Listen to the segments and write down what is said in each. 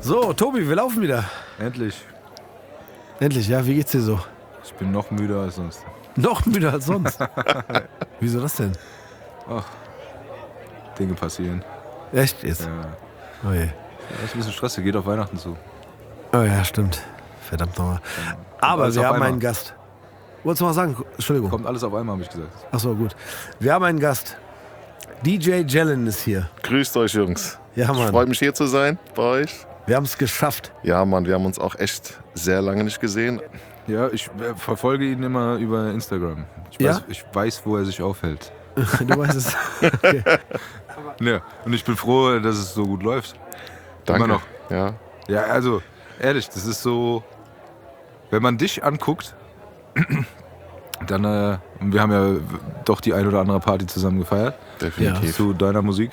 So, Tobi, wir laufen wieder. Endlich. Endlich, ja, wie geht's dir so? Ich bin noch müder als sonst. Noch müder als sonst? Wieso das denn? Ach, Dinge passieren. Echt jetzt? Ja. Oh je. Ja, ist ein bisschen stressig, geht auf Weihnachten zu. Oh ja, stimmt. Verdammt nochmal. Aber alles wir auf haben einmal. einen Gast. Wolltest du mal sagen? Entschuldigung. Kommt alles auf einmal, habe ich gesagt. Achso, gut. Wir haben einen Gast. DJ Jellin ist hier. Grüßt euch, Jungs. Ja, Mann. Freut mich, hier zu sein bei euch. Wir haben es geschafft. Ja, Mann, wir haben uns auch echt sehr lange nicht gesehen. Ja, ich verfolge ihn immer über Instagram. Ich weiß, wo er sich aufhält. Du weißt es. Okay. Ja, und ich bin froh, dass es so gut läuft. Danke. Immer noch. Ja. Ja, also, ehrlich, das ist so, wenn man dich anguckt, dann, wir haben ja doch die ein oder andere Party zusammen gefeiert, Definitiv. zu deiner Musik,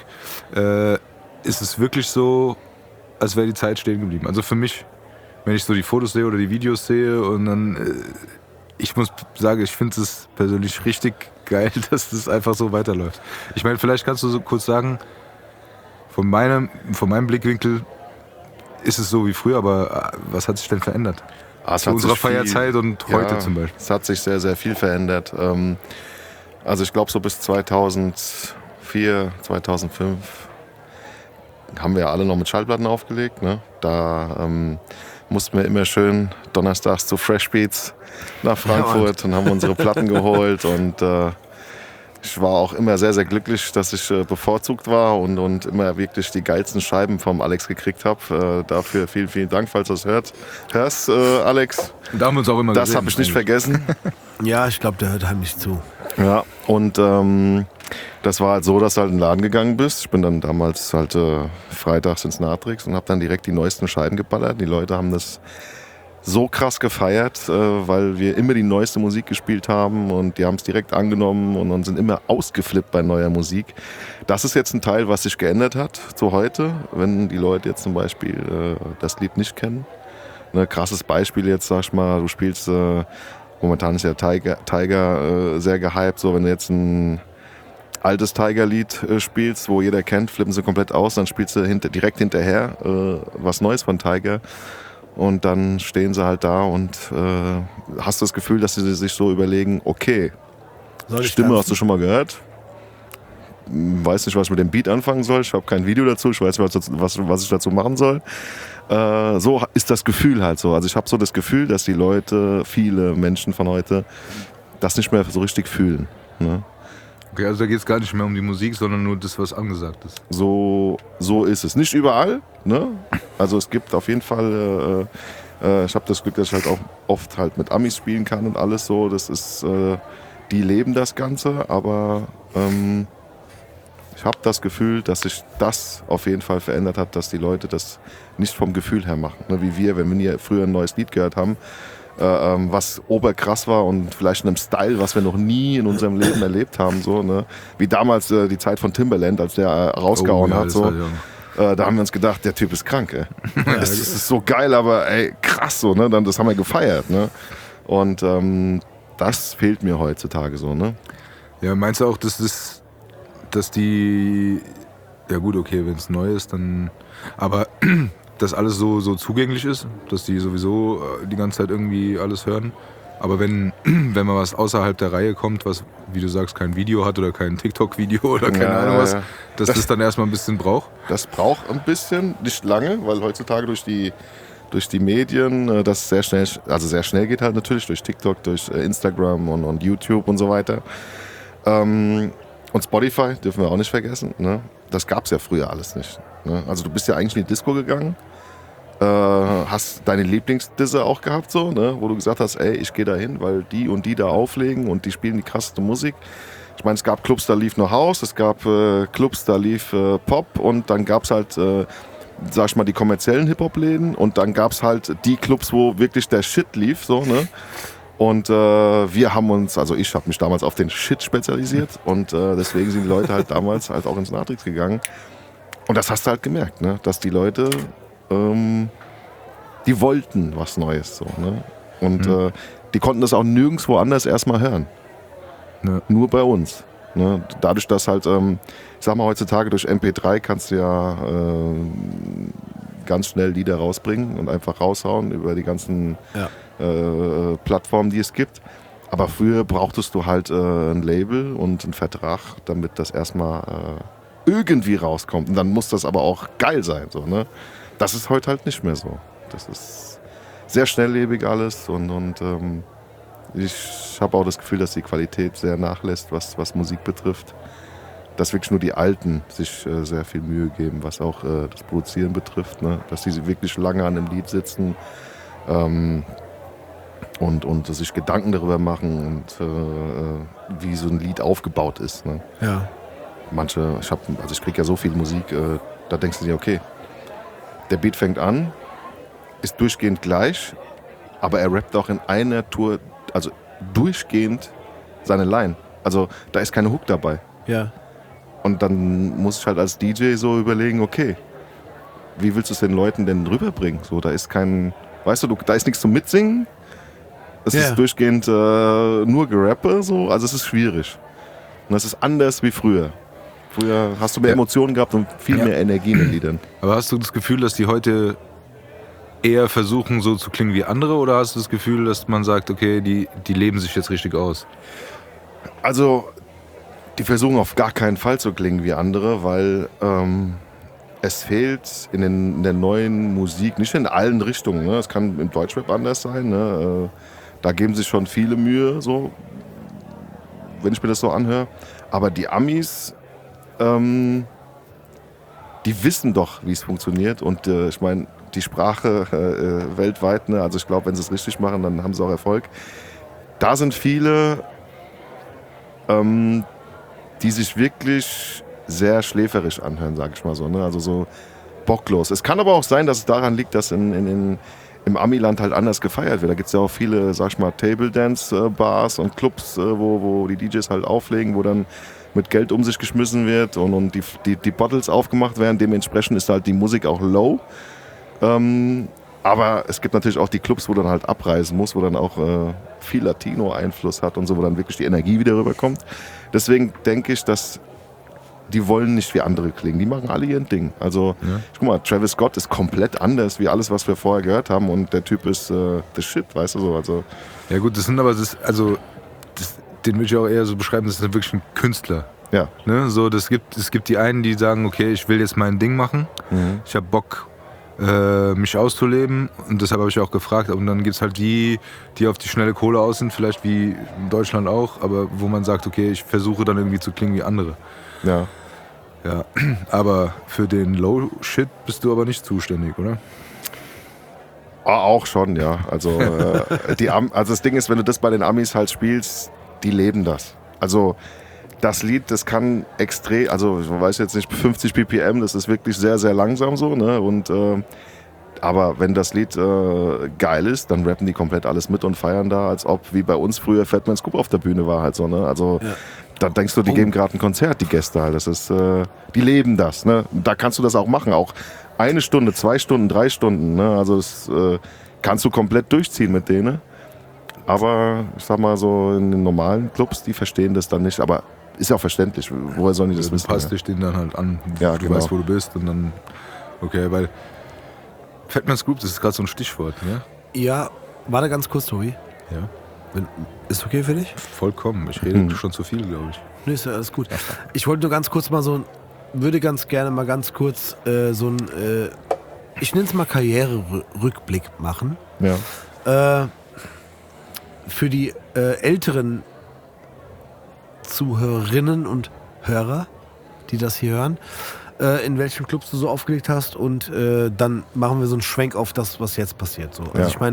ist es wirklich so, als wäre die Zeit stehen geblieben. Also für mich, wenn ich so die Fotos sehe oder die Videos sehe und dann, ich muss sagen, ich finde es persönlich richtig geil, dass das einfach so weiterläuft. Ich meine, vielleicht kannst du so kurz sagen, von meinem Blickwinkel ist es so wie früher, aber was hat sich denn verändert? Es Zu hat unserer sich viel- Feierzeit und heute zum Beispiel. Es hat sich sehr, sehr viel verändert. Also ich glaube, so bis 2004, 2005 haben wir alle noch mit Schallplatten aufgelegt. Ne? Da mussten wir immer schön donnerstags zu Fresh Beats nach Frankfurt und haben unsere Platten geholt. Und ich war auch immer sehr, sehr glücklich, dass ich bevorzugt war und immer wirklich die geilsten Scheiben vom Alex gekriegt habe. Dafür vielen, vielen Dank, falls du das hörst, Alex. Da haben wir uns auch immer Das gesehen. habe ich nicht vergessen. Ja, ich glaube, der hört heimlich zu. Ja, und das war halt so, dass du halt in den Laden gegangen bist. Ich bin dann damals halt freitags ins Natrix und habe dann direkt die neuesten Scheiben geballert. Die Leute haben das so krass gefeiert, weil wir immer die neueste Musik gespielt haben und die haben es direkt angenommen und sind immer ausgeflippt bei neuer Musik. Das ist jetzt ein Teil, was sich geändert hat zu heute, wenn die Leute jetzt zum Beispiel das Lied nicht kennen. Ein krasses Beispiel jetzt, sag ich mal, du spielst, momentan ist ja Tiger sehr gehypt, so wenn du jetzt ein altes Tiger-Lied spielst, wo jeder kennt, flippen sie komplett aus, dann spielst du direkt hinterher was Neues von Tiger. Und dann stehen sie halt da und hast das Gefühl, dass sie sich so überlegen, okay, Soll ich Stimme tanzen? hast du schon mal gehört? Weiß nicht, was ich mit dem Beat anfangen soll. Ich habe kein Video dazu. Ich weiß nicht, was ich dazu machen soll. So ist das Gefühl halt so. Also ich habe so das Gefühl, dass die Leute, viele Menschen von heute, das nicht mehr so richtig fühlen. Ne? Okay, also da geht es gar nicht mehr um die Musik, sondern nur das, was angesagt ist. So ist es. Nicht überall. Ne? Also es gibt auf jeden Fall, ich habe das Glück, dass ich halt auch oft halt mit Amis spielen kann und alles so. Das ist, die leben das Ganze, aber ich habe das Gefühl, dass sich das auf jeden Fall verändert hat, dass die Leute das nicht vom Gefühl her machen. Ne? Wie wir, wenn wir früher ein neues Lied gehört haben, was oberkrass war und vielleicht in einem Style, was wir noch nie in unserem Leben erlebt haben. So, ne? Wie damals die Zeit von Timbaland, als der rausgehauen hat. das So. war ja- Da haben wir uns gedacht, der Typ ist krank. Ey. Das ist so geil, aber ey, krass so. Ne? Das haben wir gefeiert. Ne? Und das fehlt mir heutzutage so. Ne? Ja, meinst du auch, dass die, ja gut, okay, wenn es neu ist, dann, aber dass alles so zugänglich ist, dass die sowieso die ganze Zeit irgendwie alles hören. Aber wenn mal was außerhalb der Reihe kommt, was, wie du sagst, kein Video hat oder kein TikTok-Video oder keine Ahnung was, dass das dann erstmal ein bisschen braucht? Das braucht ein bisschen, nicht lange, weil heutzutage durch die Medien das sehr schnell geht halt natürlich, durch TikTok, durch Instagram und YouTube und so weiter. Und Spotify dürfen wir auch nicht vergessen. Ne? Das gab es ja früher alles nicht. Ne? Also du bist ja eigentlich in die Disco gegangen, hast deine Lieblingsdisse auch gehabt, so, ne? Wo du gesagt hast, ey, ich gehe da hin, weil die und die da auflegen und die spielen die krasseste Musik. Ich meine, es gab Clubs, da lief nur House, es gab Clubs, da lief Pop und dann gab es halt, sag ich mal, die kommerziellen Hip-Hop-Läden und dann gab es halt die Clubs, wo wirklich der Shit lief, so, ne? Und wir haben uns, also ich habe mich damals auf den Shit spezialisiert und deswegen sind die Leute halt damals halt auch ins Natrix gegangen. Und das hast du halt gemerkt, ne? Dass die Leute, die wollten was Neues. So, ne? Und die konnten das auch nirgendwo anders erstmal hören. Ja. Nur bei uns. Ne? Dadurch, dass halt, ich sag mal, heutzutage durch MP3 kannst du ja ganz schnell Lieder rausbringen und einfach raushauen über die ganzen Plattformen, die es gibt. Aber früher brauchtest du halt ein Label und einen Vertrag, damit das erstmal irgendwie rauskommt. Und dann muss das aber auch geil sein. So, ne? Das ist heute halt nicht mehr so. Das ist sehr schnelllebig alles und ich habe auch das Gefühl, dass die Qualität sehr nachlässt, was Musik betrifft. Dass wirklich nur die Alten sich sehr viel Mühe geben, was auch das Produzieren betrifft. Ne? Dass die wirklich lange an einem Lied sitzen und sich Gedanken darüber machen und wie so ein Lied aufgebaut ist. Ne? Ja. Ich kriege ja so viel Musik, da denkst du dir, okay, der Beat fängt an, ist durchgehend gleich, aber er rappt auch in einer Tour, also durchgehend seine Line. Also da ist keine Hook dabei. Ja. Und dann muss ich halt als DJ so überlegen, okay, wie willst du es den Leuten denn rüberbringen? So, da ist kein, weißt du, da ist nichts zum Mitsingen. Es ist durchgehend nur Gerappe, so, also es ist schwierig. Und das ist anders wie früher. Früher hast du mehr Emotionen gehabt und viel mehr Energie in den Liedern. Aber hast du das Gefühl, dass die heute eher versuchen, so zu klingen wie andere, oder hast du das Gefühl, dass man sagt, okay, die leben sich jetzt richtig aus? Also, die versuchen auf gar keinen Fall zu klingen wie andere, weil es fehlt in der neuen Musik, nicht in allen Richtungen. Ne? Es kann im Deutschrap anders sein. Ne? Da geben sich schon viele Mühe, so, wenn ich mir das so anhöre. Aber die Amis, die wissen doch, wie es funktioniert. Und ich meine, die Sprache weltweit, ne? Also ich glaube, wenn sie es richtig machen, dann haben sie auch Erfolg. Da sind viele, die sich wirklich sehr schläferisch anhören, sag ich mal so. Ne? Also so bocklos. Es kann aber auch sein, dass es daran liegt, dass im Amiland halt anders gefeiert wird. Da gibt es ja auch viele, sag ich mal, Table-Dance-Bars und Clubs, wo die DJs halt auflegen, wo dann mit Geld um sich geschmissen wird und die Bottles aufgemacht werden. Dementsprechend ist halt die Musik auch low. Aber es gibt natürlich auch die Clubs, wo dann halt abreisen muss, wo dann auch viel Latino-Einfluss hat und so, wo dann wirklich die Energie wieder rüberkommt. Deswegen denke ich, dass die wollen nicht wie andere klingen. Die machen alle ihr Ding. Also, guck mal, Travis Scott ist komplett anders wie alles, was wir vorher gehört haben und der Typ ist the shit, weißt du so. Also, ja gut, den würde ich auch eher so beschreiben, das ist wirklich ein Künstler. ja. Ne? So, es gibt die einen, die sagen, okay, ich will jetzt mein Ding machen, ich habe Bock, mich auszuleben, und deshalb habe ich auch gefragt. Und dann gibt es halt die auf die schnelle Kohle aus sind, vielleicht wie in Deutschland auch, aber wo man sagt, okay, ich versuche dann irgendwie zu klingen wie andere. Ja. Ja, aber für den Low-Shit bist du aber nicht zuständig, oder? Auch schon, ja. Also, also das Ding ist, wenn du das bei den Amis halt spielst, die leben das. Also das Lied, das kann extrem, also ich weiß jetzt nicht, 50 BPM, das ist wirklich sehr, sehr langsam so, ne? Und aber wenn das Lied geil ist, dann rappen die komplett alles mit und feiern da, als ob wie bei uns früher Fatman Scoop auf der Bühne war halt so, ne? Also da denkst du, die geben gerade ein Konzert, die Gäste halt. Das ist, die leben das, ne? Da kannst du das auch machen, auch 1 Stunde, 2 Stunden, 3 Stunden, ne? Also das kannst du komplett durchziehen mit denen. Aber ich sag mal so, in den normalen Clubs, die verstehen das dann nicht. Aber ist ja auch verständlich. Woher sollen die das wissen? Du passt dich denen dann halt an. Ja, du genau. weißt, wo du bist. Und dann, okay, weil Fatman Scoop, das ist gerade so ein Stichwort, ne? Ja, warte ganz kurz, Tobi. Ja. Ist okay für dich? Vollkommen. Ich rede schon zu viel, glaube ich. Nee, ist ja alles gut. Ich wollte nur ganz kurz mal würde ganz gerne mal ganz kurz ich nenne es mal Karriererückblick machen. Ja. Für die älteren Zuhörerinnen und Hörer, die das hier hören, in welchen Clubs du so aufgelegt hast, und dann machen wir so einen Schwenk auf das, was jetzt passiert. So. Also ich meine,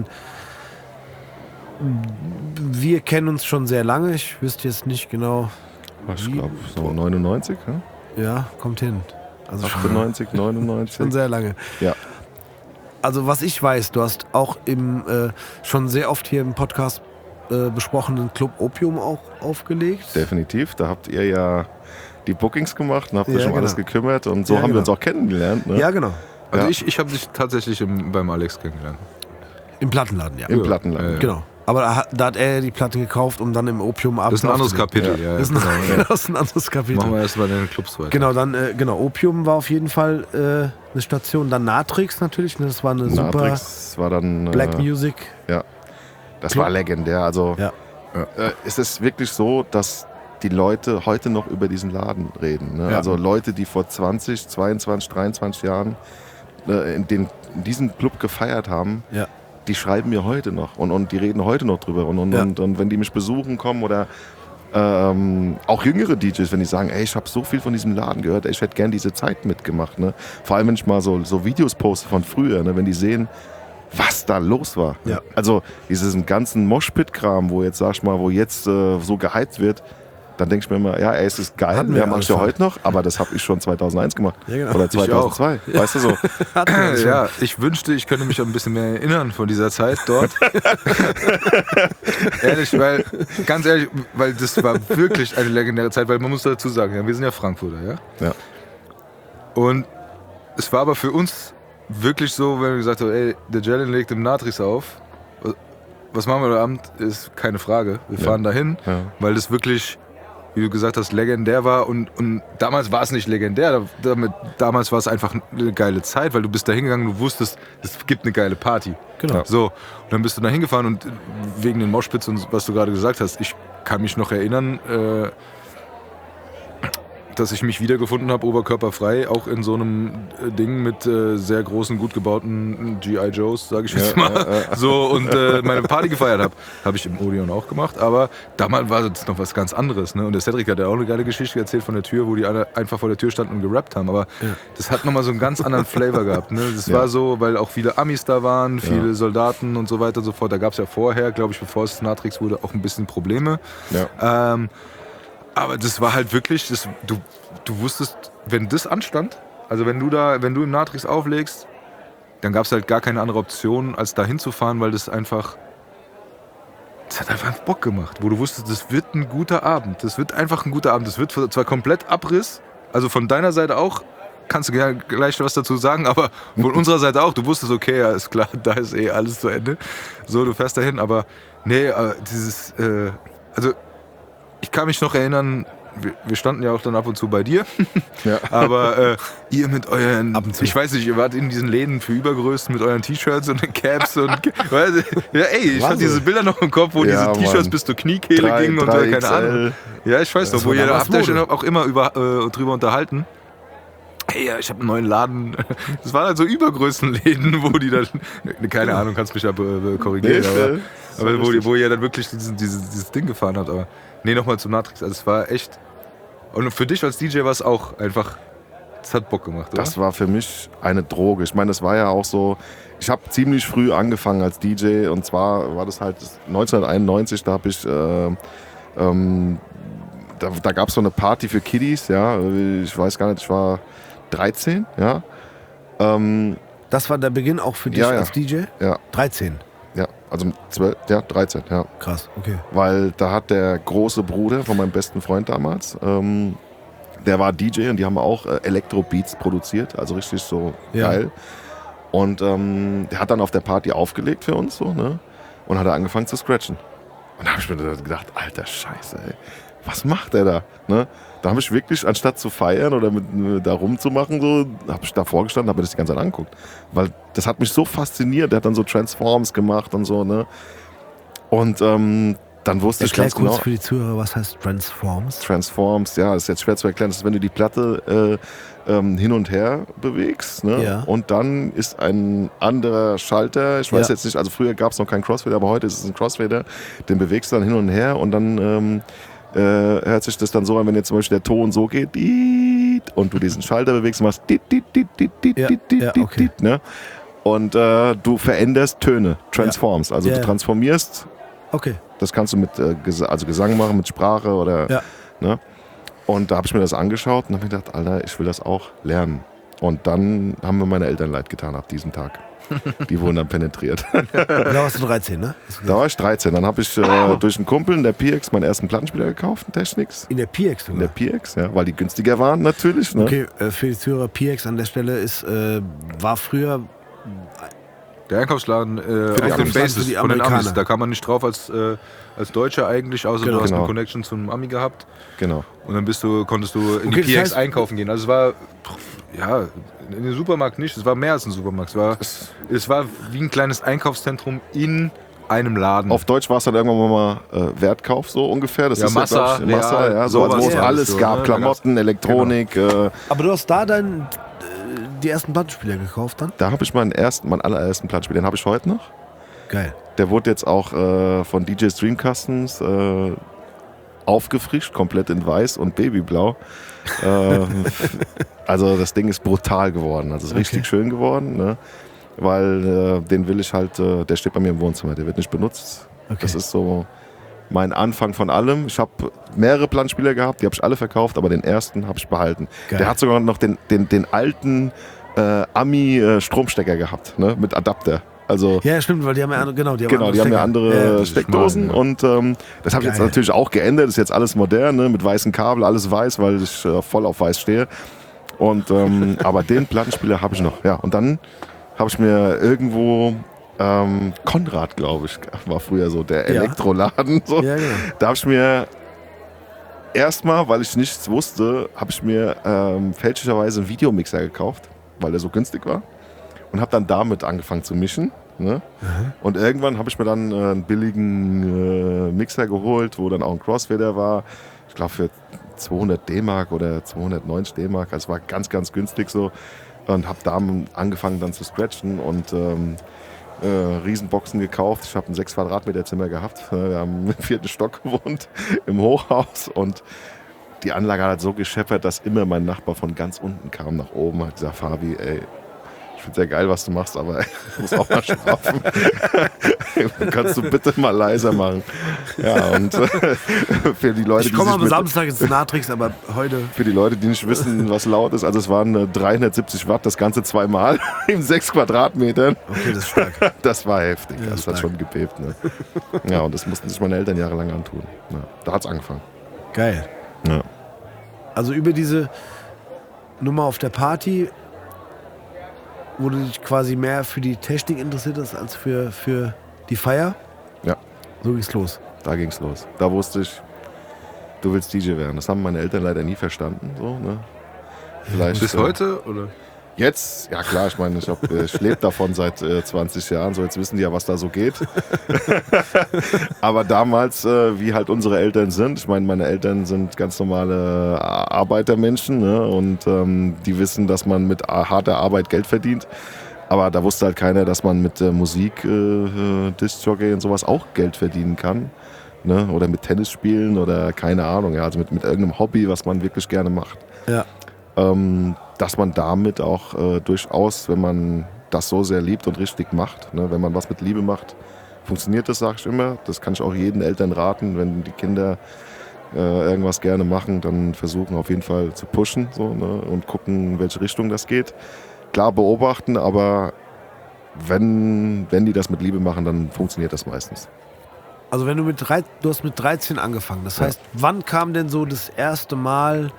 wir kennen uns schon sehr lange, ich wüsste jetzt nicht genau. Ich glaube so 99, ne? Ja, kommt hin. Also 98, 99. schon sehr lange. Ja. Also was ich weiß, du hast auch schon sehr oft hier im Podcast besprochenen Club Opium auch aufgelegt. Definitiv, da habt ihr ja die Bookings gemacht und habt euch Ja, um genau. alles gekümmert und so Ja, haben wir genau. uns auch kennengelernt. Ne? Ja, genau. Also Ja. ich habe dich tatsächlich beim Alex kennengelernt. Im Plattenladen, ja. Im Plattenladen. Ja. Genau. Aber da hat er die Platte gekauft, um dann im Opium abends. Das ist ein anderes Kapitel, ja. Das ist ein anderes Kapitel. Machen wir erstmal in den Clubs weiter. Genau, dann Opium war auf jeden Fall eine Station. Dann Natrix natürlich, ne? Das war eine Natrix super war dann Black Music. Ja, das war legendär. Also es ist wirklich so, dass die Leute heute noch über diesen Laden reden. Ne? Ja. Also Leute, die vor 20, 22, 23 Jahren in diesen Club gefeiert haben, die schreiben mir heute noch und die reden heute noch drüber. Und wenn die mich besuchen kommen oder auch jüngere DJs, wenn die sagen, ey, ich habe so viel von diesem Laden gehört, ey, ich hätte gern diese Zeit mitgemacht. Ne? Vor allem, wenn ich mal so Videos poste von früher, ne? Wenn die sehen, was da los war. Ja. Also diesen ganzen Moshpit-Kram, wo jetzt, so gehypt wird, dann denke ich mir immer, ja, ey, es ist geil, mache ich ja heute noch, aber das habe ich schon 2001 gemacht. Ja, genau. Oder 2002, weißt du so. Ja, ich wünschte, ich könnte mich ein bisschen mehr erinnern von dieser Zeit dort. Ganz ehrlich, weil das war wirklich eine legendäre Zeit, weil man muss dazu sagen, wir sind ja Frankfurter, ja? Und es war aber für uns wirklich so, wenn wir gesagt haben, ey, der Jalen legt im Natrix auf, was machen wir heute Abend, ist keine Frage. Wir fahren dahin, weil das wirklich, wie du gesagt hast, legendär war und damals war es nicht legendär, damals war es einfach eine geile Zeit, weil du bist da hingegangen, du wusstest, es gibt eine geile Party. Genau. So, und dann bist du da hingefahren und wegen den Moshpits und was du gerade gesagt hast, ich kann mich noch erinnern, dass ich mich wiedergefunden habe, oberkörperfrrei, auch in so einem Ding mit sehr großen, gut gebauten G.I. Joes, sage ich jetzt mal, so und meine Party gefeiert habe. Habe ich im Odeon auch gemacht, aber damals war das noch was ganz anderes. Ne? Und der Cedric hat ja auch eine geile Geschichte erzählt von der Tür, wo die alle einfach vor der Tür standen und gerappt haben, aber das hat nochmal so einen ganz anderen Flavor gehabt. Ne? Das war so, weil auch viele Amis da waren, viele Soldaten und so weiter und so fort. Da gab es ja vorher, glaube ich, bevor es Natrix wurde, auch ein bisschen Probleme. Ja. Aber das war halt wirklich, du wusstest, wenn das anstand, also wenn du im Natrix auflegst, dann gab es halt gar keine andere Option, als da hinzufahren, weil das hat einfach Bock gemacht, wo du wusstest, das wird ein guter Abend, das wird einfach ein guter Abend, das wird zwar komplett Abriss, also von deiner Seite auch, kannst du gleich was dazu sagen, aber von unserer Seite auch, du wusstest, okay, ja, ist klar, da ist alles zu Ende, so, du fährst dahin, aber nee, also ich kann mich noch erinnern, wir standen ja auch dann ab und zu bei dir, aber ihr mit euren, ich weiß nicht, ihr wart in diesen Läden für Übergrößen mit euren T-Shirts und Caps und ich hatte diese Bilder noch im Kopf, wo diese T-Shirts bis zur Kniekehle gingen und so, keine Ahnung. Ja, ich weiß noch, wo ihr habt euch auch immer drüber unterhalten. Hey, ja, ich habe einen neuen Laden. Das waren halt so Übergrößenläden, wo die dann, keine Ahnung, kannst mich ja korrigieren, aber wo ihr dann wirklich dieses Ding gefahren habt. Aber nee, nochmal zum Natrix. Also es war echt. Und für dich als DJ war es auch einfach. Es hat Bock gemacht, oder? Das war für mich eine Droge. Ich meine, das war ja auch so. Ich habe ziemlich früh angefangen als DJ und zwar war das halt 1991. Da habe ich. Da gab es so eine Party für Kiddies. Ja, ich weiß gar nicht. Ich war 13. Ja. Das war der Beginn auch für dich als DJ? Ja. 13. Ja, also 13, ja. Krass, okay. Weil da hat der große Bruder von meinem besten Freund damals, der war DJ und die haben auch Elektro-Beats produziert, also richtig so geil. Und der hat dann auf der Party aufgelegt für uns so, ne? Und hat angefangen zu scratchen. Und da habe ich mir gedacht, alter Scheiße, ey, was macht der da? Ne? Da habe ich wirklich, anstatt zu feiern oder da rumzumachen, so, habe ich da vorgestanden, habe mir das die ganze Zeit angeguckt. Weil das hat mich so fasziniert. Der hat dann so Transforms gemacht und so, ne? Und dann wusste ich ganz genau. Kurz für die Zuhörer, was heißt Transforms? Transforms, ja, das ist jetzt schwer zu erklären. Das ist, wenn du die Platte hin und her bewegst, ne? Und dann ist ein anderer Schalter, ich weiß jetzt nicht, also früher gab es noch keinen Crossfader, aber heute ist es ein Crossfader, den bewegst du dann hin und her und dann hört sich das dann so an, wenn jetzt zum Beispiel der Ton so geht und du diesen Schalter bewegst und machst ne? Und du veränderst Töne, Transforms, also du transformierst. Okay. Das kannst du mit Gesang machen, mit Sprache oder. Ne? Und da habe ich mir das angeschaut und habe mir gedacht, Alter, ich will das auch lernen. Und dann haben mir meine Eltern leid getan ab diesem Tag. Die wurden dann penetriert. Da warst du 13, ne? Da war ich 13. Dann habe ich durch einen Kumpel in der PX meinen ersten Plattenspieler gekauft, einen Technics. In der PX, sogar? In der PX, ja, weil die günstiger waren natürlich. Ne? Okay, für die Zuhörer, PX an der Stelle war früher Der Einkaufsladen die auf den Amis. Bases Für die von den Amis. Amerikaner. Da kann man nicht drauf als Deutscher eigentlich, außer du hast Genau. eine Connection zum Ami gehabt. Genau. Und dann konntest du in Okay, die das PX heißt- einkaufen gehen. Also es war, ja, in den Supermarkt nicht, es war mehr als ein Supermarkt. Es war wie ein kleines Einkaufszentrum in einem Laden. Auf Deutsch war es dann irgendwann mal Wertkauf, so ungefähr. Das Ja, ist Massa, glaub ich, Massa, Real, ja, so, also, wo sowas es ja. alles So, gab. ne? Klamotten, Elektronik. Aber du hast da dann die ersten Plattenspieler gekauft dann? Da habe ich meinen allerersten Plattenspieler, den habe ich heute noch. Geil. Der wurde jetzt auch von DJ Stream Customs aufgefrischt, komplett in weiß und babyblau. Also das Ding ist brutal geworden, also es ist richtig schön geworden, ne? Weil den will ich halt, der steht bei mir im Wohnzimmer, der wird nicht benutzt. Okay. Das ist so mein Anfang von allem. Ich habe mehrere Plattenspieler gehabt, die habe ich alle verkauft, aber den ersten habe ich behalten. Geil. Der hat sogar noch den alten Ami-Stromstecker gehabt, ne? Mit Adapter. Also Ja, stimmt, weil die haben ja andere, genau, die haben ja Stecker. andere Ja. Steckdosen schmal, ja. und das habe ich jetzt Geil. natürlich auch geändert. Das ist jetzt alles modern, ne? Mit weißen Kabel, alles weiß, weil ich voll auf weiß stehe. Und aber den Plattenspieler habe ich noch. Ja, und dann habe ich mir irgendwo Konrad, glaube ich, war früher so der Ja. Elektroladen. So. Ja, genau. Da habe ich mir erstmal, weil ich nichts wusste, habe ich mir fälschlicherweise einen Videomixer gekauft, weil der so günstig war. Und habe dann damit angefangen zu mischen. Ne? Und irgendwann habe ich mir dann einen billigen Mixer geholt, wo dann auch ein Crossfader war. Ich glaube für 200 D-Mark oder 290 D-Mark. Also es war ganz, ganz günstig so. Und habe da angefangen dann zu scratchen und Riesenboxen gekauft. Ich habe ein 6 Quadratmeter Zimmer gehabt. Wir haben im 4. Stock gewohnt, im Hochhaus. Und die Anlage hat halt so gescheppert, dass immer mein Nachbar von ganz unten kam nach oben. Hat gesagt, Fabi, ey, ich finde sehr geil, was du machst, aber ich muss auch mal schlafen. Kannst du bitte mal leiser machen? Ja, und für die Leute, Ich komme die am sich Samstag ins Natrix, aber heute. für die Leute, die nicht wissen, was laut ist, also es waren 370 Watt, das Ganze zweimal in 6 Quadratmetern. Okay, das ist stark. Das war heftig, Ja, das hat stark. schon gebebt. Ne? Ja, und das mussten sich meine Eltern jahrelang antun. Ja, da hat es angefangen. Geil. Ja. Also über diese Nummer auf der Party, wo du dich quasi mehr für die Technik interessiert hast als für die Feier. Ja. So ging's los. Da ging's los. Da wusste ich, du willst DJ werden. Das haben meine Eltern leider nie verstanden. So, ne? Vielleicht, Bis heute? Oder? Jetzt, ja klar, ich meine, ich lebe davon seit 20 Jahren, so jetzt wissen die ja, was da so geht. Aber damals, wie halt unsere Eltern sind, ich meine, meine Eltern sind ganz normale Arbeitermenschen, ne? Und die wissen, dass man mit harter Arbeit Geld verdient. Aber da wusste halt keiner, dass man mit Musik, Disc-Jockey und sowas auch Geld verdienen kann. Ne? Oder mit Tennis spielen oder keine Ahnung, ja, also mit irgendeinem Hobby, was man wirklich gerne macht. Ja. Dass man damit auch durchaus, wenn man das so sehr liebt und richtig macht, ne, wenn man was mit Liebe macht, funktioniert das, sage ich immer. Das kann ich auch jeden Eltern raten, wenn die Kinder irgendwas gerne machen, dann versuchen auf jeden Fall zu pushen so, ne, und gucken, in welche Richtung das geht. Klar beobachten, aber wenn die das mit Liebe machen, dann funktioniert das meistens. Also wenn du hast mit 13 angefangen. Das heißt, wann kam denn so das erste Mal,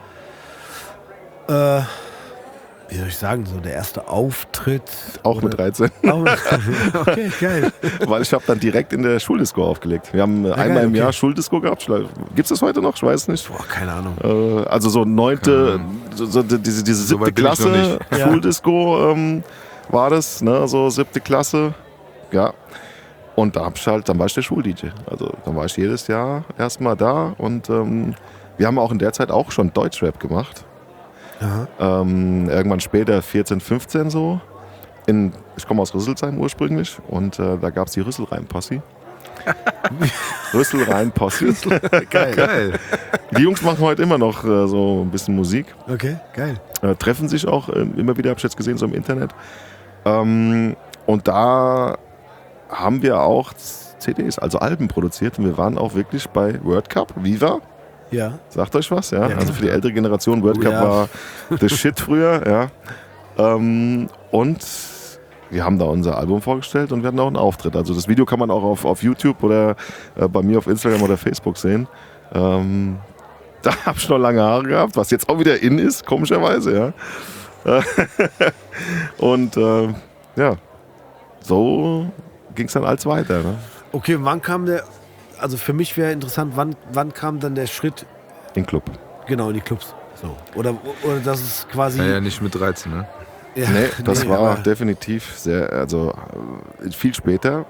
wie soll ich sagen, so der erste Auftritt? Auch mit 13. Okay, geil. Weil ich habe dann direkt in der Schuldisco aufgelegt. Wir haben einmal geil, im okay. Jahr Schuldisco gehabt. Gibt es das heute noch? Ich weiß es nicht. Boah, keine Ahnung. Also so 9., so diese 7. weit bin ich noch Klasse nicht. Ja. Schuldisco war das, ne? So 7. Klasse. Ja. Und da dann war ich der Schul-DJ. Also dann war ich jedes Jahr erstmal da und wir haben auch in der Zeit auch schon Deutschrap gemacht. Aha. Irgendwann später 14, 15 so. Ich komme aus Rüsselsheim ursprünglich und da gab es die Rüsselreim-Posse. Rüsselreim-Posse. Geil. Die Jungs machen heute immer noch so ein bisschen Musik. Okay, geil. Treffen sich auch immer wieder, habe ich jetzt gesehen, so im Internet. Und da haben wir auch CDs, also Alben produziert. Und wir waren auch wirklich bei World Cup, Viva. Ja. Sagt euch was, ja? Ja, Also für die ältere Generation, World Cup ja. war the shit früher, ja. Und wir haben da unser Album vorgestellt und wir hatten auch einen Auftritt. Also das Video kann man auch auf YouTube oder bei mir auf Instagram oder Facebook sehen. Da habe ich noch lange Haare gehabt, was jetzt auch wieder in ist, komischerweise, ja. Und ja, so ging es dann als weiter. Ne? Okay, wann kam also für mich wäre interessant, wann kam dann der Schritt In den Club. genau in die Clubs? So. Oder das ist quasi... Ja, nicht mit 13, ne? Ja, Nee, das war aber- definitiv viel später.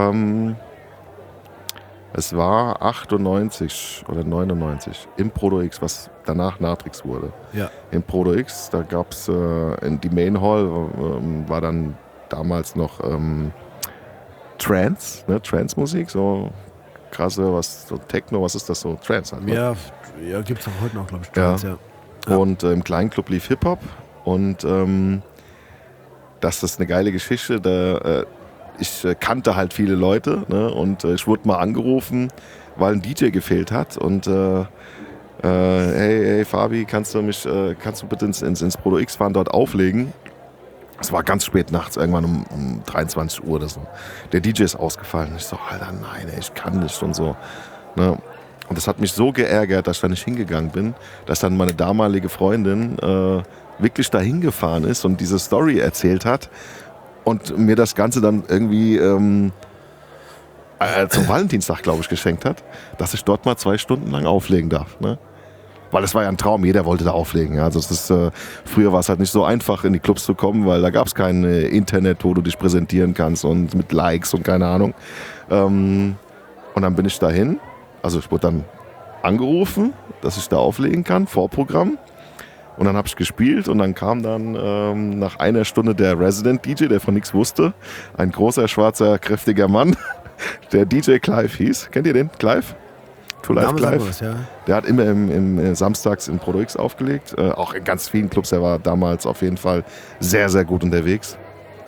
Es war 98 oder 99 im Proto X, was danach Natrix wurde. Ja. Im Proto X, da gab es in die Main Hall, war dann damals noch Trance, ne? Trance-Musik, so krasse, so Techno, was ist das so? Trance halt. Ne? Ja, gibt es auch heute noch, glaube ich. Ja. Ja. Und im kleinen Club lief Hip-Hop und das ist eine geile Geschichte. Ich kannte halt viele Leute, ne? Und ich wurde mal angerufen, weil ein DJ gefehlt hat und hey Fabi, kannst du bitte ins Proto X fahren, dort auflegen? Es war ganz spät nachts, irgendwann um 23 Uhr oder so. Der DJ ist ausgefallen. Ich so, Alter, nein, ey, ich kann nicht und so. Ne? Und das hat mich so geärgert, dass ich da nicht hingegangen bin, dass dann meine damalige Freundin wirklich da hingefahren ist und diese Story erzählt hat und mir das Ganze dann irgendwie zum Valentinstag, glaube ich, geschenkt hat, dass ich dort mal 2 Stunden lang auflegen darf. Ne? Weil es war ja ein Traum, jeder wollte da auflegen. Also früher war es halt nicht so einfach, in die Clubs zu kommen, weil da gab es kein Internet, wo du dich präsentieren kannst und mit Likes und keine Ahnung. Und dann bin ich dahin. Also ich wurde dann angerufen, dass ich da auflegen kann, Vorprogramm. Und dann habe ich gespielt und dann kam dann nach einer Stunde der Resident DJ, der von nichts wusste. Ein großer, schwarzer, kräftiger Mann, der DJ Clive hieß. Kennt ihr den? Clive? To Life Name sagt Clive. was, ja. Der hat immer im samstags im Proto X aufgelegt. Auch in ganz vielen Clubs. Er war damals auf jeden Fall sehr, sehr gut unterwegs.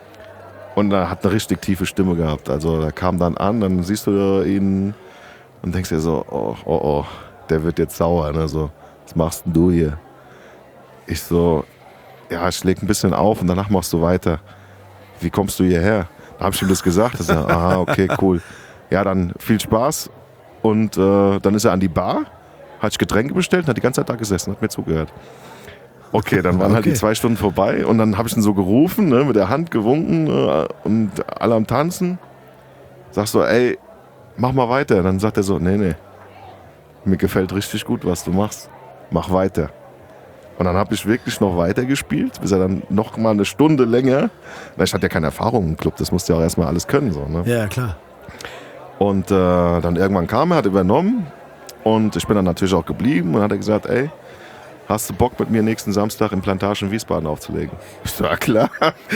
Und er hat eine richtig tiefe Stimme gehabt. Also er kam dann an, dann siehst du ihn und denkst dir so, oh, der wird jetzt sauer. Ne? So, was machst denn du hier? Ich so, ja, ich leg ein bisschen auf und danach machst du weiter. Wie kommst du hierher? Da habe ich ihm das gesagt. Das er, aha, okay, cool. Ja, dann viel Spaß. Und dann ist er an die Bar, hat sich Getränke bestellt und hat die ganze Zeit da gesessen, hat mir zugehört. Okay, dann waren halt die 2 Stunden vorbei und dann habe ich ihn so gerufen, ne, mit der Hand gewunken und alle am Tanzen. Sag so, ey, mach mal weiter. Dann sagt er so, nee, mir gefällt richtig gut, was du machst. Mach weiter. Und dann habe ich wirklich noch weiter gespielt, bis er dann noch mal eine Stunde länger, ich hatte ja keine Erfahrung im Club, das musste ja auch erstmal alles können. So, ne? Ja, klar. Und dann irgendwann kam er, hat übernommen und ich bin dann natürlich auch geblieben und hat er gesagt, ey, hast du Bock mit mir nächsten Samstag in Plantage in Wiesbaden aufzulegen? Ich so, ja klar.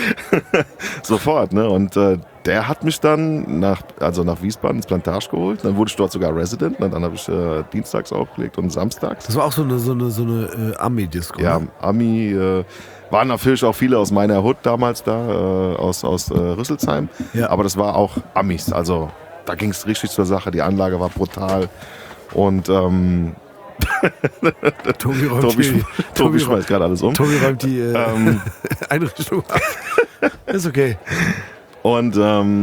Sofort, ne? Und der hat mich dann nach Wiesbaden ins Plantage geholt. Dann wurde ich dort sogar Resident. Ne? Dann habe ich dienstags aufgelegt und samstags. Das war auch so eine Ami-Disco. Ja, ne? Ami waren natürlich auch viele aus meiner Hut damals da, aus Rüsselsheim. Ja. Aber das war auch Amis. Also da ging es richtig zur Sache. Die Anlage war brutal. Und Tobi schmeißt gerade alles um. Tobi räumt die Einrichtung ab. Ist okay. Und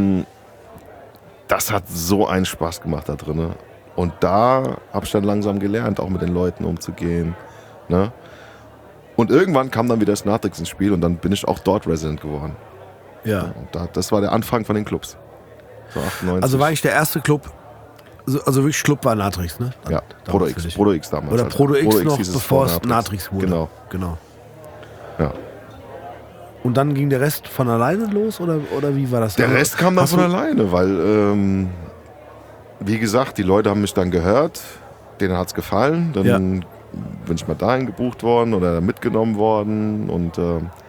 das hat so einen Spaß gemacht da drin. Und da habe ich dann langsam gelernt, auch mit den Leuten umzugehen. Ne? Und irgendwann kam dann wieder das Natrix ins Spiel und dann bin ich auch dort Resident geworden. Ja. Und das war der Anfang von den Clubs. So 98. Also war ich der erste Club, also wirklich Club war Natrix, ne? Ja, Proto X damals. Oder Proto X noch, hieß es bevor vor es Natrix wurde. Genau. Ja. Und dann ging der Rest von alleine los oder wie war das? Der Rest kam dann von alleine, weil, wie gesagt, die Leute haben mich dann gehört, denen hat es gefallen, dann bin ich mal dahin gebucht worden oder mitgenommen worden und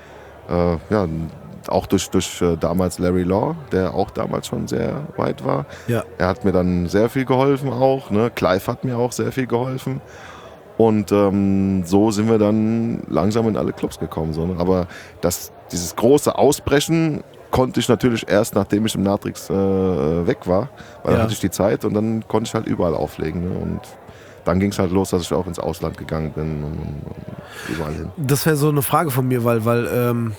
auch durch damals Larry Law, der auch damals schon sehr weit war. Ja. Er hat mir dann sehr viel geholfen auch, ne? Clive hat mir auch sehr viel geholfen. Und so sind wir dann langsam in alle Clubs gekommen. So, ne? Aber dieses große Ausbrechen konnte ich natürlich erst, nachdem ich im Natrix weg war. Weil dann hatte ich die Zeit und dann konnte ich halt überall auflegen. Ne? Und dann ging es halt los, dass ich auch ins Ausland gegangen bin und überall hin. Das wäre so eine Frage von mir, weil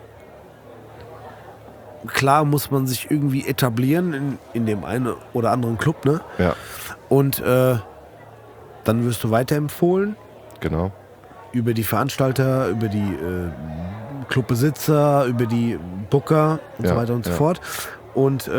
klar muss man sich irgendwie etablieren in dem einen oder anderen Club, ne? Ja, Und dann wirst du weiterempfohlen genau. über die Veranstalter, über die Clubbesitzer, über die Booker und so weiter und so fort. Und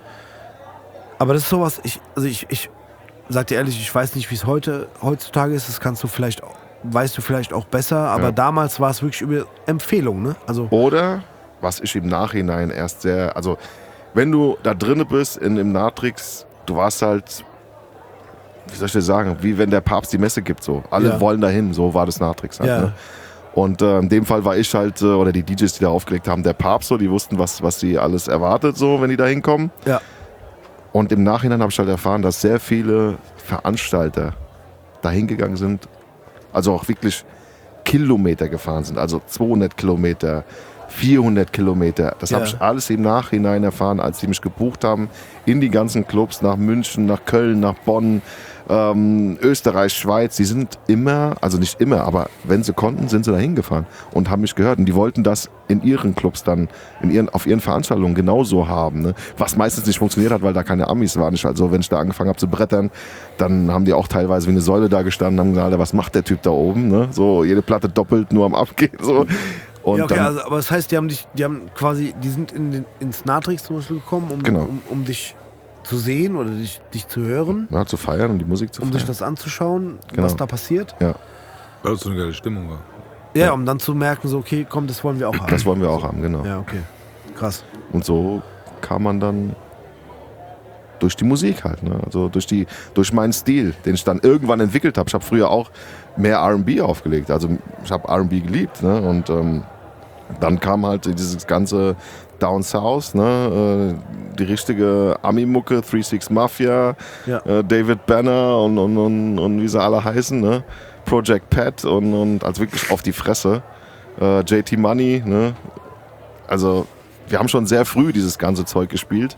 aber das ist sowas, ich sag dir ehrlich, ich weiß nicht, wie es heutzutage ist, das weißt du vielleicht auch besser, aber damals war es wirklich über Empfehlung, ne? Also oder, was ich im Nachhinein erst also wenn du da drinne bist im Natrix, du warst halt, wie soll ich dir sagen, wie wenn der Papst die Messe gibt, so. Alle wollen dahin, so war das Natrix halt, ne? Und in dem Fall war ich halt, oder die DJs, die da aufgelegt haben, der Papst, so, die wussten, was sie alles erwartet, so, wenn die da hinkommen. Ja. Und im Nachhinein habe ich halt erfahren, dass sehr viele Veranstalter da hingegangen sind, also auch wirklich Kilometer gefahren sind, also 200 Kilometer, 400 Kilometer. Das habe ich alles im Nachhinein erfahren, als sie mich gebucht haben in die ganzen Clubs, nach München, nach Köln, nach Bonn, Österreich, Schweiz. Die sind immer, also nicht immer, aber wenn sie konnten, sind sie da hingefahren und haben mich gehört. Und die wollten das in ihren Clubs dann, auf ihren Veranstaltungen genauso haben. Ne? Was meistens nicht funktioniert hat, weil da keine Amis waren. Also wenn ich da angefangen habe zu brettern, dann haben die auch teilweise wie eine Säule da gestanden und haben gesagt, Alter, was macht der Typ da oben? Ne? So jede Platte doppelt nur am Abgehen. So. Und ja, okay, dann, aber das heißt, die sind ins Natrix zum Beispiel gekommen, um dich zu sehen oder dich zu hören. Ja, zu feiern und die Musik zu feiern. Um sich das anzuschauen, was da passiert. Ja. Weil es so eine geile Stimmung war. Ja, um dann zu merken, so, okay, komm, das wollen wir auch haben. Das wollen wir auch haben, genau. Ja, okay. Krass. Und so kam man dann durch die Musik halt, ne? Also durch meinen Stil, den ich dann irgendwann entwickelt habe. Ich habe früher auch mehr R&B aufgelegt, also ich habe R&B geliebt, ne? Und dann kam halt dieses ganze Down South, ne? Die richtige Ami-Mucke, 3-6 Mafia, David Banner und wie sie alle heißen, ne? Project Pat und als wirklich auf die Fresse, JT Money, ne? Also wir haben schon sehr früh dieses ganze Zeug gespielt.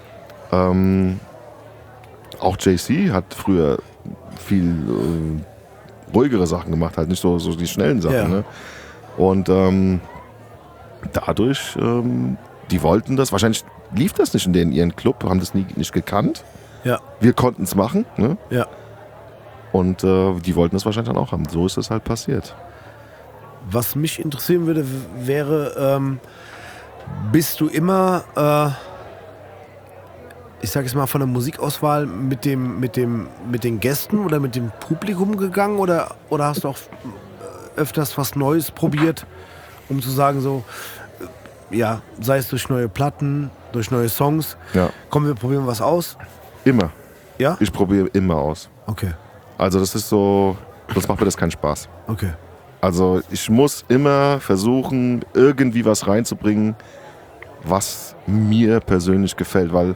Auch JC hat früher viel ruhigere Sachen gemacht, halt nicht so die schnellen Sachen. Ja. Ne? Und dadurch, die wollten das, wahrscheinlich lief das nicht in ihren Club, haben das nicht gekannt. Ja. Wir konnten es machen. Ne? Ja. Und die wollten das wahrscheinlich dann auch haben. So ist das halt passiert. Was mich interessieren würde, wäre, bist du immer, ich sag jetzt mal, von der Musikauswahl mit den Gästen oder mit dem Publikum gegangen oder hast du auch öfters was Neues probiert, um zu sagen so, ja, sei es durch neue Platten, durch neue Songs, komm, wir probieren was aus? Immer. Ja? Ich probiere immer aus. Okay. Also das ist so, sonst macht mir das keinen Spaß. Okay. Also ich muss immer versuchen, irgendwie was reinzubringen, was mir persönlich gefällt, weil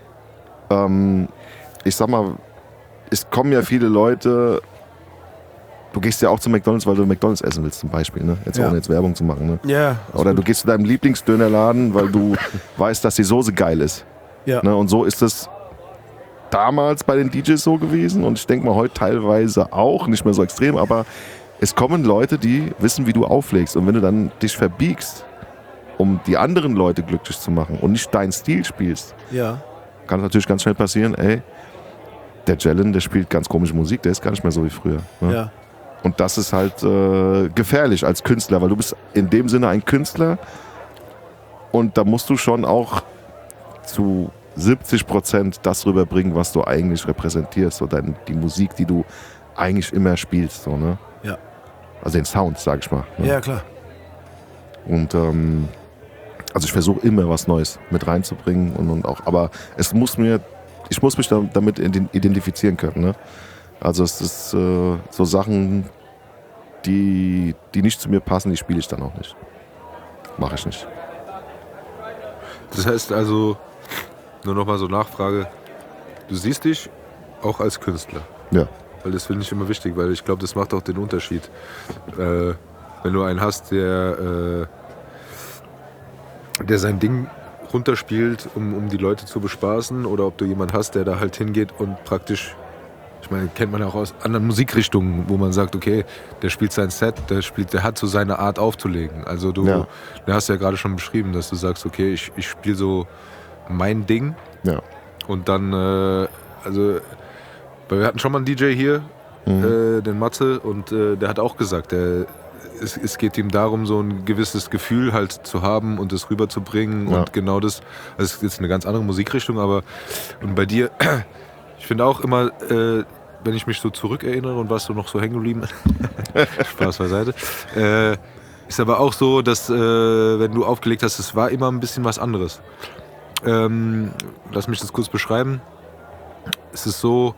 ich sag mal, es kommen ja viele Leute, du gehst ja auch zu McDonald's, weil du McDonald's essen willst zum Beispiel, ne? Jetzt ohne jetzt Werbung zu machen. Ne? Ja. Oder du gehst zu deinem Lieblingsdönerladen, weil du weißt, dass die Soße geil ist. Ja. Ne? Und so ist es damals bei den DJs so gewesen und ich denke mal heute teilweise auch, nicht mehr so extrem, aber es kommen Leute, die wissen, wie du auflegst und wenn du dann dich verbiegst, um die anderen Leute glücklich zu machen und nicht deinen Stil spielst, kann es natürlich ganz schnell passieren, ey, der Jalen, der spielt ganz komische Musik, der ist gar nicht mehr so wie früher. Ne? Ja. Und das ist halt gefährlich als Künstler, weil du bist in dem Sinne ein Künstler und da musst du schon auch zu 70% das rüberbringen, was du eigentlich repräsentierst, so die Musik, die du eigentlich immer spielst. So, ne? Ja. Also den Sound, sag ich mal. Ne? Ja, klar. Und also ich versuche immer was Neues mit reinzubringen und auch, aber ich muss mich damit identifizieren können. Ne? Also es ist so Sachen, die nicht zu mir passen, die spiele ich dann auch nicht. Mache ich nicht. Das heißt also, nur noch mal so Nachfrage, du siehst dich auch als Künstler. Ja. Weil das finde ich immer wichtig, weil ich glaube, das macht auch den Unterschied. Wenn du einen hast, der sein Ding runterspielt, um die Leute zu bespaßen, oder ob du jemanden hast, der da halt hingeht und praktisch, ich meine, kennt man ja auch aus anderen Musikrichtungen, wo man sagt, okay, der spielt sein Set, der hat so seine Art aufzulegen. Also du hast ja gerade schon beschrieben, dass du sagst, okay, ich spiele so mein Ding. Ja. Und dann, also, weil wir hatten schon mal einen DJ hier, den Matze, und der hat auch gesagt, es geht ihm darum, so ein gewisses Gefühl halt zu haben und das rüberzubringen und genau das. Also es ist jetzt eine ganz andere Musikrichtung, aber und bei dir, ich finde auch immer, wenn ich mich so zurückerinnere und was so noch so hängen geblieben ist, Spaß beiseite, ist aber auch so, dass wenn du aufgelegt hast, es war immer ein bisschen was anderes. Lass mich das kurz beschreiben. Es ist so,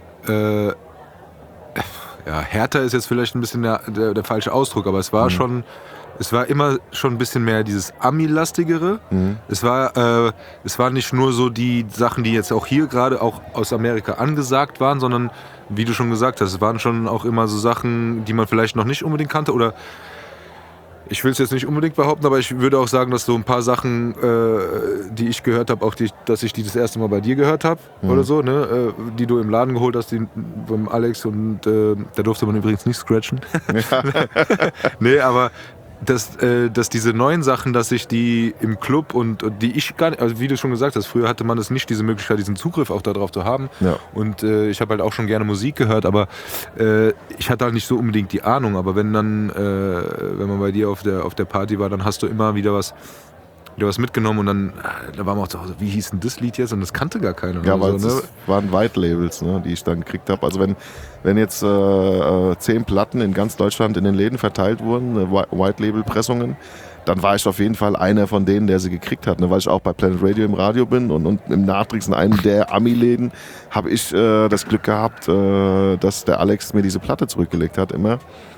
härter ist jetzt vielleicht ein bisschen der falsche Ausdruck, aber es war immer schon ein bisschen mehr dieses Ami-lastigere. Es war nicht nur so die Sachen, die jetzt auch hier gerade auch aus Amerika angesagt waren, sondern wie du schon gesagt hast, es waren schon auch immer so Sachen, die man vielleicht noch nicht unbedingt kannte oder ich will es jetzt nicht unbedingt behaupten, aber ich würde auch sagen, dass so ein paar Sachen, die ich gehört habe, auch dass ich die das erste Mal bei dir gehört habe oder so, ne, die du im Laden geholt hast, die beim Alex und da durfte man übrigens nicht scratchen. Nee, aber dass diese neuen Sachen, dass ich die im Club und die ich gar nicht, also wie du schon gesagt hast, früher hatte man es nicht, diese Möglichkeit, diesen Zugriff auch darauf zu haben. Ja. Und ich habe halt auch schon gerne Musik gehört, aber ich hatte halt nicht so unbedingt die Ahnung. Aber wenn man bei dir auf der Party war, dann hast du immer wieder was mitgenommen und dann da waren wir auch zu Hause, wie hieß denn das Lied jetzt? Und das kannte gar keiner. Ja, weil so, das waren White Labels, ne, die ich dann gekriegt habe. Also wenn jetzt 10 Platten in ganz Deutschland in den Läden verteilt wurden, White Label Pressungen, dann war ich auf jeden Fall einer von denen, der sie gekriegt hat. Ne, weil ich auch bei Planet Radio im Radio bin und im Nachtrix in einem der Ami-Läden habe ich das Glück gehabt, dass der Alex mir diese Platte zurückgelegt hat immer.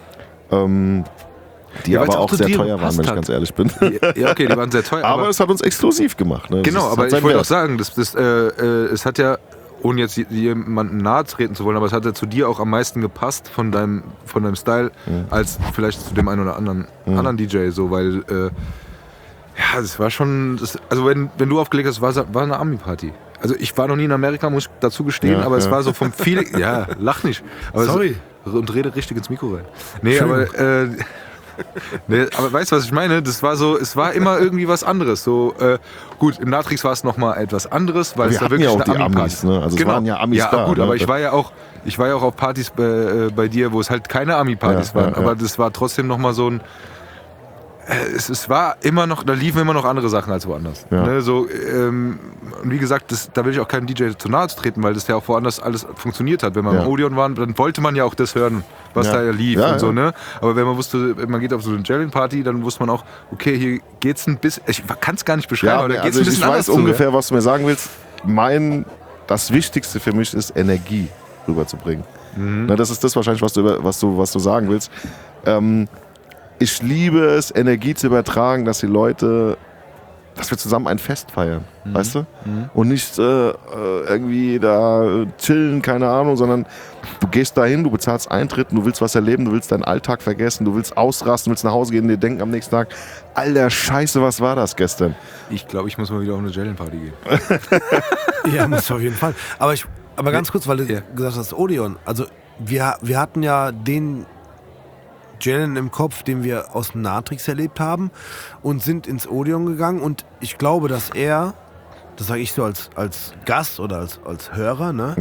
Die aber auch sehr teuer waren, wenn ich ganz ehrlich bin. Ja, okay, die waren sehr teuer. Aber es hat uns exklusiv gemacht. Ne? Genau, aber ich wollte auch sagen, es hat ja, ohne jetzt jemandem nahe treten zu wollen, aber es hat ja zu dir auch am meisten gepasst von deinem Style, als vielleicht zu dem einen oder anderen DJ, so, weil, das war schon, also wenn du aufgelegt hast, war eine Ami-Party. Also ich war noch nie in Amerika, muss ich dazu gestehen, aber es war so vom Feeling, lach nicht. Aber sorry. Und rede richtig ins Mikro rein. Nee, aber... Nee, aber weißt du, was ich meine? Das war so, es war immer irgendwie was anderes. So, gut, im Natrix war es nochmal etwas anderes, weil es da wirklich ja auch eine die Amis, ne? Also es waren ja Amis da. Ja, gut, ne? aber ich war ja auch auf Partys bei dir, wo es halt keine Ami-Partys waren. Aber das war trotzdem nochmal so ein. Es war immer noch, da liefen immer noch andere Sachen als woanders. Ja. Ne, so, und wie gesagt, da will ich auch keinem DJ zu nahe treten, weil das ja auch woanders alles funktioniert hat. Wenn man im Odeon war, dann wollte man ja auch das hören, was da lief und so. Ne? Aber wenn man wusste, man geht auf so eine Jellin-Party, dann wusste man auch, okay, hier geht's ein bisschen, ich kann es gar nicht beschreiben, aber da geht's ein bisschen anders. Ich weiß ungefähr, was du mir sagen willst. Das Wichtigste für mich ist, Energie rüberzubringen. Na, das ist das wahrscheinlich, was du sagen willst. Ich liebe es, Energie zu übertragen, dass wir zusammen ein Fest feiern, weißt du? Und nicht irgendwie da chillen, keine Ahnung, sondern du gehst dahin, du bezahlst Eintritt, du willst was erleben, du willst deinen Alltag vergessen, du willst ausrasten, du willst nach Hause gehen, dir denken am nächsten Tag, alter Scheiße, was war das gestern? Ich glaube, ich muss mal wieder auf eine Jellin-Party gehen. Ja, muss auf jeden Fall. Aber ganz kurz, weil du gesagt hast, Odeon, also wir hatten ja den Jellin im Kopf, den wir aus dem Natrix erlebt haben und sind ins Odeon gegangen und ich glaube, dass er, das sage ich so als Gast oder als Hörer, ne,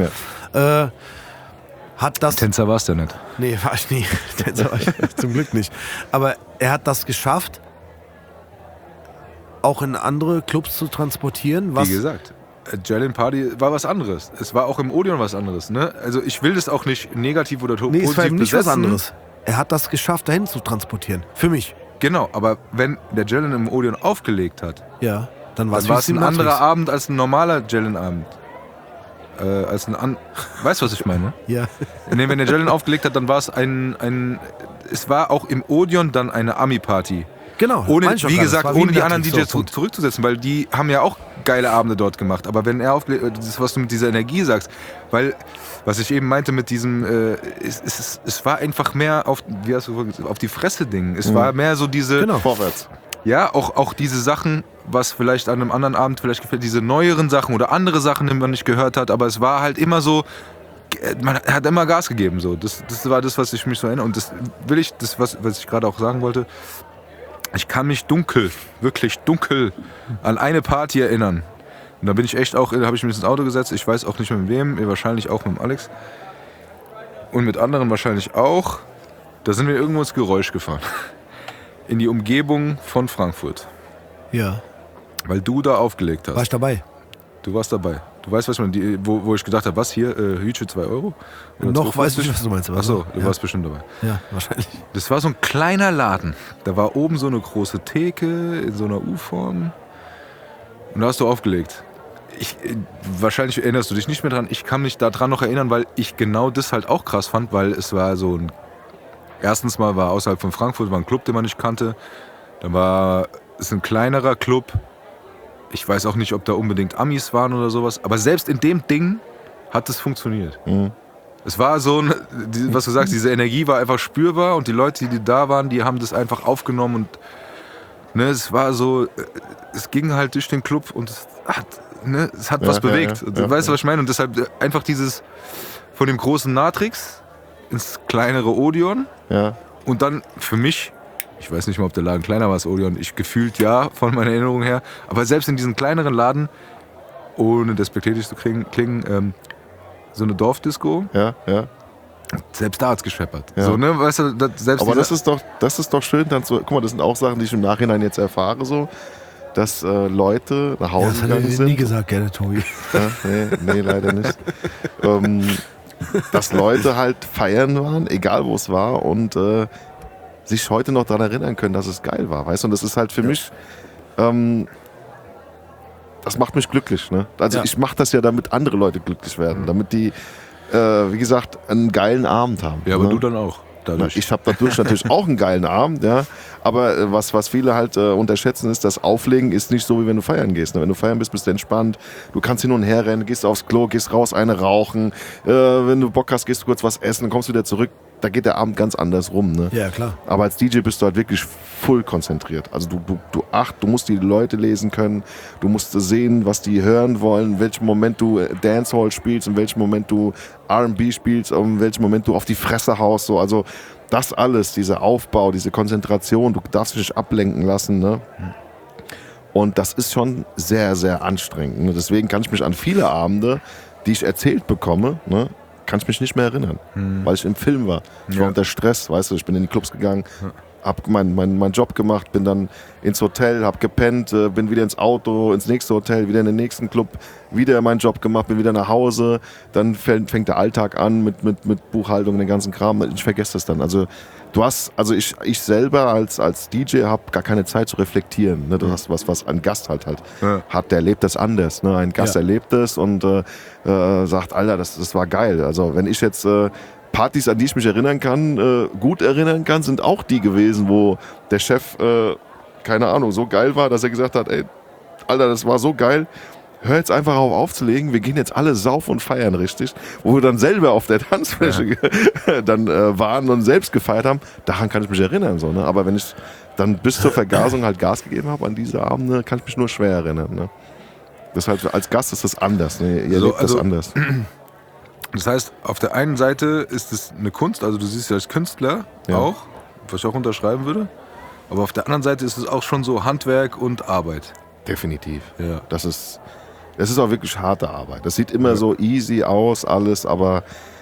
hat das... Tänzer warst du nicht. Nee, war ich nie. Tänzer war ich zum Glück nicht. Aber er hat das geschafft, auch in andere Clubs zu transportieren. Wie gesagt, Jellin Party war was anderes. Es war auch im Odeon was anderes. Ne? Also ich will das auch nicht negativ oder positiv es war eben nicht besetzen. was anderes. Er hat das geschafft, dahin zu transportieren. Für mich. Genau, aber wenn der Jellin im Odeon aufgelegt hat, dann war es ein anderer Abend als ein normaler Jellin-Abend. Weißt du, was ich meine? Ja. Nee, wenn der Jellin aufgelegt hat, dann war es es war auch im Odeon dann eine Ami-Party. Genau. Ohne die anderen DJs zurückzusetzen, weil die haben ja auch geile Abende dort gemacht. Aber wenn er das, was du mit dieser Energie sagst, weil, was ich eben meinte mit diesem, es war einfach mehr auf die Fresse-Ding. Es war mehr so diese... Genau, vorwärts. Ja, auch diese Sachen, was vielleicht an einem anderen Abend vielleicht gefällt, diese neueren Sachen oder andere Sachen, die man nicht gehört hat, aber es war halt immer so, man hat immer Gas gegeben. So. Das war das, was ich mich so erinnere. Und was ich gerade auch sagen wollte, ich kann mich wirklich dunkel an eine Party erinnern. Und da bin ich echt auch, da habe ich mich ins Auto gesetzt, ich weiß auch nicht mit wem, wahrscheinlich auch mit dem Alex. Und mit anderen wahrscheinlich auch. Da sind wir irgendwo ins Geräusch gefahren. In die Umgebung von Frankfurt. Ja. Weil du da aufgelegt hast. War ich dabei? Du warst dabei. Du weißt, was ich meine, wo ich gedacht habe, was hier, Hütche 2 Euro? Oder Noch weiß ich nicht, was du meinst. Achso, du warst bestimmt dabei. Ja, wahrscheinlich. Das war so ein kleiner Laden. Da war oben so eine große Theke in so einer U-Form. Und da hast du aufgelegt. Wahrscheinlich erinnerst du dich nicht mehr dran. Ich kann mich daran noch erinnern, weil ich genau das halt auch krass fand, weil es war so ein... Erstens mal war außerhalb von Frankfurt war ein Club, den man nicht kannte. Dann war es ein kleinerer Club. Ich weiß auch nicht, ob da unbedingt Amis waren oder sowas. Aber selbst in dem Ding hat es funktioniert. Mhm. Es war so, was du sagst, diese Energie war einfach spürbar. Und die Leute, die da waren, die haben das einfach aufgenommen. Und ne, es war so, es ging halt durch den Club und es hat was bewegt. Du weißt, was ich meine? Und deshalb einfach dieses von dem großen Natrix ins kleinere Odeon. Ja. Und dann für mich, ich weiß nicht mal, ob der Laden kleiner war als Odeon, ich gefühlt ja, von meiner Erinnerung her, aber selbst in diesem kleineren Laden, ohne despektierlich zu klingen, so eine Dorfdisco, selbst da hat's gescheppert. Ja. So, ne? Weißt du, selbst aber das ist doch schön, dann so, guck mal, das sind auch Sachen, die ich im Nachhinein jetzt erfahre, so, dass Leute nach Hause gegangen sind. Das hat er nie gesagt, gerne, Tobi. Ja, nee, leider nicht. Dass Leute halt feiern waren, egal wo es war, und sich heute noch daran erinnern können, dass es geil war, weißt du? Und das ist halt für mich, das macht mich glücklich, ne? Also ich mache das ja, damit andere Leute glücklich werden, damit die, wie gesagt, einen geilen Abend haben. Ja, aber du dann auch. Dadurch. Ich habe dadurch natürlich auch einen geilen Abend, ja. Aber was viele halt unterschätzen, ist, dass Auflegen ist nicht so, wie wenn du feiern gehst. Ne? Wenn du feiern bist du entspannt, du kannst hin und her rennen, gehst aufs Klo, gehst raus, eine rauchen. Wenn du Bock hast, gehst du kurz was essen, dann kommst du wieder zurück. Da geht der Abend ganz anders rum. Ne? Ja, klar. Aber als DJ bist du halt wirklich voll konzentriert. Also du musst die Leute lesen können, du musst sehen, was die hören wollen, in welchem Moment du Dancehall spielst, in welchem Moment du R&B spielst, in welchem Moment du auf die Fresse haust. So. Also das alles, dieser Aufbau, diese Konzentration, du darfst dich nicht ablenken lassen. Ne? Und das ist schon sehr, sehr anstrengend. Ne? Deswegen kann ich mich an viele Abende, die ich erzählt bekomme, ne, kann ich mich nicht mehr erinnern, weil ich im Film war. Ich war unter Stress, weißt du, ich bin in die Clubs gegangen, hab meinen Job gemacht, bin dann ins Hotel, hab gepennt, bin wieder ins Auto, ins nächste Hotel, wieder in den nächsten Club, wieder meinen Job gemacht, bin wieder nach Hause, dann fängt der Alltag an mit Buchhaltung und den ganzen Kram, ich vergesse das dann. Also ich selber als DJ habe gar keine Zeit zu reflektieren. Ne? Das ist was ein Gast halt hat, der erlebt das anders. Ne? Ein Gast erlebt das und sagt, Alter, das war geil. Also wenn ich jetzt Partys, an die ich mich erinnern kann, gut erinnern kann, sind auch die gewesen, wo der Chef, keine Ahnung, so geil war, dass er gesagt hat, ey, Alter, das war so geil, hör jetzt einfach auf aufzulegen, wir gehen jetzt alle saufen und feiern richtig. Wo wir dann selber auf der Tanzfläche dann waren und selbst gefeiert haben, daran kann ich mich erinnern. So, ne? Aber wenn ich dann bis zur Vergasung halt Gas gegeben habe an diese Abende, kann ich mich nur schwer erinnern. Ne? Das halt, als Gast ist das anders, ne? Ihr erlebt das anders. Das heißt, auf der einen Seite ist es eine Kunst, also du siehst dich als Künstler auch, was ich auch unterschreiben würde. Aber auf der anderen Seite ist es auch schon so Handwerk und Arbeit. Definitiv. Ja. Das ist auch wirklich harte Arbeit. Das sieht immer so easy aus, alles, aber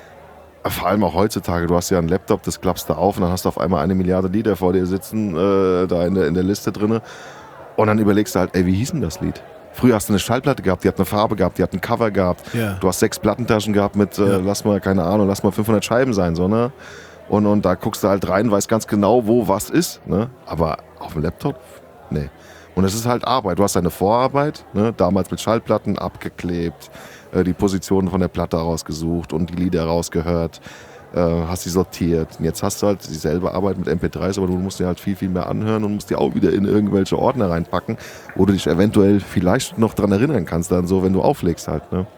vor allem auch heutzutage, du hast ja einen Laptop, das klappst du auf und dann hast du auf einmal 1 Milliarde Lieder vor dir sitzen, da in der Liste drin. Und dann überlegst du halt, ey, wie hieß denn das Lied? Früher hast du eine Schallplatte gehabt, die hat eine Farbe gehabt, die hat ein Cover gehabt. Ja. Du hast 6 Plattentaschen gehabt mit, lass mal 500 Scheiben sein, so, ne? Und da guckst du halt rein, weißt ganz genau, wo was ist, ne? Aber auf dem Laptop, nee. Und es ist halt Arbeit. Du hast deine Vorarbeit, ne? Damals mit Schallplatten abgeklebt, die Positionen von der Platte rausgesucht und die Lieder rausgehört, hast sie sortiert. Und jetzt hast du halt dieselbe Arbeit mit MP3s, aber du musst dir halt viel, viel mehr anhören und musst die auch wieder in irgendwelche Ordner reinpacken, wo du dich eventuell vielleicht noch dran erinnern kannst, dann so, wenn du auflegst halt. Ne?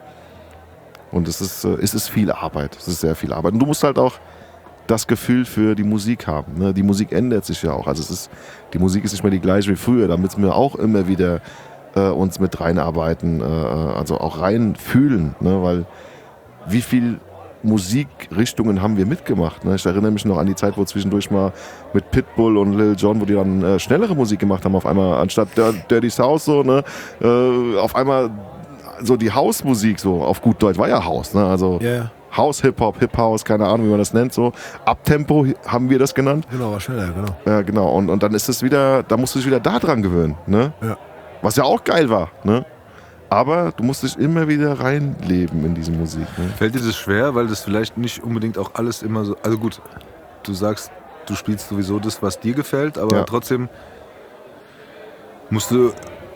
Und es ist viel Arbeit. Es ist sehr viel Arbeit. Und du musst halt auch das Gefühl für die Musik haben. Ne? Die Musik ändert sich ja auch. Also die Musik ist nicht mehr die gleiche wie früher. Da müssen wir auch immer wieder uns mit reinarbeiten, also auch rein fühlen. Ne? Weil wie viel Musikrichtungen haben wir mitgemacht. Ne? Ich erinnere mich noch an die Zeit, wo zwischendurch mal mit Pitbull und Lil Jon, wo die dann schnellere Musik gemacht haben, auf einmal anstatt Dirty South so, ne? Auf einmal so die Hausmusik so auf gut Deutsch war ja Haus, ne? Also House-Hip-Hop, Hip-House, keine Ahnung, wie man das nennt, so. Abtempo haben wir das genannt. Genau, war schneller, genau. Ja, genau. Und dann ist es wieder, da musst du dich wieder da dran gewöhnen, ne? Ja. Was ja auch geil war, ne? Aber du musst dich immer wieder reinleben in diese Musik, ne? Fällt dir das schwer, weil das vielleicht nicht unbedingt auch alles immer so... Also gut, du sagst, du spielst sowieso das, was dir gefällt, aber trotzdem musst du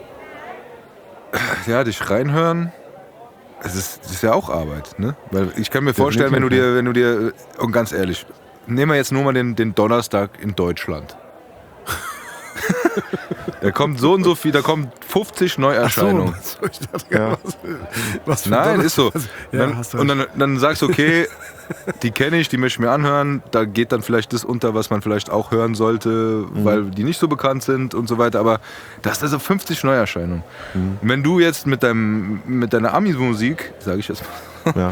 dich reinhören. Das ist ja auch Arbeit, ne? Weil ich kann mir vorstellen, wenn du dir, und ganz ehrlich, nehmen wir jetzt nur mal den Donnerstag in Deutschland. Da kommt so und so viel, da kommen 50 Neuerscheinungen. Ach so, ich dachte, was für Nein, ist so. Ja, und dann sagst du, okay, die kenne ich, die möchte ich mir anhören. Da geht dann vielleicht das unter, was man vielleicht auch hören sollte, weil die nicht so bekannt sind und so weiter. Aber das ist also 50 Neuerscheinungen. Und wenn du jetzt mit deiner Ami-Musik, sage ich jetzt mal,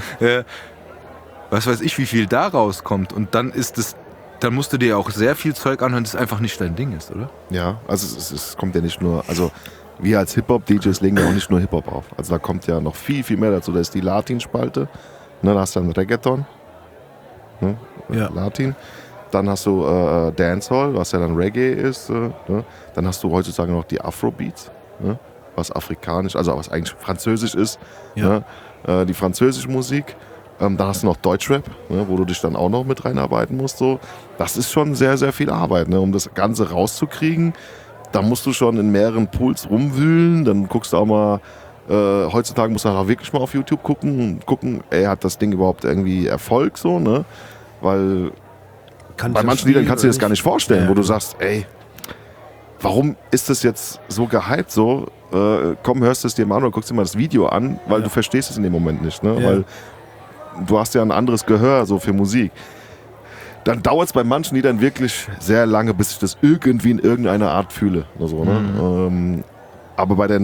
was weiß ich, wie viel da rauskommt, und dann musst du dir auch sehr viel Zeug anhören, das einfach nicht dein Ding ist, oder? Ja, also es kommt ja nicht nur, also wir als Hip-Hop-DJs legen ja auch nicht nur Hip-Hop auf. Also da kommt ja noch viel, viel mehr dazu. Da ist die Latin-Spalte, ne, da hast du dann Reggaeton, ne, Latin. Dann hast du Dancehall, was ja dann Reggae ist. Ne. Dann hast du heutzutage noch die Afrobeats, ne, was afrikanisch, also was eigentlich französisch ist. Ja. Ne, die französische Musik. Dann hast du noch Deutschrap, ne, wo du dich dann auch noch mit reinarbeiten musst. So. Das ist schon sehr, sehr viel Arbeit, ne, um das Ganze rauszukriegen. Da musst du schon in mehreren Pools rumwühlen. Dann guckst du auch mal, heutzutage musst du halt auch wirklich mal auf YouTube gucken, hat das Ding überhaupt irgendwie Erfolg, so, ne? Weil bei manchen Liedern kannst du dir das gar nicht vorstellen, wo du sagst, ey, warum ist das jetzt so gehypt so? Komm, hörst du es dir mal an oder guckst dir mal das Video an, weil du verstehst es in dem Moment nicht, ne? Weil du hast ja ein anderes Gehör so für Musik. Dann dauert es bei manchen Liedern wirklich sehr lange, bis ich das irgendwie in irgendeiner Art fühle. Oder so, ne? Aber bei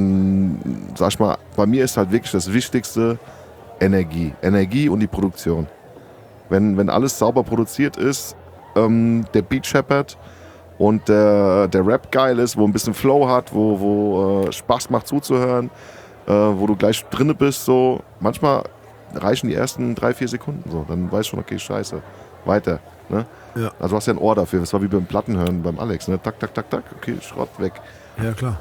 mir ist halt wirklich das Wichtigste Energie. Energie und die Produktion. Wenn alles sauber produziert ist, der Beat scheppert und der Rap geil ist, wo ein bisschen Flow hat, wo Spaß macht zuzuhören, wo du gleich drinne bist, so manchmal reichen die ersten 3-4 Sekunden so. Dann weißt du schon, okay, scheiße, weiter. Ne? Ja. Also du hast ja ein Ohr dafür. Das war wie beim Plattenhören beim Alex. Ne? Tak, tak, tak, tak, okay, Schrott weg. Ja, klar.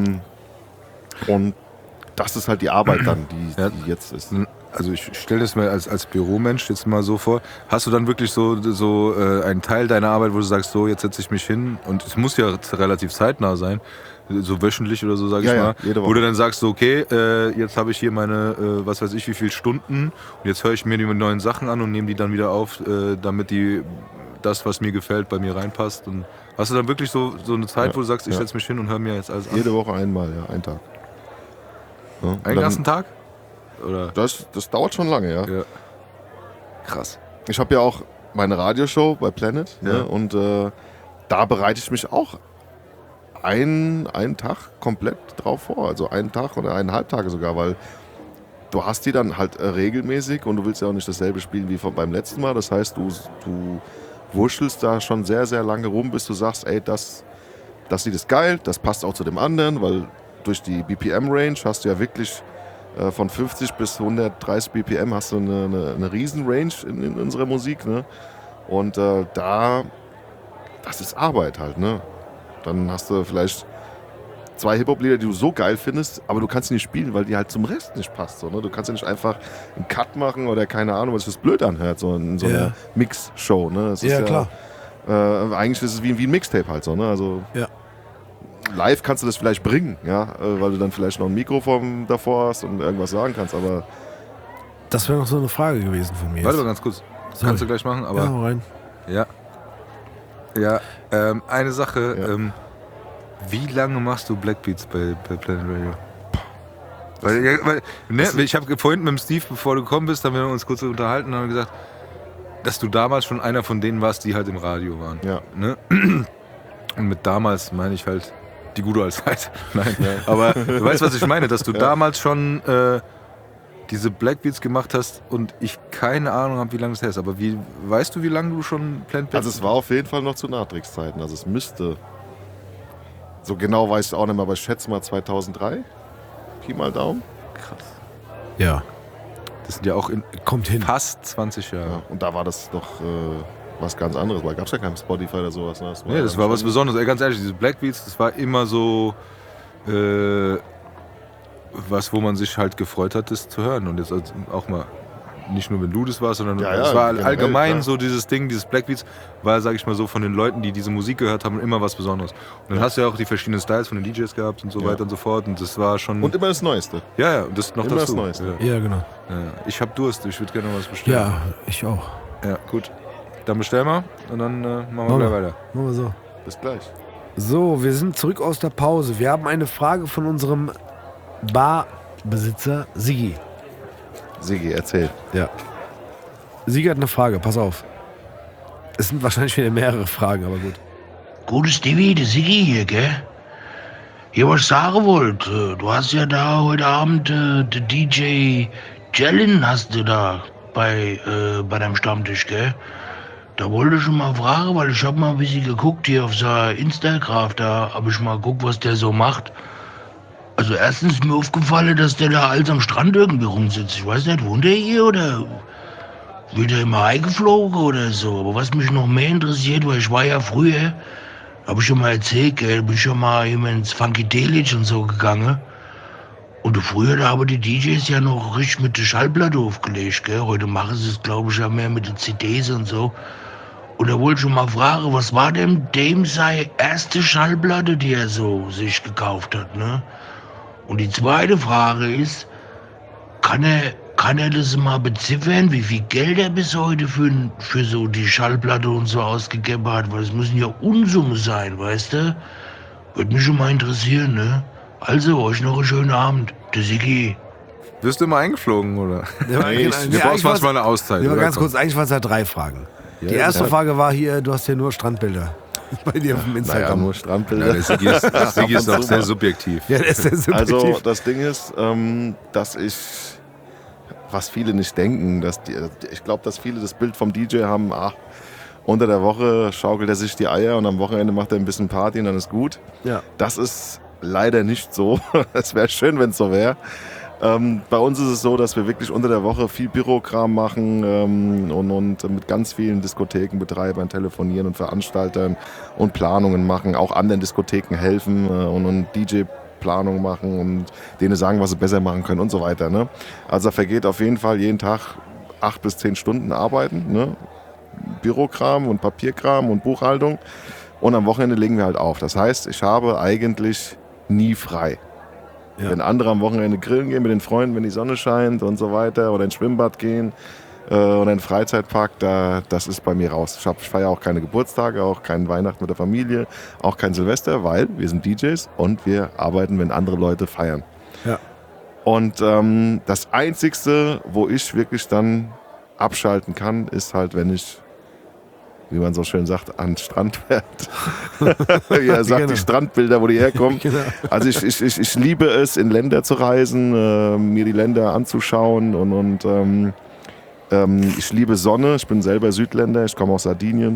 Und das ist halt die Arbeit dann, die jetzt ist. Also ich stelle das mir als Büromensch jetzt mal so vor. Hast du dann wirklich so einen Teil deiner Arbeit, wo du sagst, so jetzt setze ich mich hin, und es muss ja relativ zeitnah sein, so wöchentlich oder so, sage ich mal, wo du dann sagst, so, okay, jetzt habe ich hier meine, was weiß ich, wie viele Stunden, und jetzt höre ich mir die neuen Sachen an und nehme die dann wieder auf, damit das, was mir gefällt, bei mir reinpasst. Und hast du dann wirklich so eine Zeit, wo du sagst, ich setze mich hin und höre mir jetzt alles an? Jede Woche einmal, einen Tag. Ja, einen ganzen Tag? Oder? Das dauert schon lange, ja. Krass. Ich habe ja auch meine Radioshow bei Planet, ne? Und da bereite ich mich auch einen Tag komplett drauf vor. Also einen Tag oder 1,5 Tage sogar, weil du hast die dann halt regelmäßig und du willst ja auch nicht dasselbe spielen wie beim letzten Mal. Das heißt, du wurschtelst da schon sehr, sehr lange rum, bis du sagst, ey, das Lied ist geil, das passt auch zu dem anderen, weil durch die BPM-Range hast du ja wirklich von 50 bis 130 BPM hast du eine riesen Range in unserer Musik, ne? Und das ist Arbeit halt, ne? Dann hast du vielleicht 2 Hip-Hop-Lieder, die du so geil findest, aber du kannst sie nicht spielen, weil die halt zum Rest nicht passt. So, ne? Du kannst ja nicht einfach einen Cut machen oder keine Ahnung, was sich das blöd anhört, so in so einer Mix-Show. Ne? Das ist klar. Eigentlich ist es wie ein Mixtape halt so. Ne? Also live kannst du das vielleicht bringen, ja? Weil du dann vielleicht noch ein Mikrofon davor hast und irgendwas sagen kannst, aber... Das wäre noch so eine Frage gewesen von mir. Warte mal ganz kurz. Das kannst du gleich machen, aber... Ja, rein. Ja, eine Sache, wie lange machst du Blackbeats bei Planet Radio? Ich habe vorhin mit dem Steve, bevor du gekommen bist, haben wir uns kurz unterhalten und haben gesagt, dass du damals schon einer von denen warst, die halt im Radio waren. Ja. Ne? Und mit damals meine ich halt die gute alte Zeit. Nein, aber du weißt, was ich meine, dass du damals schon diese Blackbeats gemacht hast und ich keine Ahnung habe, wie lange es her ist. Aber weißt du, wie lange du schon Planet? Also es war auf jeden Fall noch zu Nachkriegszeiten. Also es müsste, so genau weiß ich auch nicht mehr, aber ich schätze mal 2003. Pi mal Daumen. Krass. Ja. Das sind ja auch Kommt hin. fast 20 Jahre. Ja, und da war das doch was ganz anderes, weil gab es ja kein Spotify oder sowas. Ne? Das war was Besonderes. Ey, ganz ehrlich, diese Blackbeats, das war immer so was, wo man sich halt gefreut hat, das zu hören. Und jetzt auch mal, nicht nur wenn du das warst, sondern es war generell, allgemein klar. so dieses Ding, dieses Blackbeats, war, sag ich mal so, von den Leuten, die diese Musik gehört haben, immer was Besonderes. Und dann hast du ja auch die verschiedenen Styles von den DJs gehabt und so weiter und so fort. Und das war schon... Und immer das Neueste. ja, das noch immer dazu. das Neueste. Ja. Ja, genau. Ja. Ich hab Durst, ich würde gerne noch was bestellen. Ja, ich auch. Ja, gut. Dann bestellen wir und dann machen wir gleich weiter. Machen wir so. Bis gleich. So, wir sind zurück aus der Pause. Wir haben eine Frage von unserem Barbesitzer Sigi. Sigi, erzähl. Ja. Sigi hat eine Frage, pass auf. Es sind wahrscheinlich wieder mehrere Fragen, aber gut. Gutes Stevie, der Sigi hier, gell? Hier, was ich sagen wollte, du hast ja da heute Abend den DJ Jellin hast du da bei deinem Stammtisch, gell? Da wollte ich schon mal fragen, weil ich habe mal ein bisschen geguckt hier auf seiner Instagram, da habe ich mal geguckt, was der so macht. Also erstens ist mir aufgefallen, dass der da alles am Strand irgendwie rumsitzt. Ich weiß nicht, wohnt der hier oder wird er immer eingeflogen oder so? Aber was mich noch mehr interessiert, weil ich war ja früher, habe ich schon mal erzählt, gell, bin schon mal immer ins Funkadelic und so gegangen. Und früher, da haben die DJs ja noch richtig mit der Schallplatte aufgelegt, gell. Heute machen sie es, glaube ich, ja mehr mit den CDs und so. Und da wollte ich schon mal fragen, was war denn dem seine erste Schallplatte, die er so sich gekauft hat, ne? Und die zweite Frage ist, kann er das mal beziffern, wie viel Geld er bis heute für so die Schallplatte und so ausgegeben hat? Weil es müssen ja Unsummen sein, weißt du? Würde mich schon mal interessieren, ne? Also, euch noch einen schönen Abend. Der Sigi. Wirst du immer eingeflogen, oder? Nee, Du brauchst manchmal eine Auszeit. Nee, oder? ganz kurz, eigentlich waren es ja 3 Fragen. Die erste Frage war hier, du hast ja nur Strandbilder bei dir auf dem Naja, Instagram. nur Ja, Strandbilder. der Sigi ist auch sehr subjektiv. Ja, das ist ja subjektiv. Also das Ding ist, dass was viele nicht denken, ich glaube, dass viele das Bild vom DJ haben, unter der Woche schaukelt er sich die Eier und am Wochenende macht er ein bisschen Party und dann ist gut. Ja. Das ist leider nicht so. Es wäre schön, wenn es so wäre. Bei uns ist es so, dass wir wirklich unter der Woche viel Bürokram machen und mit ganz vielen Diskothekenbetreibern telefonieren und Veranstaltern und Planungen machen, auch anderen Diskotheken helfen und DJ-Planung machen und denen sagen, was sie besser machen können und so weiter. Ne? Also da vergeht auf jeden Fall jeden Tag 8 bis 10 Stunden Arbeiten, ne? Bürokram und Papierkram und Buchhaltung und am Wochenende legen wir halt auf. Das heißt, ich habe eigentlich nie frei. Ja. Wenn andere am Wochenende grillen gehen mit den Freunden, wenn die Sonne scheint und so weiter, oder ins Schwimmbad gehen oder in den Freizeitpark, das ist bei mir raus. Ich feiere auch keine Geburtstage, auch keinen Weihnachten mit der Familie, auch kein Silvester, weil wir sind DJs und wir arbeiten, wenn andere Leute feiern. Ja. Und das Einzigste, wo ich wirklich dann abschalten kann, ist halt, wenn ich, wie man so schön sagt, an den Strand fährt. Wie er sagt, Genau. die Strandbilder, wo die herkommen. Genau. Also ich liebe es, in Länder zu reisen, mir die Länder anzuschauen und ich liebe Sonne. Ich bin selber Südländer, ich komme aus Sardinien.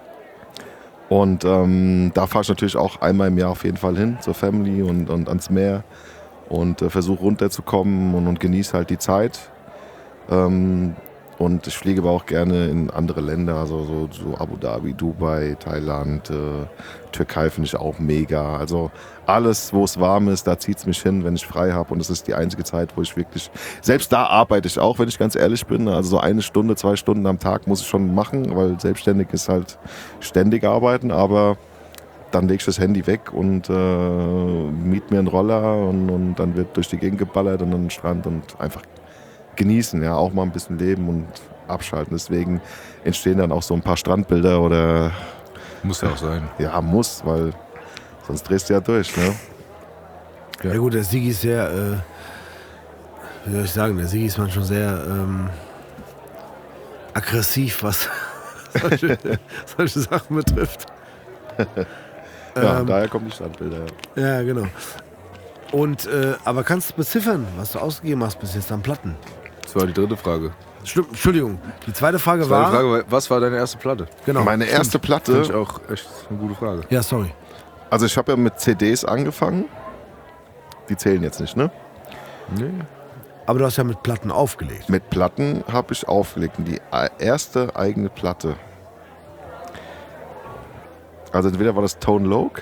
Und da fahre ich natürlich auch einmal im Jahr auf jeden Fall hin, zur Family und ans Meer und versuche runterzukommen und genieße halt die Zeit. Und ich fliege aber auch gerne in andere Länder, also so Abu Dhabi, Dubai, Thailand, Türkei finde ich auch mega. Also alles, wo es warm ist, da zieht es mich hin, wenn ich frei habe. Und das ist die einzige Zeit, wo ich wirklich, selbst da arbeite ich auch, wenn ich ganz ehrlich bin. Also so 1 Stunde, 2 Stunden am Tag muss ich schon machen, weil selbstständig ist halt ständig arbeiten. Aber dann lege ich das Handy weg und miete mir einen Roller und dann wird durch die Gegend geballert und an den Strand und einfach genießen, ja, auch mal ein bisschen leben und abschalten. Deswegen entstehen dann auch so ein paar Strandbilder oder... Muss ja auch sein. Ja, muss, weil sonst drehst du ja durch, ne? Ja gut, der Sigi ist sehr, wie soll ich sagen, der Sigi ist manchmal sehr aggressiv, was solche Sachen betrifft. Ja, daher kommen die Strandbilder. Ja, genau. Und, aber kannst du beziffern, was du ausgegeben hast bis jetzt an Platten? Das war die dritte Frage. Stimmt, Entschuldigung. Die zweite Frage Die war... Frage war, was war deine erste Platte? Genau. Meine erste Finde Platte, ich auch echt eine gute Frage. Ja, sorry. also ich habe ja mit CDs angefangen. Die zählen jetzt nicht, ne? Nee. Aber du hast ja mit Platten aufgelegt. Mit Platten habe ich aufgelegt. Und die erste eigene Platte. Also entweder war das Tone Loc,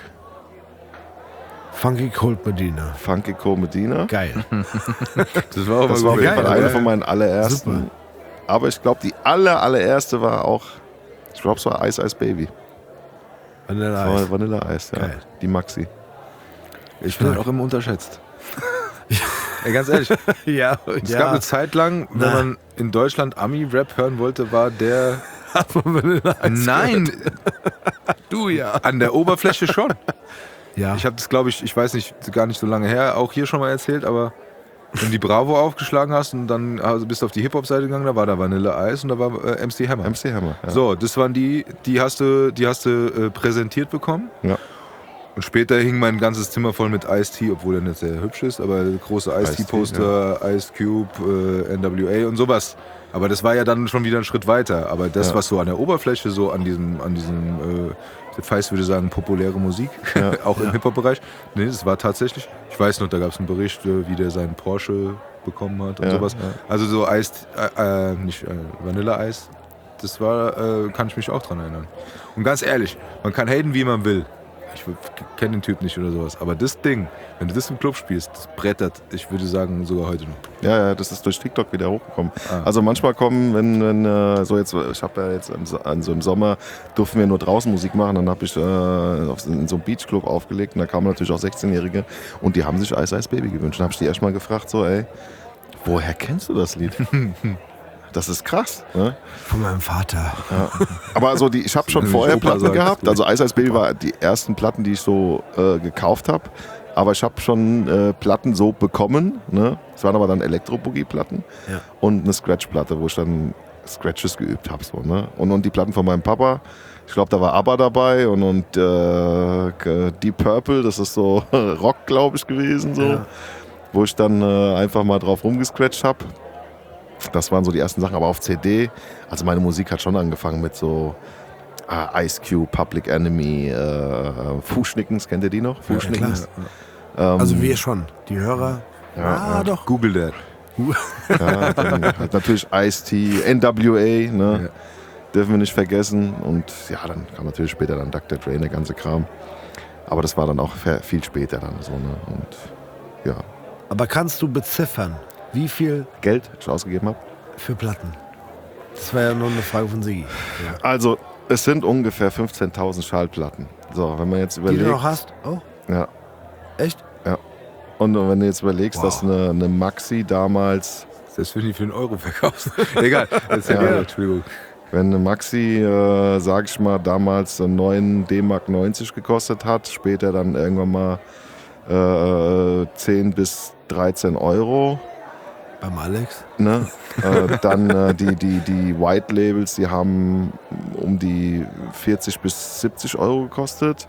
Funky Cold Medina. Funky Cold Medina. Geil. Das war auch Das mal war auf gut. jeden Fall geil, eine oder? von meinen allerersten. Super. Aber ich glaube, die allererste war auch, ich glaube, es war Ice Ice Baby. Vanilla Ice. Vanilla Ice, ja. Geil. Die Maxi. Ich bin halt auch immer unterschätzt. Ey, ganz ehrlich, Ja, es gab eine Zeit lang, wenn man in Deutschland Ami-Rap hören wollte, war der... Vanilla Ice. Nein, Du ja. an der Oberfläche schon. Ja. Ich habe das, glaube ich weiß nicht, gar nicht so lange her, auch hier schon mal erzählt, aber wenn du die Bravo aufgeschlagen hast und dann bist du auf die Hip-Hop-Seite gegangen, da war da Vanilla Ice und da war MC Hammer. MC Hammer. Ja. So, das waren die hast du präsentiert bekommen. Ja. Und später hing mein ganzes Zimmer voll mit Ice-T, obwohl er nicht sehr hübsch ist, aber große Ice-T-Poster, Ice Cube, NWA und sowas. Aber das war ja dann schon wieder ein Schritt weiter. Aber das, was so an der Oberfläche, so an diesem Feist würde sagen, populäre Musik, auch im Hip-Hop-Bereich, nee, das war tatsächlich, ich weiß noch, da gab es einen Bericht, wie der seinen Porsche bekommen hat und sowas. Ja. Also so Vanilla Ice, das war, kann ich mich auch dran erinnern. Und ganz ehrlich, man kann haten, wie man will. Ich kenne den Typ nicht oder sowas. Aber das Ding, wenn du das im Club spielst, das brettert, ich würde sagen, sogar heute noch. Ja, das ist durch TikTok wieder hochgekommen. Also manchmal kommen, wenn so jetzt, ich habe ja jetzt im Sommer, durften wir nur draußen Musik machen, dann habe ich in so einem Beachclub aufgelegt und da kamen natürlich auch 16-Jährige und die haben sich Ice Ice Baby gewünscht. Dann habe ich die erstmal gefragt, so ey, woher kennst du das Lied? Das ist krass. Ne? Von meinem Vater. Ja. Aber also ich habe schon vorher Platten gehabt. Also Ice Ice Baby war die ersten Platten, die ich so gekauft habe. Aber ich habe schon Platten so bekommen. Ne? Das waren aber dann Elektro-Boogie-Platten und eine Scratch-Platte, wo ich dann Scratches geübt habe. So, ne? Und die Platten von meinem Papa. Ich glaube, da war ABBA dabei und Deep Purple. Das ist so Rock, glaube ich, gewesen. So. Ja. Wo ich dann einfach mal drauf rumgescratcht habe. Das waren so die ersten Sachen, aber auf CD. Also meine Musik hat schon angefangen mit so Ice Cube, Public Enemy, Fußschnickens, kennt ihr die noch? Fußschnickens. Ja, also wir schon, die Hörer. Doch. Google that. Ja, dann halt natürlich Ice-T, NWA, ne? Dürfen wir nicht vergessen. Und ja, dann kam natürlich später dann Dr. Dre, der ganze Kram. Aber das war dann auch viel später dann so, ne? Und ja. Aber kannst du beziffern, wie viel Geld ich ausgegeben habe? Für Platten. Das war ja nur eine Frage von Sigi. Ja. Also, es sind ungefähr 15.000 Schallplatten. So, wenn man jetzt überlegt. Die du noch hast? Oh. Ja. Echt? Ja. Und wenn du jetzt überlegst, dass eine Maxi damals. Selbst wenn du die für einen Euro verkaufst. Egal. Entschuldigung. Wenn eine Maxi, sag ich mal, damals 9 D-Mark 90 gekostet hat, später dann irgendwann mal 10 bis 13 Euro. Beim Alex? Ne? Dann die White Labels, die haben um die 40 bis 70 Euro gekostet.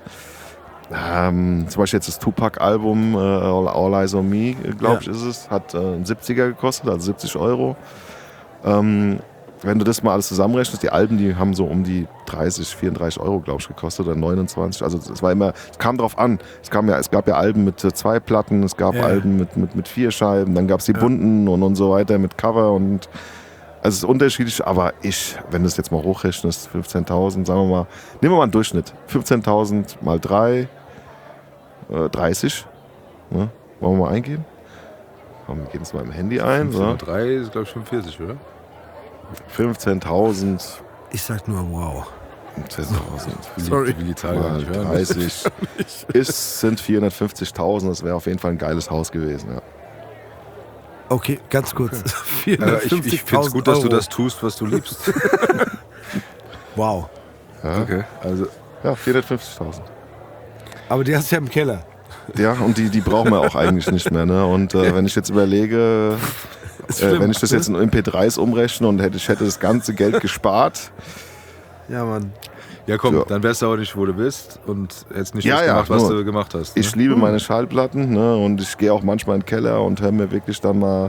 Zum Beispiel jetzt das Tupac-Album All Eyes on Me, glaube ich, ist es, hat einen 70er gekostet, also 70 Euro. Wenn du das mal alles zusammenrechnest, die Alben, die haben so um die 30, 34 Euro, glaube ich, gekostet oder 29. Also es war immer, es kam drauf an. Es gab ja Alben mit 2 Platten, es gab Alben mit 4 Scheiben, dann gab es die bunten und so weiter mit Cover und also es ist unterschiedlich, aber wenn du es jetzt mal hochrechnest, 15.000, sagen wir mal, nehmen wir mal einen Durchschnitt. 15.000 mal 3, 30. Ne? Wollen wir mal eingeben? Wir gehen es mal im Handy ein. 15 mal 3 ist, glaube ich, 45, oder? 15.000. Ich sag nur wow. 15.000. Sorry. Wie die Zahl Mal 30 sind 450.000. Das wäre auf jeden Fall ein geiles Haus gewesen. Ja. Okay, ganz kurz. Ich finde es gut, dass du das tust, was du liebst. Wow. Ja. Okay, also. Ja, 450.000. Aber die hast du ja im Keller. Ja, und die brauchen wir auch eigentlich nicht mehr. Ne? Und wenn ich jetzt überlege, wenn ich das jetzt in MP3s umrechne und ich hätte das ganze Geld gespart. Ja, Mann. Ja, komm, dann wärst du auch nicht, wo du bist und hättest nicht das gemacht, was du gemacht hast. Ne? Ich liebe meine Schallplatten, ne? Und ich gehe auch manchmal in den Keller und höre mir wirklich dann mal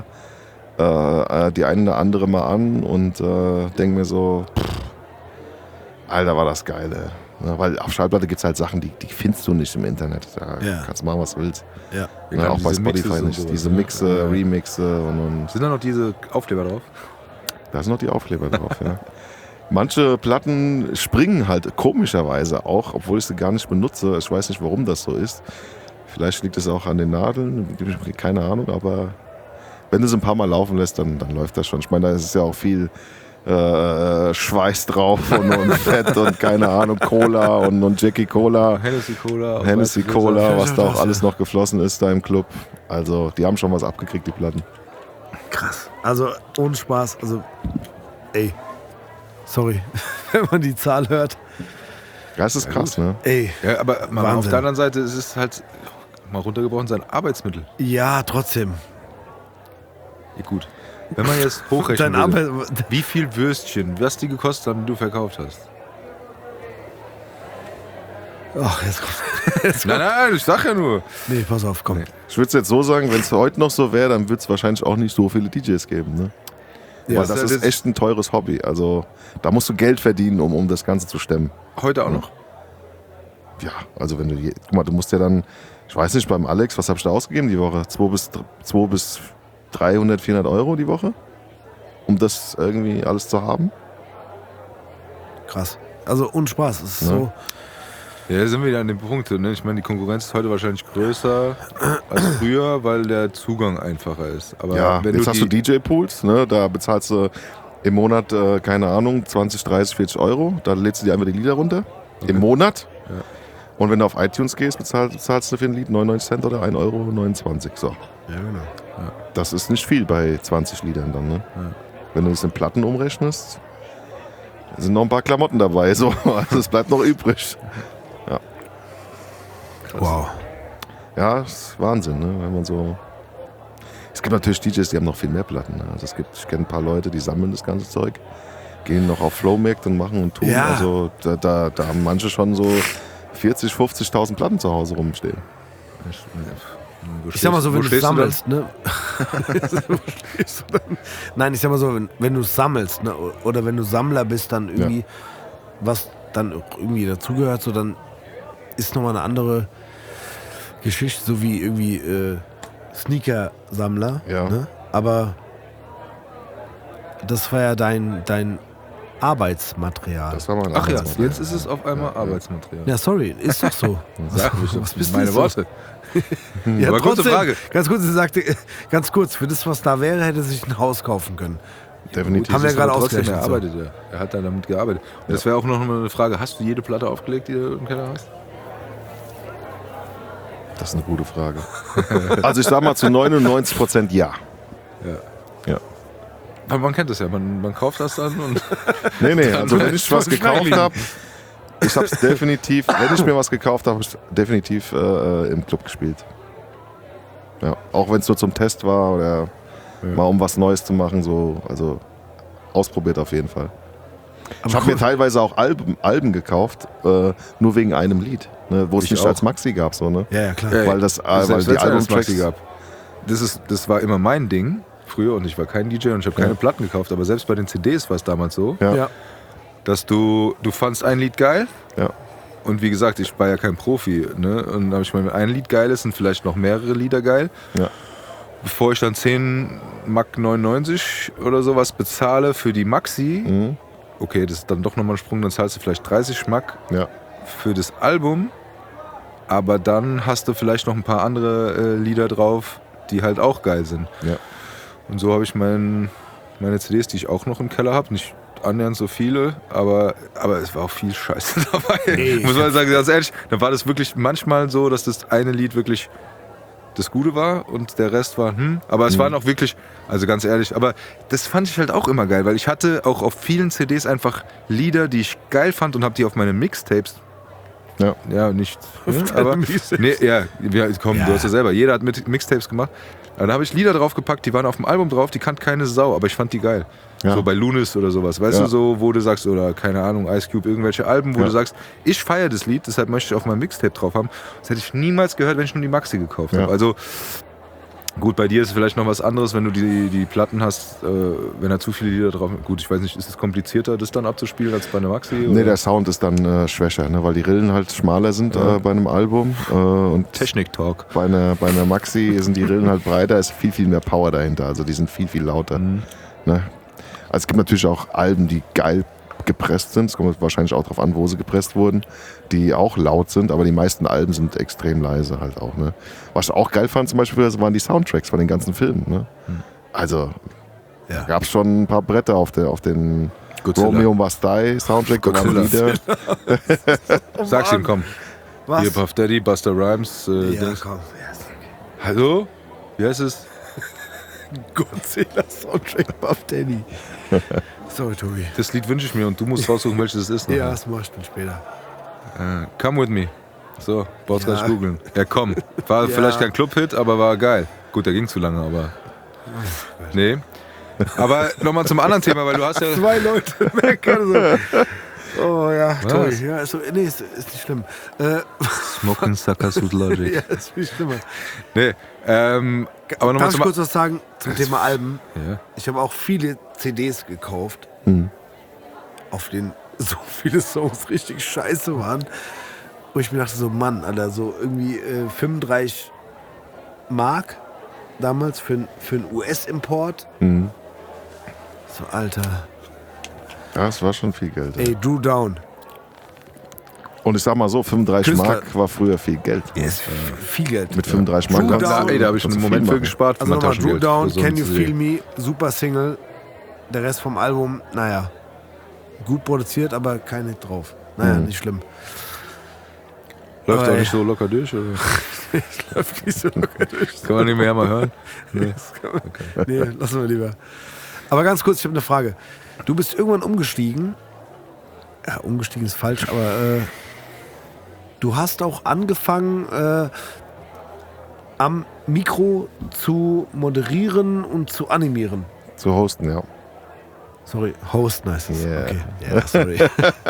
die eine oder andere mal an und denke mir so, Alter, war das geil, ey. Ja, weil auf Schallplatte gibt es halt Sachen, die findest du nicht im Internet. Da kannst du machen, was du willst. Ja. Ja, auch bei Spotify Mixes nicht. und sowas, Diese ne? Mixe, Remixe und Sind da noch diese Aufkleber drauf? da sind noch die Aufkleber drauf, ja. Manche Platten springen halt komischerweise auch, obwohl ich sie gar nicht benutze. Ich weiß nicht, warum das so ist. Vielleicht liegt es auch an den Nadeln, keine Ahnung, aber wenn du es ein paar Mal laufen lässt, dann läuft das schon. Ich meine, da ist ja auch viel Schweiß drauf und Fett und keine Ahnung, Cola und Jackie Cola. Hennessy Cola. Hennessy Cola, was da auch alles noch geflossen ist da im Club. Also, die haben schon was abgekriegt, die Platten. Krass. Also, ohne Spaß. Also, ey. Sorry, wenn man die Zahl hört. Ja, das ist krass, ne? Ey. Ja, aber mal auf Wahnsinn. der anderen Seite ist es halt mal runtergebrochen sein Arbeitsmittel. Ja, trotzdem. Ja, gut. Wenn man jetzt hochrechnen Dein würde, Arbeit. wie viel Würstchen, was die gekostet haben, die du verkauft hast? Ach, jetzt kommt. Nein, ich sag ja nur. Nee, pass auf, komm. Nee. Ich würde es jetzt so sagen, wenn es heute noch so wäre, dann würde es wahrscheinlich auch nicht so viele DJs geben, ne? Ja, Weil das ist echt ein teures Hobby. Also, da musst du Geld verdienen, um das Ganze zu stemmen. Heute auch noch. Ja, also wenn du, guck mal, du musst ja dann, ich weiß nicht, beim Alex, was habe ich da ausgegeben die Woche? 200 bis 300, 400 Euro die Woche, um das irgendwie alles zu haben. Krass. Also, ohne Spaß. Es ist Ja. so. Ja, da sind wir wieder an dem Punkt. Ne? Ich meine, die Konkurrenz ist heute wahrscheinlich größer als früher, weil der Zugang einfacher ist. Aber Ja, wenn jetzt hast du DJ-Pools, ne? Da bezahlst du im Monat, keine Ahnung, 20, 30, 40 Euro. Da lädst du dir einfach die Lieder runter. Okay. Im Monat. Ja. Und wenn du auf iTunes gehst, bezahlst du für ein Lied 99 Cent oder 1,29 Euro. So. Ja, genau. Das ist nicht viel bei 20 Liedern dann, ne? Ja. Wenn du das in Platten umrechnest, sind noch ein paar Klamotten dabei. So. Also es bleibt noch übrig. Wow. Ja, das ist Wahnsinn, ne? Wenn man so. Es gibt natürlich DJs, die haben noch viel mehr Platten. Ne? Also ich kenne ein paar Leute, die sammeln das ganze Zeug, gehen noch auf Flohmärkte und machen und tun. Ja. Also da haben manche schon so 40, 50.000 Platten zu Hause rumstehen. Ich sag mal so, wenn du stehst sammelst, ne? Wo stehst du dann? Nein, ich sag mal so, wenn du sammelst, ne? Oder wenn du Sammler bist, dann irgendwie, was dann irgendwie dazugehört, so dann ist nochmal eine andere Geschichte, so wie irgendwie Sneaker-Sammler. Ja. Ne? Aber das war ja dein Arbeitsmaterial. Das war mal ein Ach ja, Arbeitsmaterial. jetzt ist es auf einmal Arbeitsmaterial. Ja, sorry, ist doch so. Sag mich, Was bist meine du so? Worte. Ja, Aber kurze trotzdem, Frage. Ganz kurz, sie sagte, ganz kurz, für das, was da wäre, hätte sich ein Haus kaufen können. Definitiv. Haben wir Das ist gerade aber trotzdem, ausgerechnet, Er arbeitet ja. Er hat da damit gearbeitet. Und das wäre auch noch mal eine Frage. Hast du jede Platte aufgelegt, die du im Keller hast? Das ist eine gute Frage. Also ich sag mal zu 99% ja. Ja. Ja. Aber man kennt das ja. Man kauft das dann und Nee, also wenn ich was Schwein gekauft liegen. habe, ich hab's definitiv, wenn ich mir was gekauft habe, habe ich definitiv im Club gespielt. Ja, auch wenn es nur zum Test war oder mal um was Neues zu machen, so, also ausprobiert auf jeden Fall. Ich habe mir teilweise auch Alben gekauft, nur wegen einem Lied, ne, wo es Ich nicht auch. als Maxi gab, so, ne? Ja, klar. Ja, Weil das, weil Selbst die wenn's Albumtracks Maxi gab. Das war immer mein Ding früher und ich war kein DJ und ich habe keine Platten gekauft, aber selbst bei den CDs war es damals so, Ja. Ja. dass du fandst ein Lied geil Ja. und wie gesagt, ich war ja kein Profi, ne? Und dann habe ich mal, wenn ein Lied geil ist, sind vielleicht noch mehrere Lieder geil. Ja. Bevor ich dann 10 Mark 99 oder sowas bezahle für die Maxi, okay, das ist dann doch nochmal ein Sprung, dann zahlst du vielleicht 30 Mark Ja. für das Album, aber dann hast du vielleicht noch ein paar andere Lieder drauf, die halt auch geil sind. Ja. Und so habe ich meine CDs, die ich auch noch im Keller habe, nicht annähernd so viele, aber es war auch viel Scheiße dabei. Nee, Muss man sagen, ganz ehrlich, dann war das wirklich manchmal so, dass das eine Lied wirklich das Gute war und der Rest war, aber es waren auch wirklich, also ganz ehrlich, aber das fand ich halt auch immer geil, weil ich hatte auch auf vielen CDs einfach Lieder, die ich geil fand und habe die auf meine Mixtapes, ja nicht, aber, nee, ja, komm, du hast ja selber, jeder hat mit Mixtapes gemacht, da habe ich Lieder draufgepackt, die waren auf dem Album drauf, die kannte keine Sau, aber ich fand die geil. Ja. So bei Lunis oder sowas, weißt Ja. du, so, wo du sagst, oder keine Ahnung, Ice Cube, irgendwelche Alben, wo Ja. du sagst, ich feiere das Lied, deshalb möchte ich auf meinem Mixtape drauf haben. Das hätte ich niemals gehört, wenn ich nur die Maxi gekauft Ja. habe. Also Gut, bei dir ist es vielleicht noch was anderes, wenn du die Platten hast, wenn da zu viele Lieder drauf sind. Gut, ich weiß nicht, ist es komplizierter, das dann abzuspielen als bei einer Maxi? Nee, oder? der Sound ist dann schwächer, ne? Weil die Rillen halt schmaler sind bei einem Album. Und Technik-Talk. bei einer Maxi sind die Rillen halt breiter, ist viel, viel mehr Power dahinter. Also die sind viel, viel lauter. Ne? Also es gibt natürlich auch Alben, die geil gepresst sind. Es kommt wahrscheinlich auch darauf an, wo sie gepresst wurden, die auch laut sind, aber die meisten Alben sind extrem leise halt auch. Ne? Was ich auch geil fand zum Beispiel, waren die Soundtracks von den ganzen Filmen. Ne? Also Ja. gab es schon ein paar Bretter auf den Godzilla. Romeo Must Die Soundtrack. Da waren Godzilla. Lieder. Sag's ihm, komm. Was? Hier, Puff Daddy, Buster Rhymes. Ja, Dings. komm. Hallo? Wie heißt es? Godzilla Soundtrack Buff Daddy. Sorry, Tobi. Das Lied wünsche ich mir und du musst raussuchen, welches es ist. Ja, das mach ich dann später. Come with me. So, brauchst Ja. gar nicht googeln. Ja, komm. War Ja. vielleicht kein Club-Hit, aber war geil. Gut, der ging zu lange, aber. Nee. Aber nochmal zum anderen Thema, weil du hast ja. 2 Leute meckern so. Oh ja, Was? Tobi. Ja, nee, ist nicht schlimm. Smoking Sucker Suit Logic. Ja, ist viel schlimmer. Nee. Aber nochmal Darf ich zum kurz was sagen zum Thema Alben? Ja. Ich habe auch viele CDs gekauft, auf denen so viele Songs richtig scheiße waren. Wo ich mir dachte, so Mann, Alter, so irgendwie 35 Mark damals für einen US-Import. So, Alter. Ja, das war schon viel Geld. Ja. Ey, Drew Down. Und ich sag mal so, 35 Künstler. Mark war früher viel Geld. Ja, ist viel Geld. Mit 35 Mark Drew kannst Down. du- Ey, da habe ich kannst einen du Moment viel für machen. gespart. Also für mein nochmal Drew Taschengeld, Down, für so Can eine You CD. Feel Me, super Single. Der Rest vom Album, naja, gut produziert, aber kein Hit drauf. Naja, nicht schlimm. Läuft Aber auch nicht so locker durch, oder? Läuft nicht so locker durch. Kann man nicht mehr mal hören? Nee. Nee, lassen wir lieber. Aber ganz kurz, ich habe eine Frage. Du bist irgendwann umgestiegen. Ja, umgestiegen ist falsch, aber du hast auch angefangen, am Mikro zu moderieren und zu animieren. Zu hosten, ja. Sorry, hosten heißt es. Yeah. Okay, ja, sorry.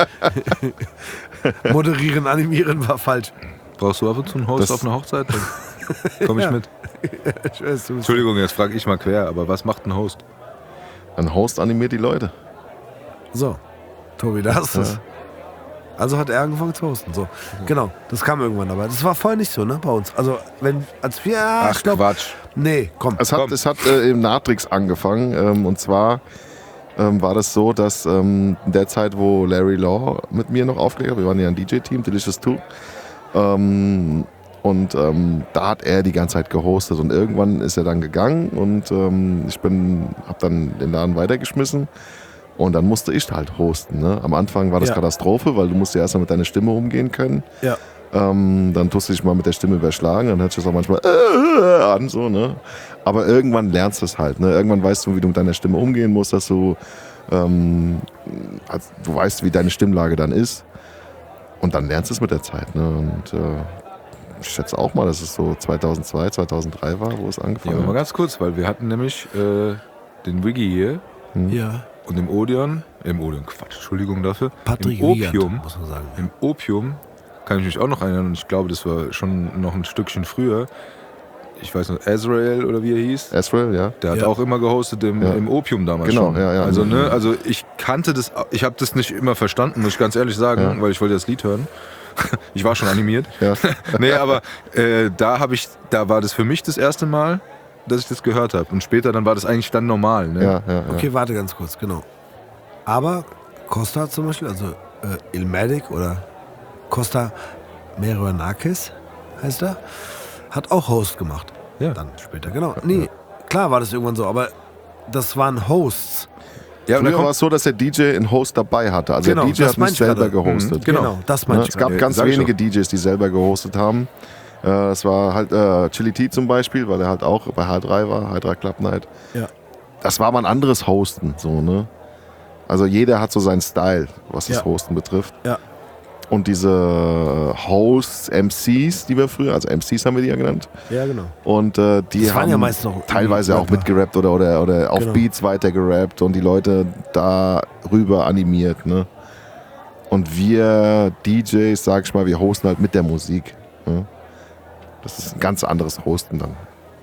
Moderieren, animieren war falsch. Brauchst du ab und zu einen Host Das- auf einer Hochzeit? Dann komm ich Ja. mit. Ich weiß, du bist Entschuldigung, jetzt frage ich mal quer, aber was macht ein Host? Ein Host animiert die Leute. So, Tobi, da hast du es. Also hat er angefangen zu hosten. So, genau, das kam irgendwann, aber das war vorher nicht so, ne, bei uns. Also, als wir, Ach, ich glaub, Quatsch. nee, komm. Komm. Es hat im Natrix angefangen. Und zwar war das so, dass in der Zeit, wo Larry Law mit mir noch aufgelegt hat, wir waren ja ein DJ-Team, Delicious 2, da hat er die ganze Zeit gehostet und irgendwann ist er dann gegangen und ich habe dann den Laden weitergeschmissen und dann musste ich halt hosten. Ne? Am Anfang war das Ja. Katastrophe, weil du musst ja erstmal mit deiner Stimme umgehen können. Ja, Dann tust du dich mal mit der Stimme überschlagen, dann hört sich das auch manchmal an, so, ne? Aber irgendwann lernst du es halt, ne? Irgendwann weißt du, wie du mit deiner Stimme umgehen musst, dass du, du weißt, wie deine Stimmlage dann ist. Und dann lernst du es mit der Zeit, ne? Und ich schätze auch mal, dass es so 2002, 2003 war, wo es Ja, angefangen mal hat. ganz kurz, weil wir hatten nämlich den Wiggy hier ja. und im Odeon, Quatsch, Entschuldigung dafür. Patrick Im Wiegand, Opium, muss man sagen. im Opium kann ich mich auch noch erinnern und ich glaube, das war schon noch ein Stückchen früher. Ich weiß noch, Azrael oder wie er hieß. Azrael, ja. Der hat Ja. auch immer gehostet im Opium damals Genau, schon. ja, ja. Also, ne, also ich kannte das, ich habe das nicht immer verstanden, muss ich ganz ehrlich sagen, Ja. weil ich wollte das Lied hören. Ich war schon animiert. Ja. Nee, aber da war das für mich das erste Mal, dass ich das gehört habe. Und später dann war das eigentlich dann normal. Ne? Ja. Okay, warte ganz kurz, genau. Aber Costa zum Beispiel, also Ilmatic oder Costa Meronakis heißt er, hat auch Host gemacht. Ja. Dann später, genau. Nee, klar war das irgendwann so, aber das waren Hosts. Ja, und da Früher war kommt, es so, dass der DJ einen Host dabei hatte. Also Genau, der DJ das hat mein nicht ich selber gerade. gehostet. Genau. Das Ne? meinte Es ich gab gerade. ganz sag ich wenige DJs, die selber gehostet haben. Es war halt Chili T zum Beispiel, weil er halt auch bei H3 war, H3 Club Night. Ja. Das war mal ein anderes Hosten, so, ne? Also jeder hat so seinen Style, was das Ja. Hosten betrifft. Ja. Und diese Hosts, MCs, die wir früher, also MCs haben wir die ja genannt. Ja, genau. Und die Das waren haben ja meist noch teilweise auch Rapper. mitgerappt oder auf Genau. Beats weitergerappt und die Leute darüber animiert. Ne? Und wir DJs, sag ich mal, wir hosten halt mit der Musik. Ne? Das ist ein ganz anderes Hosten dann.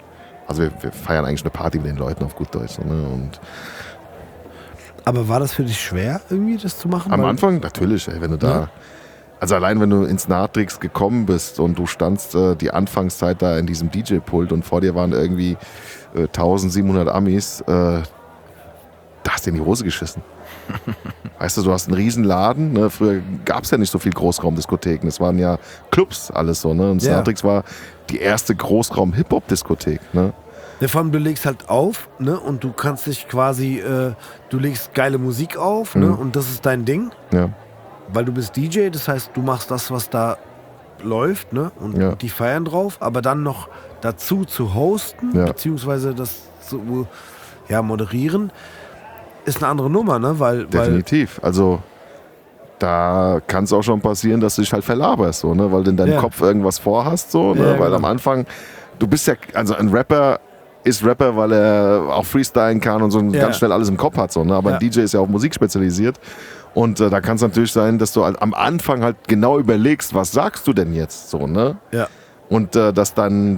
Also wir feiern eigentlich eine Party mit den Leuten auf gut Deutsch. Ne? Und Aber war das für dich schwer, irgendwie das zu machen? am Weil- Anfang natürlich, ey, wenn du da, also allein wenn du ins Natrix gekommen bist und du standst die Anfangszeit da in diesem DJ-Pult und vor dir waren irgendwie 1700 Amis, da hast du in die Hose geschissen. Weißt du hast einen riesen Laden, ne? Früher gab es ja nicht so viel Großraumdiskotheken, es waren ja Clubs alles so, ne? Und Ja. Natrix war die erste Großraum-Hip-Hop-Diskothek, ne? Ja, vor allem, du legst halt auf, ne? Und du kannst dich quasi, du legst geile Musik auf, ne? Und das ist dein Ding, Ja. weil du bist DJ, das heißt, du machst das, was da läuft, ne? Und Ja. die feiern drauf, aber dann noch dazu zu hosten, Ja. beziehungsweise das zu moderieren, ist eine andere Nummer, ne? Weil Definitiv. Also da kann es auch schon passieren, dass du dich halt verlaberst, so, ne? Weil du in deinem Ja. Kopf irgendwas vorhast, so, ne? Ja, Weil genau. am Anfang, du bist ja, also ein Rapper ist Rapper, weil er auch freestylen kann und so Ja. ganz schnell alles im Kopf hat, so, ne? Aber Ja. ein DJ ist ja auf Musik spezialisiert. Und da kann es natürlich sein, dass du halt am Anfang halt genau überlegst, was sagst du denn jetzt, so, ne? ja. Und dass dann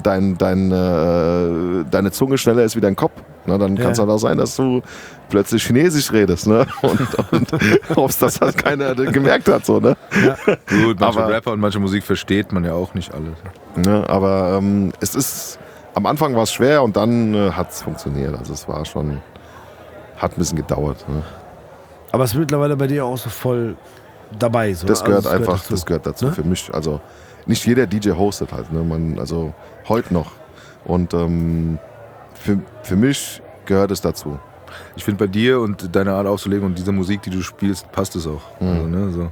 deine Zunge schneller ist wie dein Kopf. Ne? Dann kann es Ja. halt auch sein, dass du plötzlich Chinesisch redest. Ne? Und ob es das halt keiner gemerkt hat. So, ne? Gut, manche Aber- Rapper und manche Musik versteht man ja auch nicht alles. Ne? Aber es ist, am Anfang war es schwer und dann hat es funktioniert. Also es war schon, hat ein bisschen gedauert. Ne? Aber es ist mittlerweile bei dir auch so voll dabei. So, Das ne? gehört Also es einfach, dazu. das gehört dazu Ne? für mich. Also nicht jeder DJ hostet halt. Ne? Also heute noch. Und für mich gehört es dazu. Ich finde, bei dir und deiner Art aufzulegen und dieser Musik, die du spielst, passt es auch. Also, ne, so.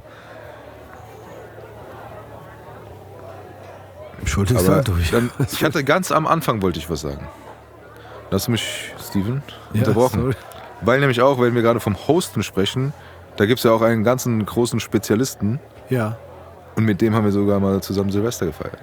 Entschuldigung, Aber durch. dann, ich hatte ganz am Anfang wollte ich was sagen. Lass mich, Steven, Ja, unterbrochen. sorry. Weil nämlich auch, wenn wir gerade vom Hosten sprechen, da gibt es ja auch einen ganzen großen Spezialisten Ja. und mit dem haben wir sogar mal zusammen Silvester gefeiert.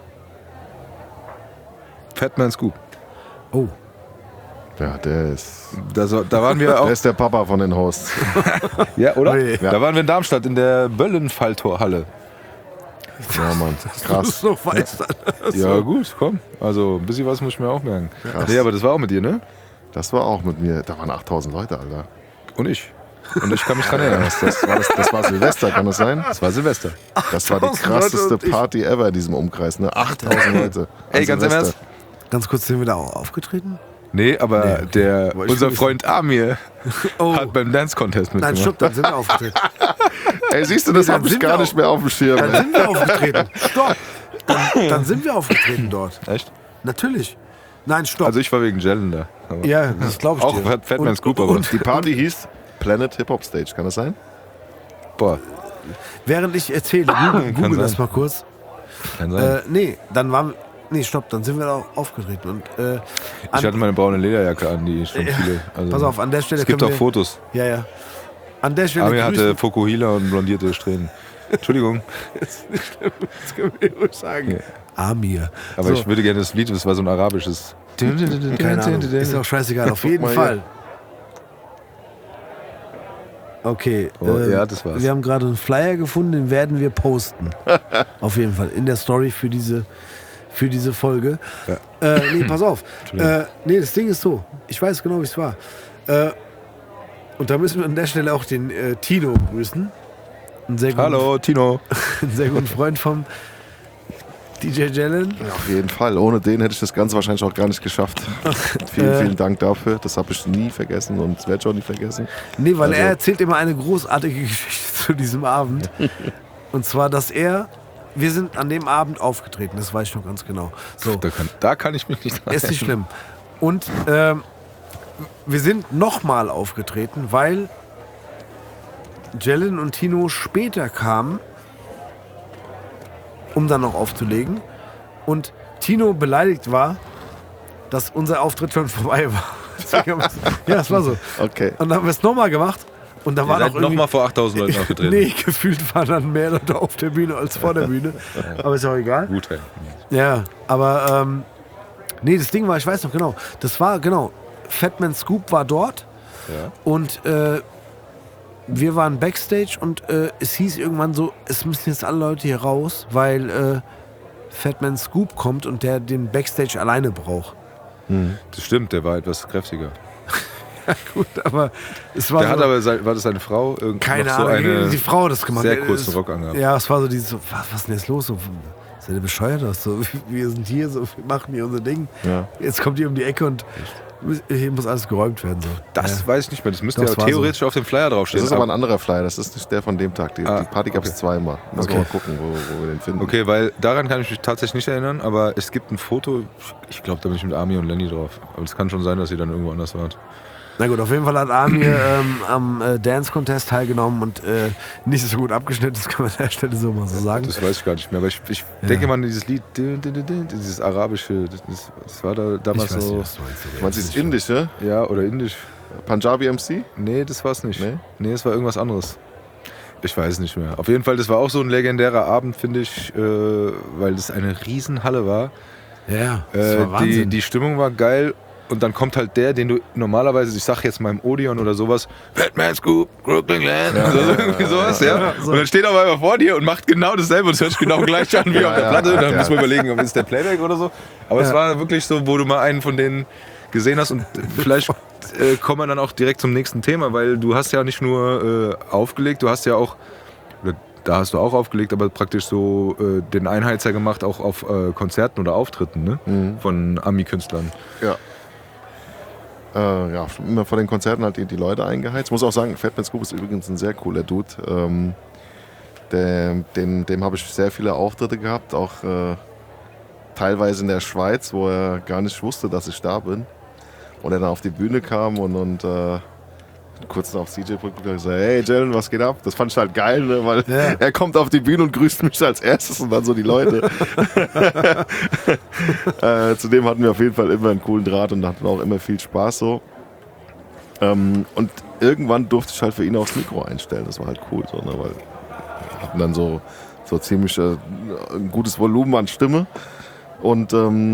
Fatman Scoop. Oh. Ja, der ist, Da waren wir auch. der ist der Papa von den Hosts. Ja, oder? Oh je. Da waren wir in Darmstadt in der Böllenfalltorhalle. Ja, Mann, krass. So weiß Ja, gut, komm. Also, ein bisschen was muss ich mir auch merken. Krass. Nee, aber das war auch mit dir, ne? Das war auch mit mir. Da waren 8000 Leute, Alter. Und ich. Und ich kann mich dran erinnern. Das war Silvester, kann das sein? Das war Silvester. Das war die 8000 krasseste Leute und ich. Party ever in diesem Umkreis, ne? 8000 Leute. an Ey, ganz im Silvester. Ernst? Ganz kurz, sind wir da auch aufgetreten? Nee, aber Nee, okay. der, Aber ich unser will Freund Amir Oh. hat beim Dance Contest Nein, mitgemacht. stopp, dann sind wir aufgetreten. Ey, siehst du, das Nee, dann hab ich sind gar wir nicht auch- mehr auf dem Schirm. Dann Ey. sind wir aufgetreten. Stopp. Dann sind wir aufgetreten dort. Echt? Natürlich. Nein, stopp. Also ich war wegen Jellen da. Aber ja, das glaube ich auch dir. Fatman Und- Scoop, aber und Die Party hieß Planet Hip Hop Stage, kann das sein? boah, während ich erzähle, google das sein. mal kurz. kann sein. Nee, dann waren wir. Nee, stopp, dann sind wir da auch aufgetreten. Und, Ich hatte meine braune Lederjacke an, die schon viele. Also pass auf, an der Stelle es gibt können auch wir, Fotos. Ja, ja. An der Stelle Amir hatte grüßen. Fokuhila und blondierte Strähnen. Entschuldigung, Das können wir ruhig sagen. Ja. Amir. aber So. ich würde gerne das Lied, das war so ein arabisches. Keine Ahnung. Ist auch scheißegal, auf jeden mal Fall. Okay. Oh, ja, das war's. Wir haben gerade einen Flyer gefunden, den werden wir posten. Auf jeden Fall. In der Story für diese Folge. Ja. Nee, pass auf. Nee, das Ding ist so. Ich weiß genau, wie es war. Und da müssen wir an der Stelle auch den Tino grüßen. Einen sehr guten, Hallo, Tino. einen sehr guten Freund vom DJ Jalen. Ja, auf jeden Fall. Ohne den hätte ich das Ganze wahrscheinlich auch gar nicht geschafft. Vielen Dank dafür. Das habe ich nie vergessen und das werde ich auch nie vergessen. Nee, weil Also- er erzählt immer eine großartige Geschichte zu diesem Abend. Und zwar, dass wir sind an dem Abend aufgetreten, das weiß ich noch ganz genau. So, Da kann ich mich nicht dran ist nicht schlimm. Und wir sind nochmal aufgetreten, weil Jellen und Tino später kamen, um dann noch aufzulegen. Und Tino beleidigt war, dass unser Auftritt schon vorbei war. Deswegen haben wir's- Ja, das war so. Okay. Und dann haben wir es nochmal gemacht. Und da war noch irgendwie... nochmal vor 8000 Leuten aufgetreten. Nee, gefühlt waren dann mehr Leute auf der Bühne als vor der Bühne. Aber ist auch egal. Gut, hey. Ja, aber nee, das Ding war, ich weiß noch genau, das war genau, Fatman Scoop war dort Ja. und wir waren Backstage und es hieß irgendwann so, es müssen jetzt alle Leute hier raus, weil Fatman Scoop kommt und der den Backstage alleine braucht. Das stimmt, der war etwas kräftiger. Gut, aber es war Der so, hat aber, war das seine Frau? keine noch so Ahnung, eine die Frau hat das gemacht. sehr Es- kurzen Rock angehabt. Ja, es war so dieses, so, was ist denn jetzt los? So, seid ihr bescheuert? Das so, wir sind hier, so, wir machen hier unser Ding. Ja. Jetzt kommt ihr um die Ecke und hier muss alles geräumt werden. So. Das ja. weiß ich nicht mehr. Das müsste Doch, ja es war theoretisch auf dem Flyer draufstehen. Das ist aber ein anderer Flyer, das ist nicht der von dem Tag. Die Party gab es okay. zweimal. Müssen wir Okay. mal gucken, wo wir den finden. Okay, weil daran kann ich mich tatsächlich nicht erinnern, aber es gibt ein Foto, ich glaube, da bin ich mit Armin und Lenny drauf. Aber es kann schon sein, dass ihr dann irgendwo anders wart. Na gut, auf jeden Fall hat Amir am Dance Contest teilgenommen und nicht so gut abgeschnitten, das kann man an der Stelle so mal so sagen. Das weiß ich gar nicht mehr, aber ich denke mal an dieses Lied, dieses arabische, das war da damals Ich weiß so. nicht, was du meinst. Du meinst dieses Indische? Ja, oder indisch. Punjabi MC? Nee, das war's nicht. Nee? Nee, es war irgendwas anderes. Ich weiß nicht mehr. Auf jeden Fall, das war auch so ein legendärer Abend, finde ich, weil das eine Riesenhalle war. Ja, das war Wahnsinn. Die Stimmung war geil. Und dann kommt halt der, den du normalerweise, ich sag jetzt mal im Odeon oder sowas, Batman Scoop, Brooklyn Land, also irgendwie sowas, ja. so. Und dann steht er aber immer vor dir und macht genau dasselbe und es hört sich genau gleich an wie auf der Platte. Und dann muss man überlegen, ob es der Playback oder so. Aber es war wirklich so, wo du mal einen von denen gesehen hast und vielleicht kommen wir dann auch direkt zum nächsten Thema, weil du hast ja nicht nur aufgelegt, du hast ja auch, oder da hast du auch aufgelegt, aber praktisch so den Einheizer gemacht, auch auf Konzerten oder Auftritten, ne? Von Ami-Künstlern. Ja. Ja, immer vor den Konzerten halt die Leute eingeheizt. Ich muss auch sagen, Fatman Scoop ist übrigens ein sehr cooler Dude. Dem habe ich sehr viele Auftritte gehabt, auch teilweise in der Schweiz, wo er gar nicht wusste, dass ich da bin. Und er dann auf die Bühne kam und kurz noch auf CJ Brück gesagt, hey Jalen, was geht ab? Das fand ich halt geil, ne? Weil er kommt auf die Bühne und grüßt mich als erstes und dann so die Leute. Zudem hatten wir auf jeden Fall immer einen coolen Draht und hatten auch immer viel Spaß so. Und irgendwann durfte ich halt für ihn aufs Mikro einstellen. Das war halt cool, so, ne? Weil wir hatten dann so ziemlich ein gutes Volumen an Stimme. Und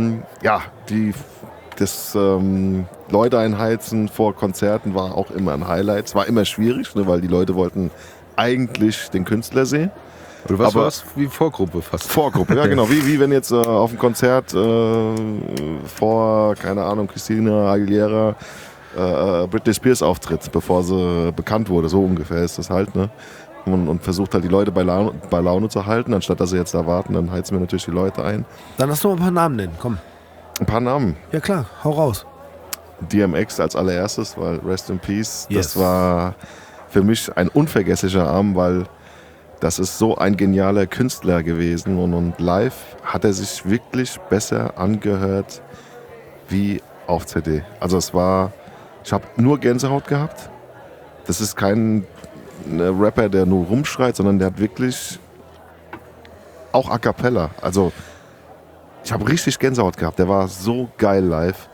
das Leute einheizen vor Konzerten war auch immer ein Highlight. Es war immer schwierig, ne, weil die Leute wollten eigentlich den Künstler sehen. Oder was Aber- war es? Wie Vorgruppe fast. Vorgruppe, ja genau. Wie wenn jetzt auf dem Konzert vor, keine Ahnung, Christina Aguilera Britney Spears auftritt, bevor sie bekannt wurde. So ungefähr ist das halt, ne? Und versucht halt die Leute bei Laune zu halten, anstatt dass sie jetzt da warten, dann heizen wir natürlich die Leute ein. Dann lass doch mal ein paar Namen nennen, komm. Ein paar Namen. Ja klar, hau raus. DMX als allererstes, weil Rest in Peace, Yes. das war für mich ein unvergesslicher Abend, weil das ist so ein genialer Künstler gewesen und live hat er sich wirklich besser angehört wie auf CD. Also ich habe nur Gänsehaut gehabt. Das ist kein Rapper, der nur rumschreit, sondern der hat wirklich auch A Cappella. Also ich habe richtig Gänsehaut gehabt. Der war so geil live.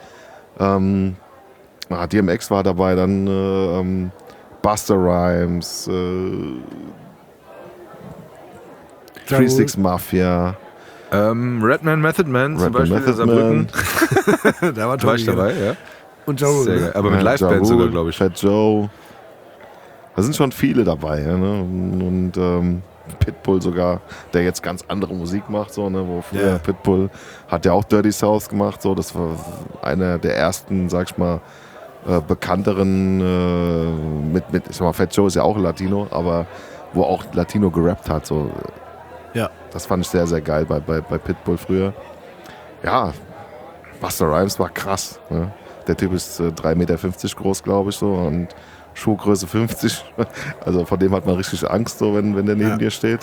DMX war dabei, dann Busta Rhymes, 36 Mafia, Redman Method Man zum Redman Beispiel Method in Saarbrücken. Da war Da war ich Tobi, dabei, ja. Und Joe. Sehr geil. Aber mit Ja, Liveband Ja sogar, Rule, glaube ich. Fat Joe. Da sind schon viele dabei. Ja, ne? Und Pitbull sogar, der jetzt ganz andere Musik macht. So, ne? Wo früher Ja. Pitbull hat ja auch Dirty South gemacht. So. Das war einer der ersten, sag ich mal, bekannteren, ich sag mal, Fat Joe ist ja auch Latino, aber wo auch Latino gerappt hat. So. Ja. Das fand ich sehr, sehr geil bei Pitbull früher. Ja, Busta Rhymes war krass. Ne? Der Typ ist 3,50 Meter groß, glaube ich, so, und Schuhgröße 50. Also von dem hat man richtig Angst, so, wenn der neben dir steht.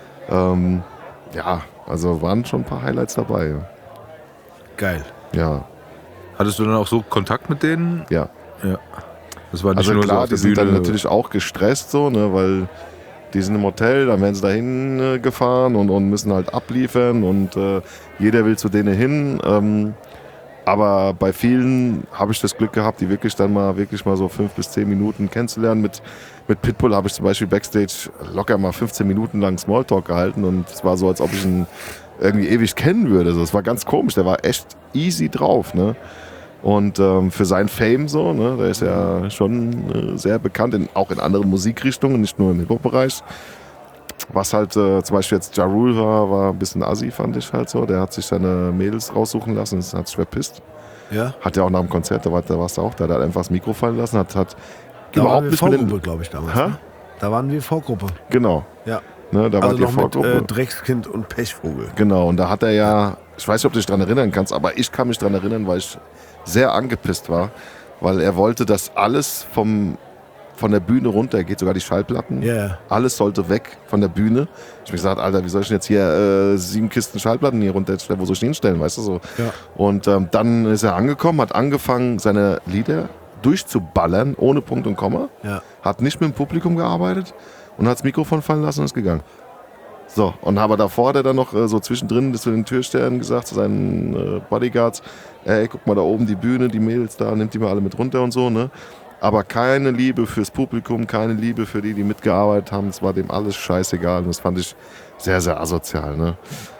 Also waren schon ein paar Highlights dabei. Geil. Ja, Hattest du dann auch so Kontakt mit denen? ja. Ja. Das war nicht Also nur so klar, auf der die sind Bühne. dann natürlich auch gestresst, so, ne, weil die sind im Hotel, dann werden sie dahin gefahren und müssen halt abliefern und jeder will zu denen hin. Aber bei vielen habe ich das Glück gehabt, die wirklich mal so 5 bis 10 Minuten kennenzulernen. Mit Pitbull habe ich zum Beispiel Backstage locker mal 15 Minuten lang Smalltalk gehalten und es war so, als ob ich ihn irgendwie ewig kennen würde. Also, es war ganz komisch, der war echt easy drauf, ne? Und für sein Fame so, ne, der ist ja schon sehr bekannt, auch in anderen Musikrichtungen, nicht nur im Hip-Hop-Bereich. Was halt zum Beispiel jetzt Ja Rule war ein bisschen assi, fand ich halt so. Der hat sich seine Mädels raussuchen lassen, das hat sich verpisst. Ja. Hat ja auch nach dem Konzert, da warst du auch da, der hat einfach das Mikro fallen lassen, hat Da überhaupt waren wir nicht mit Vorgruppe, den... glaube ich, damals. Hä? Ne? Da waren wir Vorgruppe. Genau. Ja. Ne, da Also war die noch mit Vorgruppe. Dreckskind und Pechvogel. Genau, und da hat er ja, ich weiß nicht, ob du dich daran erinnern kannst, aber ich kann mich daran erinnern, weil ich sehr angepisst war, weil er wollte, dass alles von der Bühne runter geht, sogar die Schallplatten. Ja. Alles sollte weg von der Bühne. Ich hab mir gesagt, Alter, wie soll ich denn jetzt hier 7 Kisten Schallplatten hier runterstellen? Wo soll ich die hinstellen, weißt du so? Ja. Und dann ist er angekommen, hat angefangen, seine Lieder durchzuballern, ohne Punkt und Komma. Ja. Hat nicht mit dem Publikum gearbeitet und hat das Mikrofon fallen lassen und ist gegangen. So, und aber davor hat er dann noch so zwischendrin zu den Türstern gesagt, zu seinen Bodyguards, ey, guck mal da oben die Bühne, die Mädels da, nimmt die mal alle mit runter und so, ne? Aber keine Liebe fürs Publikum, keine Liebe für die mitgearbeitet haben, es war dem alles scheißegal und das fand ich sehr, sehr asozial, ne?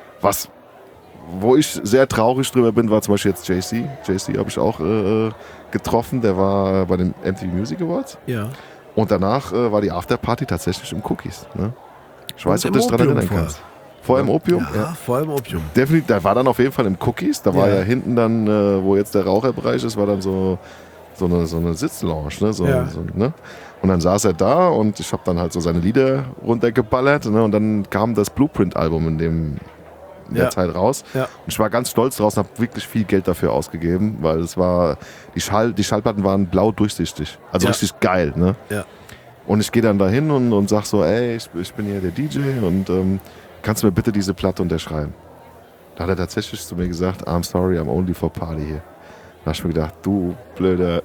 Wo ich sehr traurig drüber bin, war zum Beispiel jetzt JC. JC habe ich auch getroffen, der war bei den MTV Music Awards. Ja. Und danach war die Afterparty tatsächlich im Cookies. Ne? Ich weiß Und nicht, ob du dich im daran Opium erinnern kannst. Vorher im Opium? Ja, vor allem Opium. Definitiv, der war dann auf jeden Fall im Cookies. Da war Ja. ja hinten dann, wo jetzt der Raucherbereich ist, war dann so eine Sitzlounge. Ne? Ja. Ne? Und dann saß er da und ich habe dann halt so seine Lieder runtergeballert. Ne? Und dann kam das Blueprint-Album in der Ja. Zeit raus. Ja. Und ich war ganz stolz draus und habe wirklich viel Geld dafür ausgegeben, weil es war, die Schallplatten waren blau durchsichtig. Also Ja. richtig geil. Ne? Ja. Und ich gehe dann da hin und sag so, ey, ich bin hier der DJ und kannst du mir bitte diese Platte unterschreiben? Da hat er tatsächlich zu mir gesagt, I'm sorry, I'm only for party here. Da hab ich mir gedacht, du blöder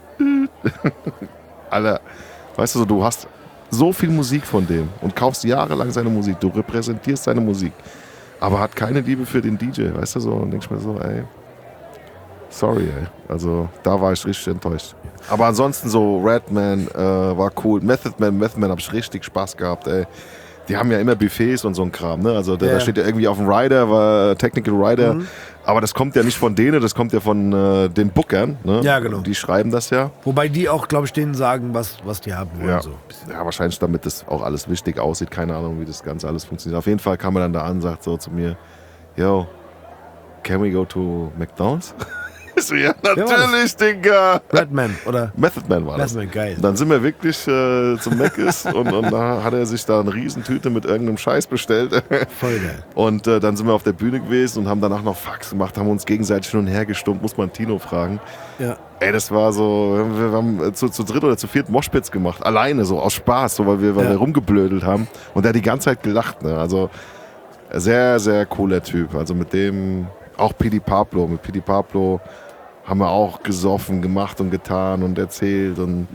Alter, weißt du, du hast so viel Musik von dem und kaufst jahrelang seine Musik, du repräsentierst seine Musik, aber hat keine Liebe für den DJ, weißt du so, und denkst mir so, ey, sorry, ey. Also da war ich richtig enttäuscht. Aber ansonsten so Redman war cool. Method Man habe ich richtig Spaß gehabt, ey. Die haben ja immer Buffets und so ein Kram, ne? Also da steht ja irgendwie auf dem Rider, war Technical Rider. Aber das kommt ja nicht von denen, das kommt ja von den Bookern, ne? Ja, genau. Die schreiben das ja. Wobei die auch, glaube ich, denen sagen, was die haben wollen. Ja. So. Ja, wahrscheinlich damit das auch alles wichtig aussieht. Keine Ahnung, wie das Ganze alles funktioniert. Auf jeden Fall kam er dann da an und sagt so zu mir, yo, can we go to McDonald's? Ich so, ja, natürlich, Digga. Redman oder Method Man war das. Redman, geil. Und dann sind wir wirklich zum Mc's und da hat er sich da eine Riesentüte mit irgendeinem Scheiß bestellt. Voll geil. Und dann sind wir auf der Bühne gewesen und haben danach noch Fax gemacht, haben uns gegenseitig hin und her gestummt, muss man Tino fragen. Ja. Ey, das war so, wir haben zu dritt oder zu viert Moshpits gemacht, alleine, so aus Spaß, so weil wir rumgeblödelt haben. Und der hat die ganze Zeit gelacht, ne? Also sehr, sehr cooler Typ. Also mit dem, auch P.D. Pablo, mit P.D. Pablo haben wir auch gesoffen, gemacht und getan und erzählt und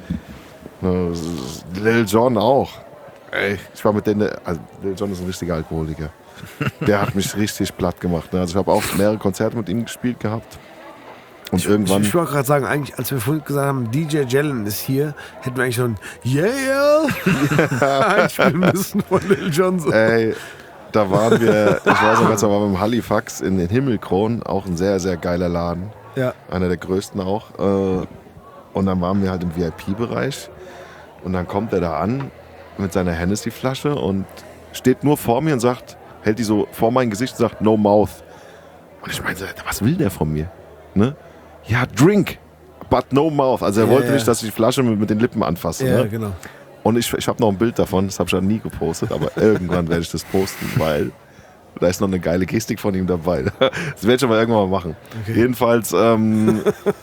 Lil Jon auch. Ey, ich war mit denen, also Lil Jon ist ein richtiger Alkoholiker. Der hat mich richtig platt gemacht. Ne? Also ich habe auch mehrere Konzerte mit ihm gespielt gehabt. Und irgendwann. Ich wollte gerade sagen, eigentlich, als wir vorhin gesagt haben, DJ Jalen ist hier, hätten wir eigentlich schon einspielen müssen von Lil Jon. So. Ey, da waren wir, ich weiß noch ganz, da waren wir im Halifax in den Himmelkron, auch ein sehr, sehr geiler Laden. Ja. Einer der größten auch. Und dann waren wir halt im VIP-Bereich. Und dann kommt er da an mit seiner Hennessy-Flasche und steht nur vor mir und sagt, hält die so vor mein Gesicht und sagt, no mouth. Und ich meinte, was will der von mir? Ne? Ja, drink, but no mouth. Also er wollte nicht, dass ich die Flasche mit den Lippen anfasse. Ja, ne? genau. Und ich habe noch ein Bild davon, das habe ich ja nie gepostet, aber irgendwann werde ich das posten, weil da ist noch eine geile Gestik von ihm dabei. Das werde ich aber irgendwann mal machen. Okay. Jedenfalls haben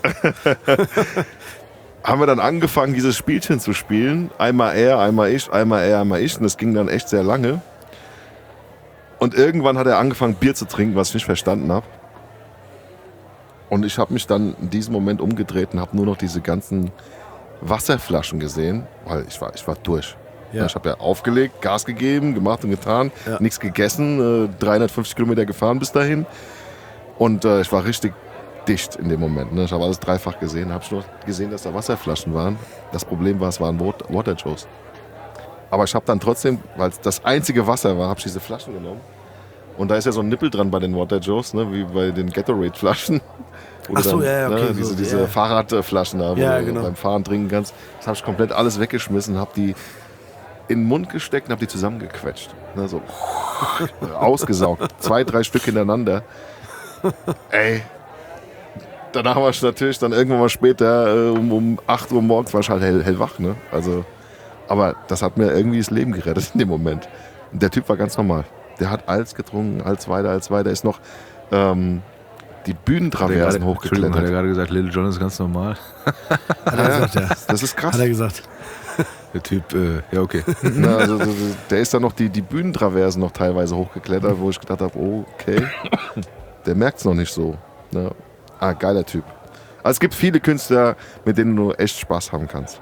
wir dann angefangen, dieses Spielchen zu spielen. Einmal er, einmal ich, einmal er, einmal ich. Und das ging dann echt sehr lange. Und irgendwann hat er angefangen, Bier zu trinken, was ich nicht verstanden habe. Und ich habe mich dann in diesem Moment umgedreht und habe nur noch diese ganzen Wasserflaschen gesehen, weil ich war durch. Ja. Ich habe ja aufgelegt, Gas gegeben, gemacht und getan, nichts gegessen, 350 Kilometer gefahren bis dahin. Und ich war richtig dicht in dem Moment. Ne? Ich habe alles dreifach gesehen, habe nur gesehen, dass da Wasserflaschen waren. Das Problem war, es waren Water-Joes. Aber ich habe dann trotzdem, weil es das einzige Wasser war, habe ich diese Flaschen genommen. Und da ist ja so ein Nippel dran bei den Water-Joes, ne? Wie bei den Gatorade-Flaschen. Ach so, ja, okay. Ne? Diese Fahrradflaschen da, wo du beim Fahren trinken kannst. Das habe ich komplett alles weggeschmissen, habe die in den Mund gesteckt und habe die zusammengequetscht. Ne? So ausgesaugt. 2, 3 Stück hintereinander. Ey, danach war ich natürlich dann irgendwann mal später um 8 Uhr morgens war ich halt hellwach, ne? Also, aber das hat mir irgendwie das Leben gerettet in dem Moment. Und der Typ war ganz normal. Der hat alles getrunken, als weiter, ist noch die Bühnentraversen hochgeklettert. Hat er gerade gesagt, Little John ist ganz normal? Hat er gesagt, ja. Das ist krass. Hat er gesagt. Der Typ, ja okay. Na, also, der ist dann noch die Bühnentraversen noch teilweise hochgeklettert, wo ich gedacht habe, okay, der merkt es noch nicht so. Ne? Geiler Typ. Also es gibt viele Künstler, mit denen du echt Spaß haben kannst.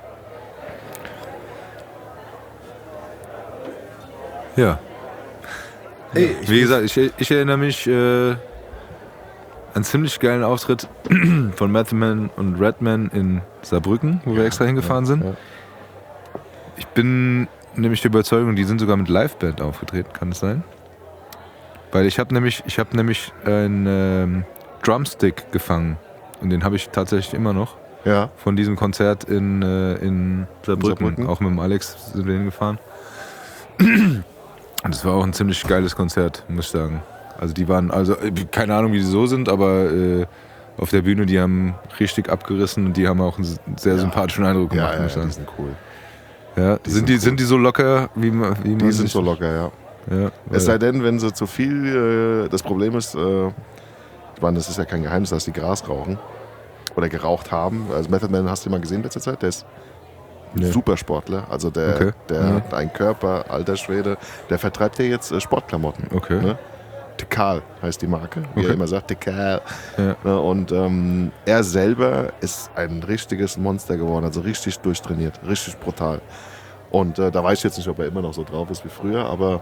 Ja. Ey, Wie gesagt, ich erinnere mich an einen ziemlich geilen Auftritt von Method Man und Redman in Saarbrücken, wo wir extra hingefahren sind. Ja. Ich bin nämlich der Überzeugung, die sind sogar mit Liveband aufgetreten, kann es sein? Weil ich habe nämlich einen Drumstick gefangen und den habe ich tatsächlich immer noch Ja. von diesem Konzert in Saarbrücken. Auch mit dem Alex sind wir hingefahren. Und es war auch ein ziemlich geiles Konzert, muss ich sagen. Also die waren, keine Ahnung, wie die so sind, aber auf der Bühne, die haben richtig abgerissen und die haben auch einen sehr sympathischen Eindruck gemacht, muss ich sagen. Die sind cool. Ja, sind die so locker, wie man Die sind so locker, ja. Ja, Es sei denn, wenn sie zu viel, das Problem ist, ich meine, das ist ja kein Geheimnis, dass die Gras rauchen oder geraucht haben. Also Method Man, hast du mal gesehen letzte Zeit? Der ist ein Supersportler. Also der hat einen Körper, alter Schwede. Der vertreibt ja jetzt Sportklamotten. Okay. Ne? Tekal heißt die Marke, wie er immer sagt, Tekal. Ja. Ne? Und er selber ist ein richtiges Monster geworden, also richtig durchtrainiert, richtig brutal. Und da weiß ich jetzt nicht, ob er immer noch so drauf ist wie früher, aber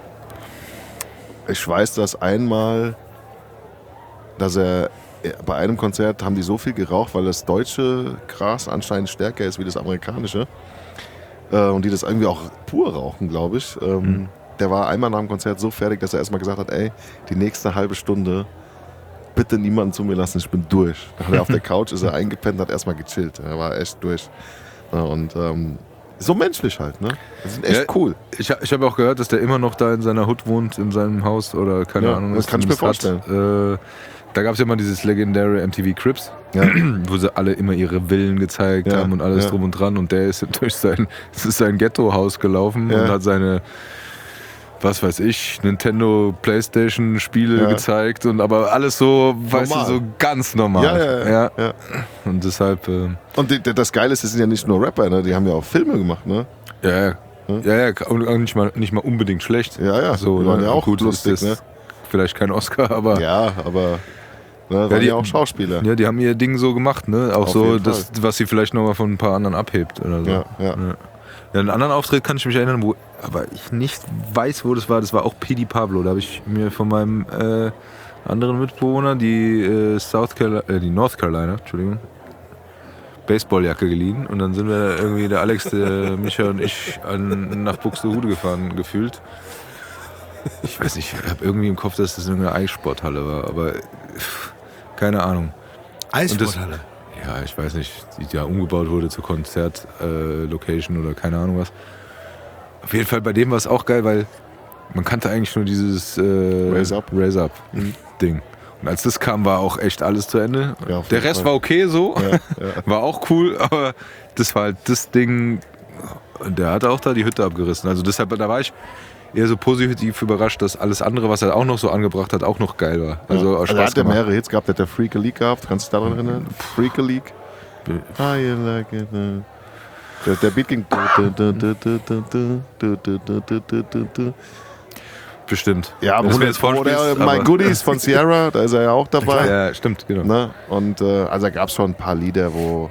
ich weiß, dass er bei einem Konzert haben die so viel geraucht, weil das deutsche Gras anscheinend stärker ist wie das amerikanische. Und die das irgendwie auch pur rauchen, glaube ich. Der war einmal nach dem Konzert so fertig, dass er erstmal gesagt hat, ey, die nächste halbe Stunde bitte niemanden zu mir lassen, ich bin durch. Dann hat er auf der Couch, ist er eingepennt, hat erstmal gechillt. Er war echt durch. Und so menschlich halt, ne? Das ist echt cool. Ich habe auch gehört, dass der immer noch da in seiner Hut wohnt, in seinem Haus oder keine Ahnung. Das kann ich mir vorstellen. Da gab es ja mal dieses legendäre MTV Cribs, Ja. wo sie alle immer ihre Villen gezeigt haben und alles drum und dran. Und der ist durch sein Ghetto-Haus gelaufen und hat seine, was weiß ich, Nintendo, Playstation-Spiele gezeigt. Aber alles so, weißt du, so ganz normal. Ja. Und deshalb... Und das Geile ist, das sind ja nicht nur Rapper, ne? Die haben ja auch Filme gemacht, ne? Ja, und auch nicht mal unbedingt schlecht. Ja, so, die waren ja auch gut, lustig, ist das ne? Vielleicht kein Oscar, aber... Ja, aber ne, waren ja auch Schauspieler. Ja, die haben ihr Ding so gemacht, ne? Auch Auf so, jeden das, was sie vielleicht nochmal von ein paar anderen abhebt oder so. Ja. Ja, einen anderen Auftritt kann ich mich erinnern, wo aber ich nicht weiß, wo das war. Das war auch P.D. Pablo. Da habe ich mir von meinem anderen Mitbewohner die North Carolina, Baseballjacke geliehen. Und dann sind wir irgendwie, der Alex, der Micha und ich, nach Buxtehude gefahren, gefühlt. Ich weiß nicht, ich habe irgendwie im Kopf, dass das eine Eissporthalle war, aber keine Ahnung. Eissporthalle. Ja, ich weiß nicht, die da umgebaut wurde zur Konzertlocation oder keine Ahnung was. Auf jeden Fall bei dem war es auch geil, weil man kannte eigentlich nur dieses Raise Up Ding. Und als das kam, war auch echt alles zu Ende. Ja, der Rest war okay so, war auch cool, aber das war halt das Ding, der hat auch da die Hütte abgerissen. Also deshalb, da war ich eher so positiv überrascht, dass alles andere, was er auch noch so angebracht hat, auch noch geil war. Also auch Spaß er hat ja gemacht. mehrere Hits gehabt, der hat der Freak a League gehabt, kannst du dich daran erinnern? Freak a League. Ah, you like it. Der Beat ging. Bestimmt. Ja, aber das wäre jetzt Vorspiel. oder My Goodies von Sierra, da ist er ja auch dabei. Ja, stimmt, genau. Ne? Und also gab es schon ein paar Lieder, wo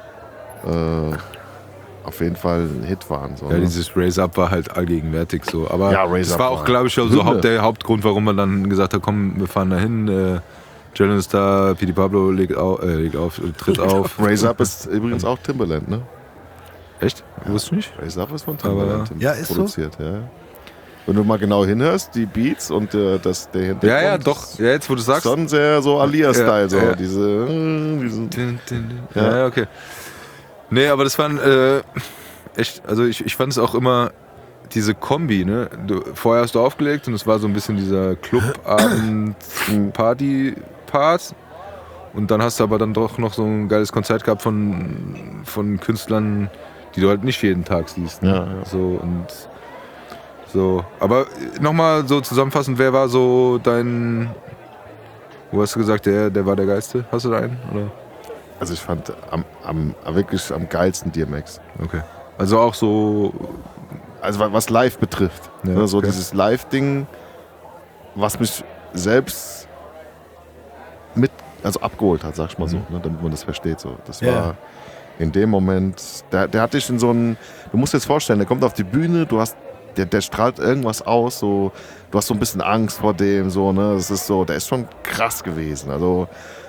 auf jeden Fall ein Hit waren. So, ja, ne? dieses Raise Up war halt allgegenwärtig so. Aber Ja, Raise das Up war auch, glaube ich, so der Hauptgrund, warum man dann gesagt hat, komm, wir fahren da hin. Jalen ist da, P.D. Pablo tritt auf. Raise Up ist übrigens auch Timbaland, ne? Echt? Wusste ich nicht? Raise Up ist von Timbaland Ja, ist produziert, so? Ja. Wenn du mal genau hinhörst, die Beats und der Hintergrund. Ja, doch. Ja, jetzt, wo du sagst. Schon sehr so Alia-Style, so ja. diese Ja, okay. Nee, aber das waren echt, also ich fand es auch immer, diese Kombi, ne? Vorher hast du aufgelegt und es war so ein bisschen dieser Clubabend-Party-Part Und dann hast du aber dann doch noch so ein geiles Konzert gehabt von Künstlern, die du halt nicht jeden Tag siehst. Ne? Ja. So und so. Aber nochmal so zusammenfassend, wer war so dein, wo hast du gesagt, der war der Geilste? Hast du da einen? Oder? Also ich fand wirklich am geilsten DMX. Okay. Also auch so. Also was live betrifft. Ja, Ne, so okay. dieses Live-Ding, was mich selbst abgeholt hat, sag ich mal so, ne, damit man das versteht. So. Das war in dem Moment, der hat dich in so einen, du musst dir jetzt vorstellen, der kommt auf die Bühne, der strahlt irgendwas aus, so, du hast so ein bisschen Angst vor dem, so, ne, das ist so, der ist schon krass gewesen. Also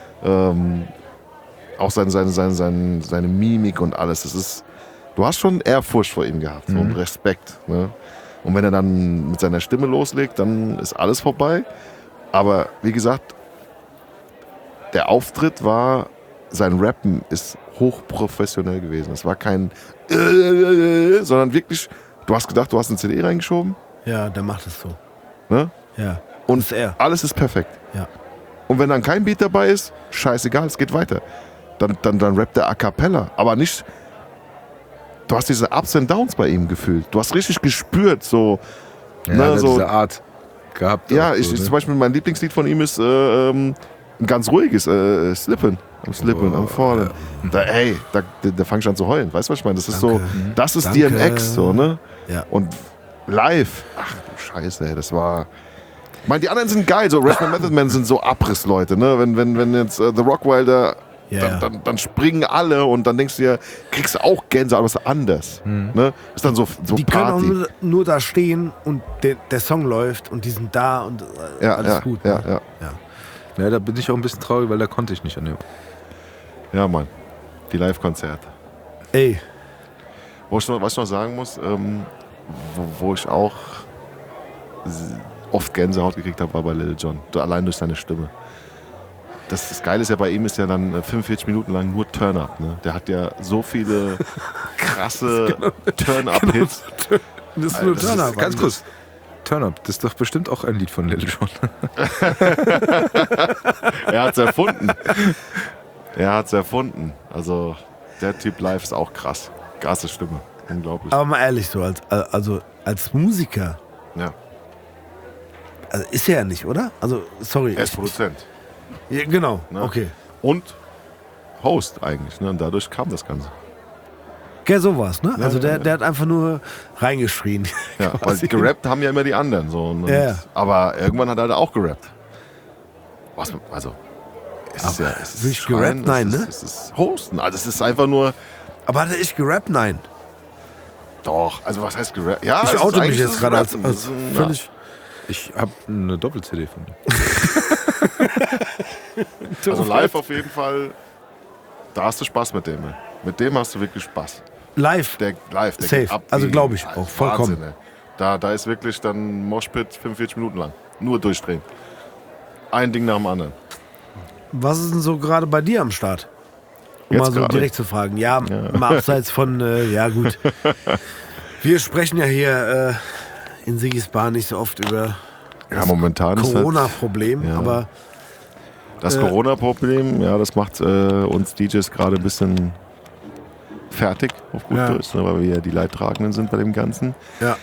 auch seine Mimik und alles, das ist, du hast schon Ehrfurcht vor ihm gehabt so, und Respekt. Ne? Und wenn er dann mit seiner Stimme loslegt, dann ist alles vorbei. Aber wie gesagt, der Auftritt war, sein Rappen ist hochprofessionell gewesen. Es war kein sondern wirklich, du hast gedacht, du hast eine CD reingeschoben, Ja, der macht es so. ne? Ja. Und Das ist er. alles ist perfekt. Ja. Und wenn dann kein Beat dabei ist, scheißegal, es geht weiter. Dann rappt er a cappella, aber nicht. Du hast diese Ups and Downs bei ihm gefühlt. Du hast richtig gespürt, so. Ja, ne, hat so diese Art gehabt. ja, auch so, zum Beispiel mein Lieblingslied von ihm ist ein ganz ruhiges, Slippin'. I'm falling. Da fang ich an zu heulen. Weißt du, was ich meine? Das ist so, das ist Danke. DMX, so, ne? Ja. Und live, ach du Scheiße, ey, das war. Ich meine, die anderen sind geil, so Redman Method Man sind so Abrissleute, ne? Wenn jetzt The Rockwilder, Ja. dann springen alle und dann denkst du dir, kriegst du auch Gänsehaut, aber es ist anders. Ne? Ist dann so Die können auch Party. nur da stehen und der Song läuft und die sind da und alles gut. Ja, ne? ja. Ja, da bin ich auch ein bisschen traurig, weil da konnte ich nicht an dem. Ja, Mann. Die Live-Konzerte. Ey, Was ich noch sagen muss, wo ich auch oft Gänsehaut gekriegt habe, war bei Lil Jon. Allein durch seine Stimme. Das Geile ist ja bei ihm, ist ja dann 45 Minuten lang nur Turn-Up. Ne? Der hat ja so viele krasse Turn-Up-Hits. das ist nur das ist Turner. Ganz kurz. Turn Up, das ist doch bestimmt auch ein Lied von Lil Jon. Er hat es erfunden. Also der Typ live ist auch krass. Krasse Stimme. Unglaublich. Aber mal ehrlich, so als Musiker, Ja. also ist er ja nicht, oder? Also, sorry. Er ist Produzent. Ja, genau, Ne? okay. Und Host eigentlich. Ne? Und dadurch kam das Ganze. Gell, sowas, ne? Ja, Also ja, der hat einfach nur reingeschrien. Ja, weil Quasi. gerappt haben ja immer die anderen. So, und, Ja. Aber irgendwann hat er da auch gerappt. Es ist wirklich Schreien, gerappt? Nein, es ist, ne? Es ist Hosten. Also es ist einfach nur. Aber hat er echt gerappt? Nein. Doch, also was heißt gerappt? Ja, Ich es ist oute mich eigentlich jetzt das gerade als Rappen. Das ist ein- völlig... Ich habe eine Doppel-CD von ihm. Also live auf jeden Fall, da hast du Spaß mit dem. Ey. Mit dem hast du wirklich Spaß. Live. Der live, der Safe. geht ab. Also wie- glaub ich Alter, auch, vollkommen. Wahnsinn, ey. Da ist wirklich dann Moshpit 45 Minuten lang. Nur durchdrehen. Ein Ding nach dem anderen. Was ist denn so gerade bei dir am Start? Um Jetzt mal so gerade? direkt zu fragen. Ja, mal abseits von, ja gut. Wir sprechen ja hier in Sigis Bar nicht so oft über Ja, momentan ist halt Corona-Problem, ja. aber das Corona-Problem, ja, das macht uns DJs gerade ein bisschen fertig, auf gut Ja. Deutsch, ne, weil wir ja die Leidtragenden sind bei dem Ganzen. ja.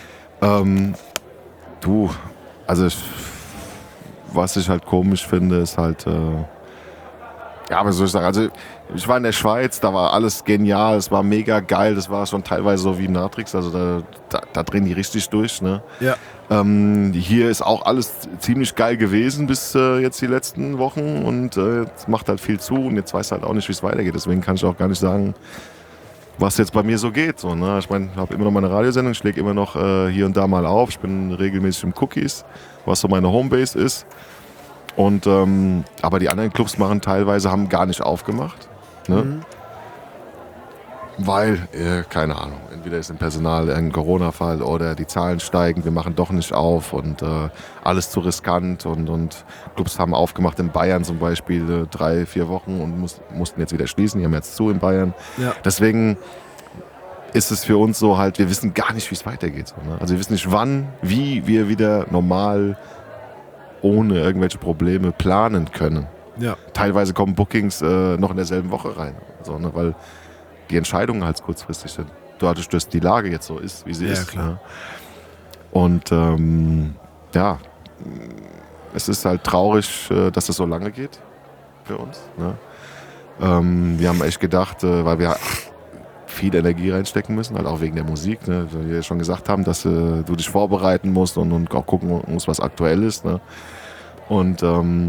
Was ich halt komisch finde, ist halt, ja, was soll ich sagen, also ich war in der Schweiz, da war alles genial, es war mega geil, das war schon teilweise so wie Matrix, also da drehen die richtig durch, ne? Ja. Hier ist auch alles ziemlich geil gewesen bis jetzt die letzten Wochen und jetzt macht halt viel zu und jetzt weiß halt auch nicht, wie es weitergeht, deswegen kann ich auch gar nicht sagen, was jetzt bei mir so geht. So, ne? Ich meine, ich habe immer noch meine Radiosendung, ich lege immer noch hier und da mal auf. Ich bin regelmäßig im Cookies, was so meine Homebase ist. Und aber die anderen Clubs haben gar nicht aufgemacht. Ne? Weil, keine Ahnung, entweder ist im Personal ein Corona-Fall oder die Zahlen steigen, wir machen doch nicht auf und alles zu riskant und Clubs haben aufgemacht in Bayern zum Beispiel 3-4 Wochen und mussten jetzt wieder schließen, die haben jetzt zu in Bayern. Ja. Deswegen ist es für uns so halt, wir wissen gar nicht, wie es weitergeht. So, ne? Also wir wissen nicht wann, wie wir wieder normal ohne irgendwelche Probleme planen können. Ja. Teilweise kommen Bookings noch in derselben Woche rein, so, ne, weil die Entscheidungen halt kurzfristig sind. Dadurch, dass die Lage jetzt so ist, wie sie ist. Klar. Ne? Und es ist halt traurig, dass es so lange geht für uns. Ne? Wir haben echt gedacht, weil wir viel Energie reinstecken müssen, halt auch wegen der Musik, ne? Weil wir ja schon gesagt haben, dass du dich vorbereiten musst und auch gucken musst, was aktuell ist. Ne? Und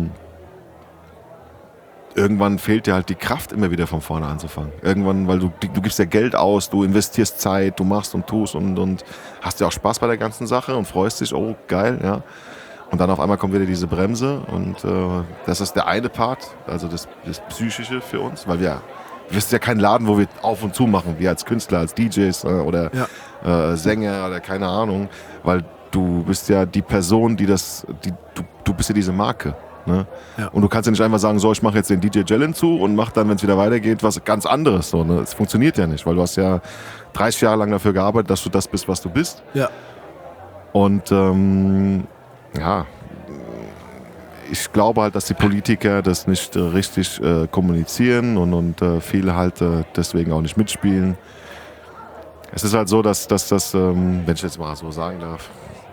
irgendwann fehlt dir halt die Kraft, immer wieder von vorne anzufangen. Irgendwann, weil du gibst ja Geld aus, du investierst Zeit, du machst und tust und hast ja auch Spaß bei der ganzen Sache und freust dich, oh geil, ja. Und dann auf einmal kommt wieder diese Bremse und das ist der eine Part, also das Psychische für uns, weil wir ist ja kein Laden, wo wir auf und zu machen, wir als Künstler, als DJs oder Sänger oder keine Ahnung, weil du bist ja die Person, du bist ja diese Marke. Ne? Ja. Und du kannst ja nicht einfach sagen, so, ich mache jetzt den DJ Jellin zu und mach dann, wenn es wieder weitergeht, was ganz anderes. So, ne? Das funktioniert ja nicht, weil du hast ja 30 Jahre lang dafür gearbeitet, dass du das bist, was du bist. Ja. Und ich glaube halt, dass die Politiker das nicht richtig kommunizieren und viele halt deswegen auch nicht mitspielen. Es ist halt so, dass das, wenn ich jetzt mal so sagen darf,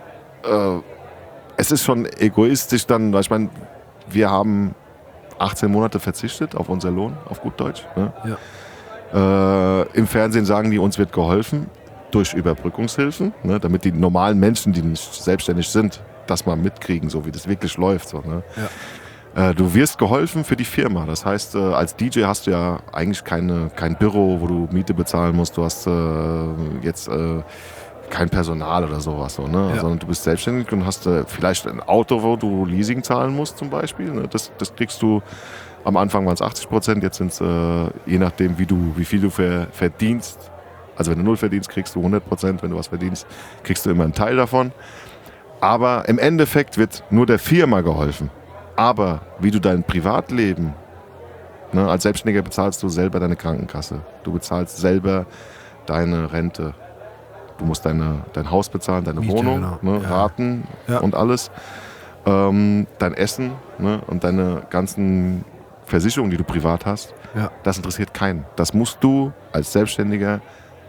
es ist schon egoistisch dann, weil ich meine, wir haben 18 Monate verzichtet auf unser Lohn, auf gut Deutsch. Ne? Ja. Im Fernsehen sagen die, uns wird geholfen durch Überbrückungshilfen, ne? Damit die normalen Menschen, die nicht selbstständig sind, das mal mitkriegen, so wie das wirklich läuft. So, ne? Ja. Du wirst geholfen für die Firma. Das heißt, als DJ hast du ja eigentlich kein Büro, wo du Miete bezahlen musst. Du hast jetzt kein Personal oder sowas, so, ne? Ja. Sondern du bist selbstständig und hast vielleicht ein Auto, wo du Leasing zahlen musst zum Beispiel. Ne? Das kriegst du, am Anfang waren es 80%, jetzt sind es je nachdem, wie viel du verdienst. Also wenn du 0 verdienst, kriegst du 100%. Wenn du was verdienst, kriegst du immer einen Teil davon. Aber im Endeffekt wird nur der Firma geholfen. Aber wie du dein Privatleben, ne, als Selbstständiger bezahlst du selber deine Krankenkasse. Du bezahlst selber deine Rente. Du musst dein Haus bezahlen, deine Miete, Wohnung, genau. ne, Raten und alles. Dein Essen, ne, und deine ganzen Versicherungen, die du privat hast, das interessiert keinen. Das musst du als Selbstständiger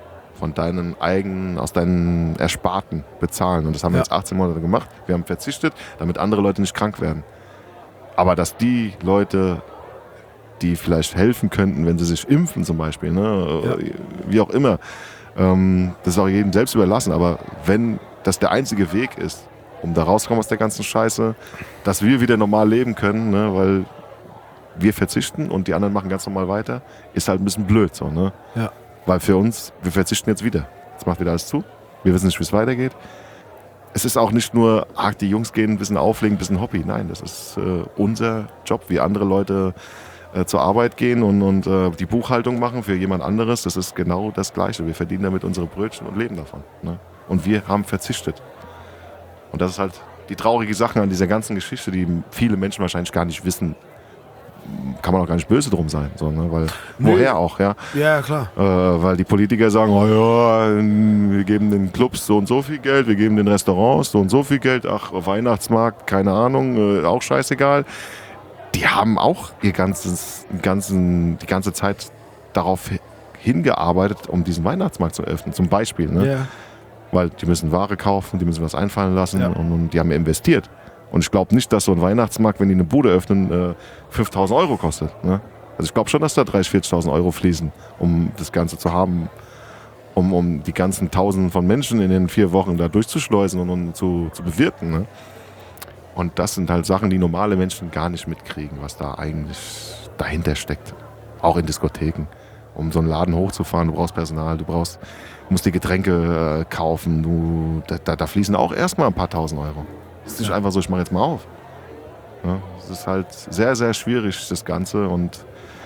aus deinen Ersparten bezahlen. Und das haben wir jetzt 18 Monate gemacht. Wir haben verzichtet, damit andere Leute nicht krank werden. Aber dass die Leute, die vielleicht helfen könnten, wenn sie sich impfen zum Beispiel, ne, wie auch immer, das ist auch jedem selbst überlassen. Aber wenn das der einzige Weg ist, um da rauszukommen aus der ganzen Scheiße, dass wir wieder normal leben können, ne, weil wir verzichten und die anderen machen ganz normal weiter, ist halt ein bisschen blöd. So, ne? Ja. Weil für uns, wir verzichten jetzt wieder. Jetzt macht wieder alles zu. Wir wissen nicht, wie es weitergeht. Es ist auch nicht nur, die Jungs gehen ein bisschen auflegen, ein bisschen Hobby. Nein, das ist unser Job, wie andere Leute zur Arbeit gehen und die Buchhaltung machen für jemand anderes. Das ist genau das Gleiche. Wir verdienen damit unsere Brötchen und leben davon. Ne? Und wir haben verzichtet. Und das ist halt die traurige Sache an dieser ganzen Geschichte, die viele Menschen wahrscheinlich gar nicht wissen. Kann man auch gar nicht böse drum sein, so, ne? Weil woher auch, ja? Ja, klar. Weil die Politiker sagen, oh ja, wir geben den Clubs so und so viel Geld, wir geben den Restaurants so und so viel Geld, ach, Weihnachtsmarkt, keine Ahnung, auch scheißegal. Die haben auch die ganze Zeit darauf hingearbeitet, um diesen Weihnachtsmarkt zu öffnen, zum Beispiel, ne? Ja. Weil die müssen Ware kaufen, die müssen was einfallen lassen und die haben investiert. Und ich glaube nicht, dass so ein Weihnachtsmarkt, wenn die eine Bude öffnen, 5.000 Euro kostet. Ne? Also ich glaube schon, dass da 30.000, 40.000 Euro fließen, um das Ganze zu haben, um die ganzen Tausenden von Menschen in den 4 Wochen da durchzuschleusen und zu bewirten. Ne? Und das sind halt Sachen, die normale Menschen gar nicht mitkriegen, was da eigentlich dahinter steckt. Auch in Diskotheken. Um so einen Laden hochzufahren, du brauchst Personal, du musst die Getränke kaufen, da fließen auch erstmal ein paar tausend Euro. Es ist nicht einfach so, ich mache jetzt mal auf. Ja, es ist halt sehr, sehr schwierig, das Ganze. Und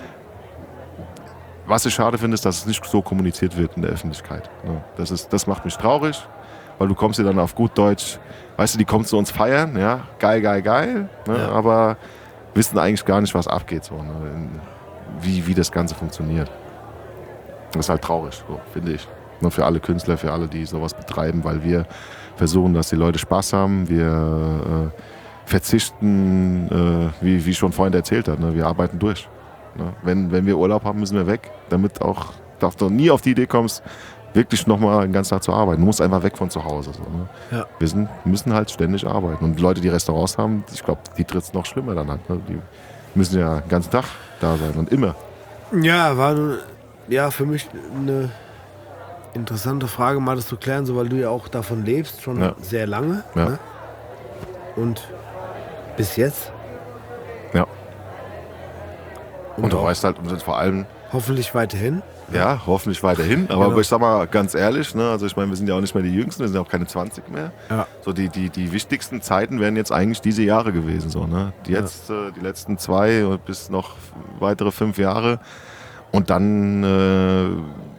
was ich schade finde, ist, dass es nicht so kommuniziert wird in der Öffentlichkeit. Ja, das macht mich traurig, weil du kommst dir dann auf gut Deutsch, weißt du, die kommen zu uns feiern, ja, geil, geil, geil, ne, aber wissen eigentlich gar nicht, was abgeht, so, ne, wie das Ganze funktioniert. Das ist halt traurig, so, finde ich. Nur für alle Künstler, für alle, die sowas betreiben, weil wir versuchen, dass die Leute Spaß haben. Wir verzichten, wie ich schon vorhin erzählt habe. Ne? Wir arbeiten durch. Ne? Wenn wir Urlaub haben, müssen wir weg, damit auch, dass du nie auf die Idee kommst, wirklich nochmal den ganzen Tag zu arbeiten. Du musst einfach weg von zu Hause. So, ne? Ja. Wir müssen halt ständig arbeiten. Und Leute, die Restaurants haben, ich glaube, die tritt es noch schlimmer dann halt. Ne? Die müssen ja den ganzen Tag da sein und immer. Ja, war für mich eine interessante Frage, mal das zu klären, so, weil du ja auch davon lebst, schon sehr lange. Ja. Ne? Und bis jetzt. Ja. Und du auch weißt halt, und vor allem, hoffentlich weiterhin. ja, hoffentlich weiterhin. Aber Genau. ich sag mal ganz ehrlich, ne, also ich meine, wir sind ja auch nicht mehr die Jüngsten, wir sind ja auch keine 20 mehr. Ja. So die wichtigsten Zeiten wären jetzt eigentlich diese Jahre gewesen. So, ne? Die letzten 2 bis noch weitere 5 Jahre. Und dann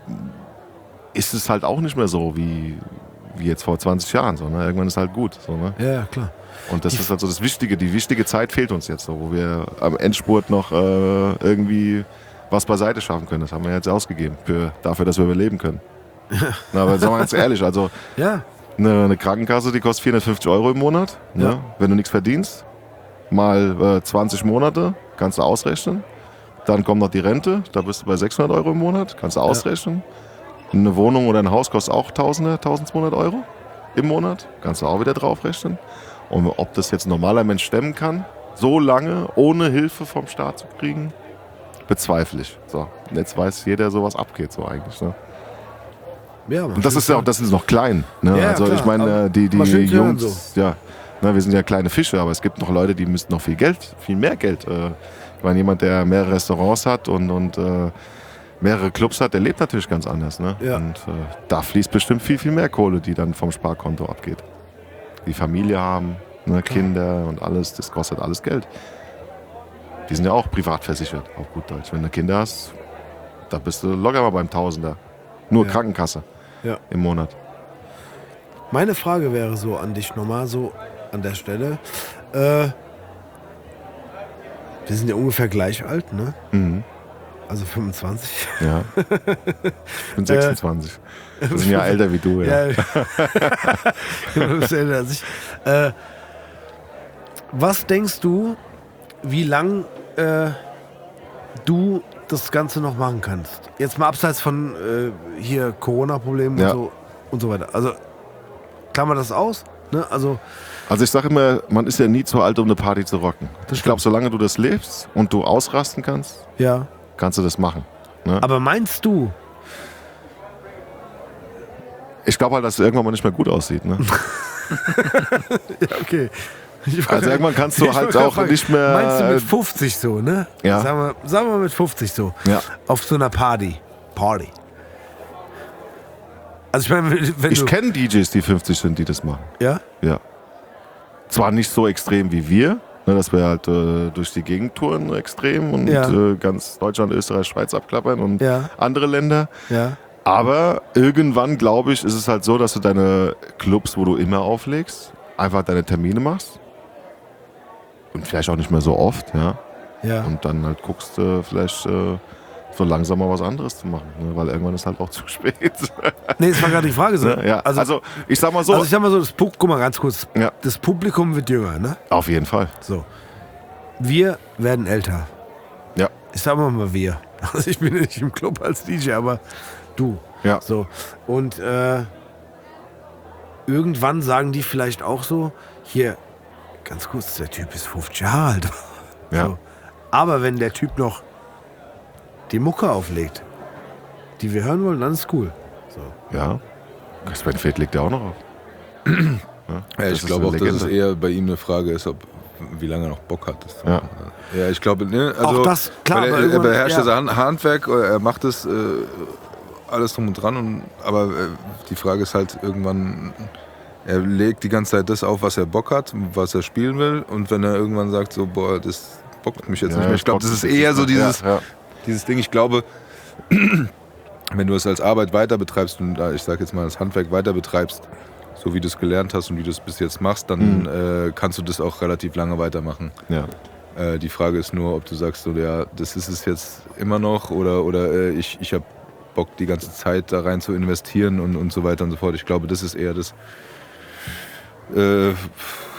ist es halt auch nicht mehr so wie jetzt vor 20 Jahren. So, ne? Irgendwann ist halt gut. So, ne? Ja, klar. Und das ist halt so das Wichtige. Die wichtige Zeit fehlt uns jetzt, so, wo wir am Endspurt noch irgendwie was beiseite schaffen können. Das haben wir jetzt ausgegeben dafür, dass wir überleben können. Na, aber sagen wir ganz ehrlich, also Ja. eine Krankenkasse, die kostet 450 € im Monat. Ne? Ja. Wenn du nichts verdienst, mal 20 Monate, kannst du ausrechnen. Dann kommt noch die Rente, da bist du bei 600 € im Monat, kannst du ausrechnen. Eine Wohnung oder ein Haus kostet auch 1200 € im Monat, kannst du auch wieder draufrechnen. Und ob das jetzt ein normaler Mensch stemmen kann, so lange ohne Hilfe vom Staat zu kriegen, bezweifle ich. So, und jetzt weiß jeder, so was abgeht so eigentlich. Ne? Ja, Und das ist ja auch, das ist noch klein. Ne? Ja, also klar, ich meine, aber die mal schön zu hören, Jungs, ja, ne, wir sind ja kleine Fische, aber es gibt noch Leute, die müssten noch viel mehr Geld. Ich meine, jemand, der mehrere Restaurants hat und mehrere Clubs hat, der lebt natürlich ganz anders. Ne? Ja. Und da fließt bestimmt viel, viel mehr Kohle, die dann vom Sparkonto abgeht. Die Familie haben, ne, Kinder und alles, das kostet alles Geld. Die sind ja auch privat versichert, auf gut Deutsch. Wenn du Kinder hast, da bist du locker mal beim Tausender. Nur Ja. Krankenkasse Ja. im Monat. Meine Frage wäre so an dich nochmal, so an der Stelle. Wir sind ja ungefähr gleich alt, ne? Mhm. Also 25. Ja. Ich bin 26. Wir sind ja älter wie du, ja. Du bist älter als ich. Was denkst du, wie lang du das Ganze noch machen kannst? Jetzt mal abseits von hier Corona-Problemen Ja. und so weiter. Also klammern das aus? Ne? Also Also ich sage immer, man ist ja nie zu alt, um eine Party zu rocken. Ich glaube, solange du das lebst und du ausrasten kannst, ja. kannst du das machen. Ne? Aber meinst du? Ich glaube halt, dass es irgendwann mal nicht mehr gut aussieht. Ne? Ja, okay. Also irgendwann kannst du halt auch nicht mehr... Meinst du mit 50 so, ne? Ja. Sagen wir mit 50 so. Ja. Auf so einer Party. Also ich meine, wenn Ich du... kenne DJs, die 50 sind, die das machen. Ja? Ja. Zwar nicht so extrem wie wir, ne, dass wir halt durch die Gegend touren extrem und Ja. ganz Deutschland, Österreich, Schweiz abklappern und Ja. andere Länder. Ja. Aber irgendwann, glaube ich, ist es halt so, dass du deine Clubs, wo du immer auflegst, einfach deine Termine machst. Und vielleicht auch nicht mehr so oft, ja. Ja. Und dann halt guckst, vielleicht so langsam mal was anderes zu machen. Ne? Weil irgendwann ist halt auch zu spät. Nee, das war gerade die Frage so. Ne? Ja. Also, ich sag mal so. Also ich sag mal so, guck mal ganz kurz. Ja. Das Publikum wird jünger, ne? Auf jeden Fall. So. Wir werden älter. Ja. Ich sag mal wir. Also ich bin nicht im Club als DJ, aber du. Ja. So. Und irgendwann sagen die vielleicht auch so, hier, ganz kurz, der Typ ist 50 Jahre alt. Ja. So. Aber wenn der Typ noch die Mucke auflegt, die wir hören wollen, dann ist cool. So. Ja. Sven Feth legt ja auch noch auf. Ja, Das ich ist glaube auch, eine dass es Legende. eher bei ihm eine Frage ist, wie lange er noch Bock hat. Das zu Ja. machen. Ja, ich glaube, ne, also Auch das, klar, weil aber er irgendwann- beherrscht ja. das Handwerk, er macht das alles drum und dran, aber die Frage ist halt irgendwann, er legt die ganze Zeit das auf, was er Bock hat, was er spielen will, und wenn er irgendwann sagt, so, boah, das bockt mich jetzt Ja, nicht mehr. Ich glaube, bockt das ist mich jetzt eher nicht so mehr. dieses, Ja. dieses Ding, ich glaube, wenn du es als Arbeit weiter betreibst und ich sag jetzt mal das Handwerk weiter betreibst, so wie du es gelernt hast und wie du es bis jetzt machst, dann kannst du das auch relativ lange weitermachen. Ja. Die Frage ist nur, ob du sagst, so, ja, das ist es jetzt immer noch oder ich habe Bock, die ganze Zeit da rein zu investieren und so weiter und so fort. Ich glaube, das ist eher das,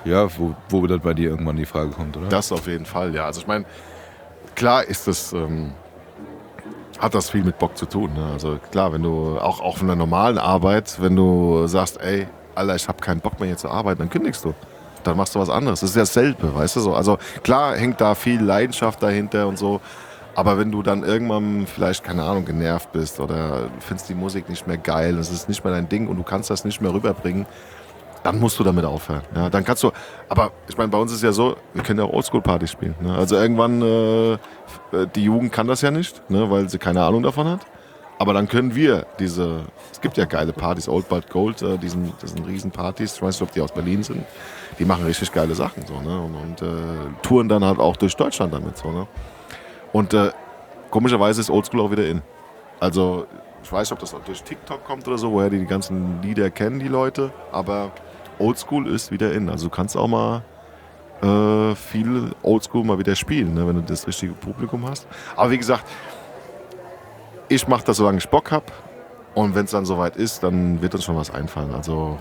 Ja, wo dann bei dir irgendwann die Frage kommt, oder? Das auf jeden Fall, ja. Also ich meine, klar ist das, hat das viel mit Bock zu tun. Ne? Also klar, wenn du auch von der normalen Arbeit, wenn du sagst, ey, Alter, ich habe keinen Bock mehr hier zu arbeiten, dann kündigst du. Dann machst du was anderes. Das ist ja dasselbe, weißt du so. Also klar hängt da viel Leidenschaft dahinter und so. Aber wenn du dann irgendwann vielleicht, keine Ahnung, genervt bist oder findest die Musik nicht mehr geil, es ist nicht mehr dein Ding und du kannst das nicht mehr rüberbringen, dann musst du damit aufhören. Ja, dann kannst du, aber ich meine, bei uns ist ja so, wir können ja auch Oldschool-Partys spielen. Ne? Also irgendwann, die Jugend kann das ja nicht, ne, weil sie keine Ahnung davon hat. Aber dann können wir es gibt ja geile Partys, Old But Gold, diesen riesen Partys, ich weiß nicht, ob die aus Berlin sind, die machen richtig geile Sachen so, ne? Und touren dann halt auch durch Deutschland damit so, ne? Und komischerweise ist Oldschool auch wieder in. Also ich weiß nicht, ob das durch TikTok kommt oder so, woher die ganzen Lieder kennen, die Leute, aber Oldschool ist wieder in. Also du kannst auch mal viel Oldschool mal wieder spielen, ne, wenn du das richtige Publikum hast. Aber wie gesagt, ich mache das, solange ich Bock habe. Und wenn es dann soweit ist, dann wird uns schon was einfallen. Also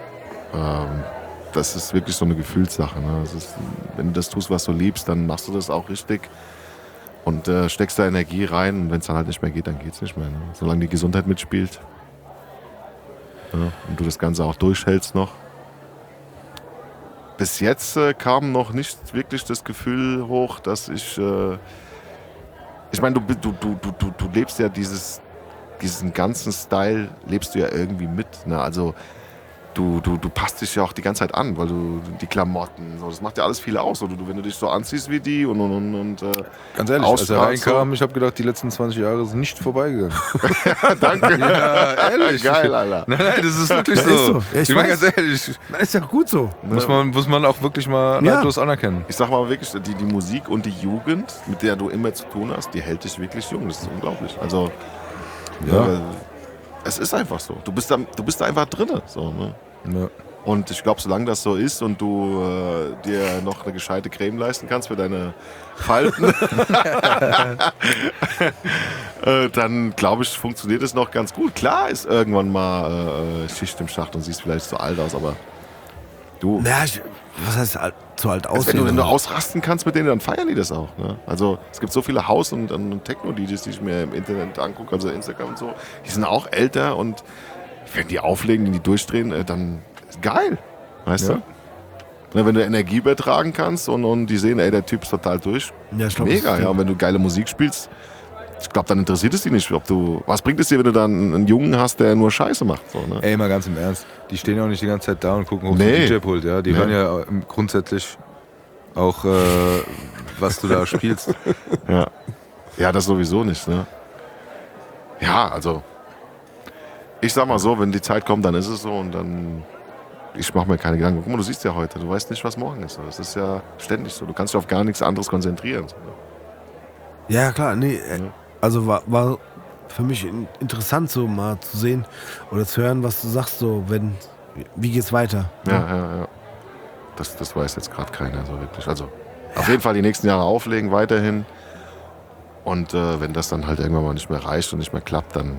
das ist wirklich so eine Gefühlssache. Ne? Das ist, wenn du das tust, was du liebst, dann machst du das auch richtig. Und steckst da Energie rein. Und wenn es dann halt nicht mehr geht, dann geht es nicht mehr. Ne? Solange die Gesundheit mitspielt. Ja, und du das Ganze auch durchhältst noch. Bis jetzt kam noch nicht wirklich das Gefühl hoch, dass ich... ich meine, du lebst ja diesen ganzen Style, lebst du ja irgendwie mit. Ne? Also du passt dich ja auch die ganze Zeit an, weil du die Klamotten, so, das macht ja alles viel aus. So, wenn du dich so anziehst wie die und Ganz ehrlich, als er reinkam, ich habe gedacht, die letzten 20 Jahre sind nicht vorbeigegangen. Ja, danke. Ja, ehrlich. Geil, Alter. Nein, das ist wirklich Ja, so. ist so. Ja, ich meine weiß. ganz ehrlich, Na, ist ja gut so. muss man auch wirklich mal Ja. neidlos anerkennen. Ich sag mal wirklich, die Musik und die Jugend, mit der du immer zu tun hast, die hält dich wirklich jung. Das ist unglaublich. Also, Ja. es ist einfach so. Du bist da einfach drin. So, ne? Ja. Und ich glaube, solange das so ist und du dir noch eine gescheite Creme leisten kannst für deine Falten, dann glaube ich, funktioniert es noch ganz gut. Klar ist irgendwann mal Schicht im Schacht und siehst vielleicht zu alt aus, aber du, Na, was heißt zu alt wenn aussehen? du ausrasten kannst mit denen, dann feiern die das auch. Ne? Also es gibt so viele House- und Techno-DJs, die ich mir im Internet angucke, also Instagram und so, die sind auch älter und wenn die auflegen, die durchdrehen, dann ist geil, weißt Ja. du? Ne, wenn du Energie übertragen kannst und die sehen, ey, der Typ ist total durch, Ja, ich glaub, mega. das- Ja, und wenn du geile Musik spielst, ich glaube, dann interessiert es die nicht, was bringt es dir, wenn du dann einen Jungen hast, der nur Scheiße macht? So, ne? Ey, mal ganz im Ernst, die stehen ja auch nicht die ganze Zeit da und gucken auf Nee. den DJ-Pult, ja. Die Nee. hören ja grundsätzlich auch, was du da spielst. Ja, das sowieso nicht. Ne? Ja, also ich sag mal so, wenn die Zeit kommt, dann ist es so und dann, ich mache mir keine Gedanken. Guck mal, du siehst ja heute, du weißt nicht, was morgen ist. Das ist ja ständig so. Du kannst dich auf gar nichts anderes konzentrieren. So, ne? Ja, klar, nee. Also war für mich interessant, so mal zu sehen oder zu hören, was du sagst, so, wie geht's weiter? Ja. Das weiß jetzt gerade keiner so wirklich. Also auf jeden Fall die nächsten Jahre auflegen, weiterhin. Und wenn das dann halt irgendwann mal nicht mehr reicht und nicht mehr klappt, dann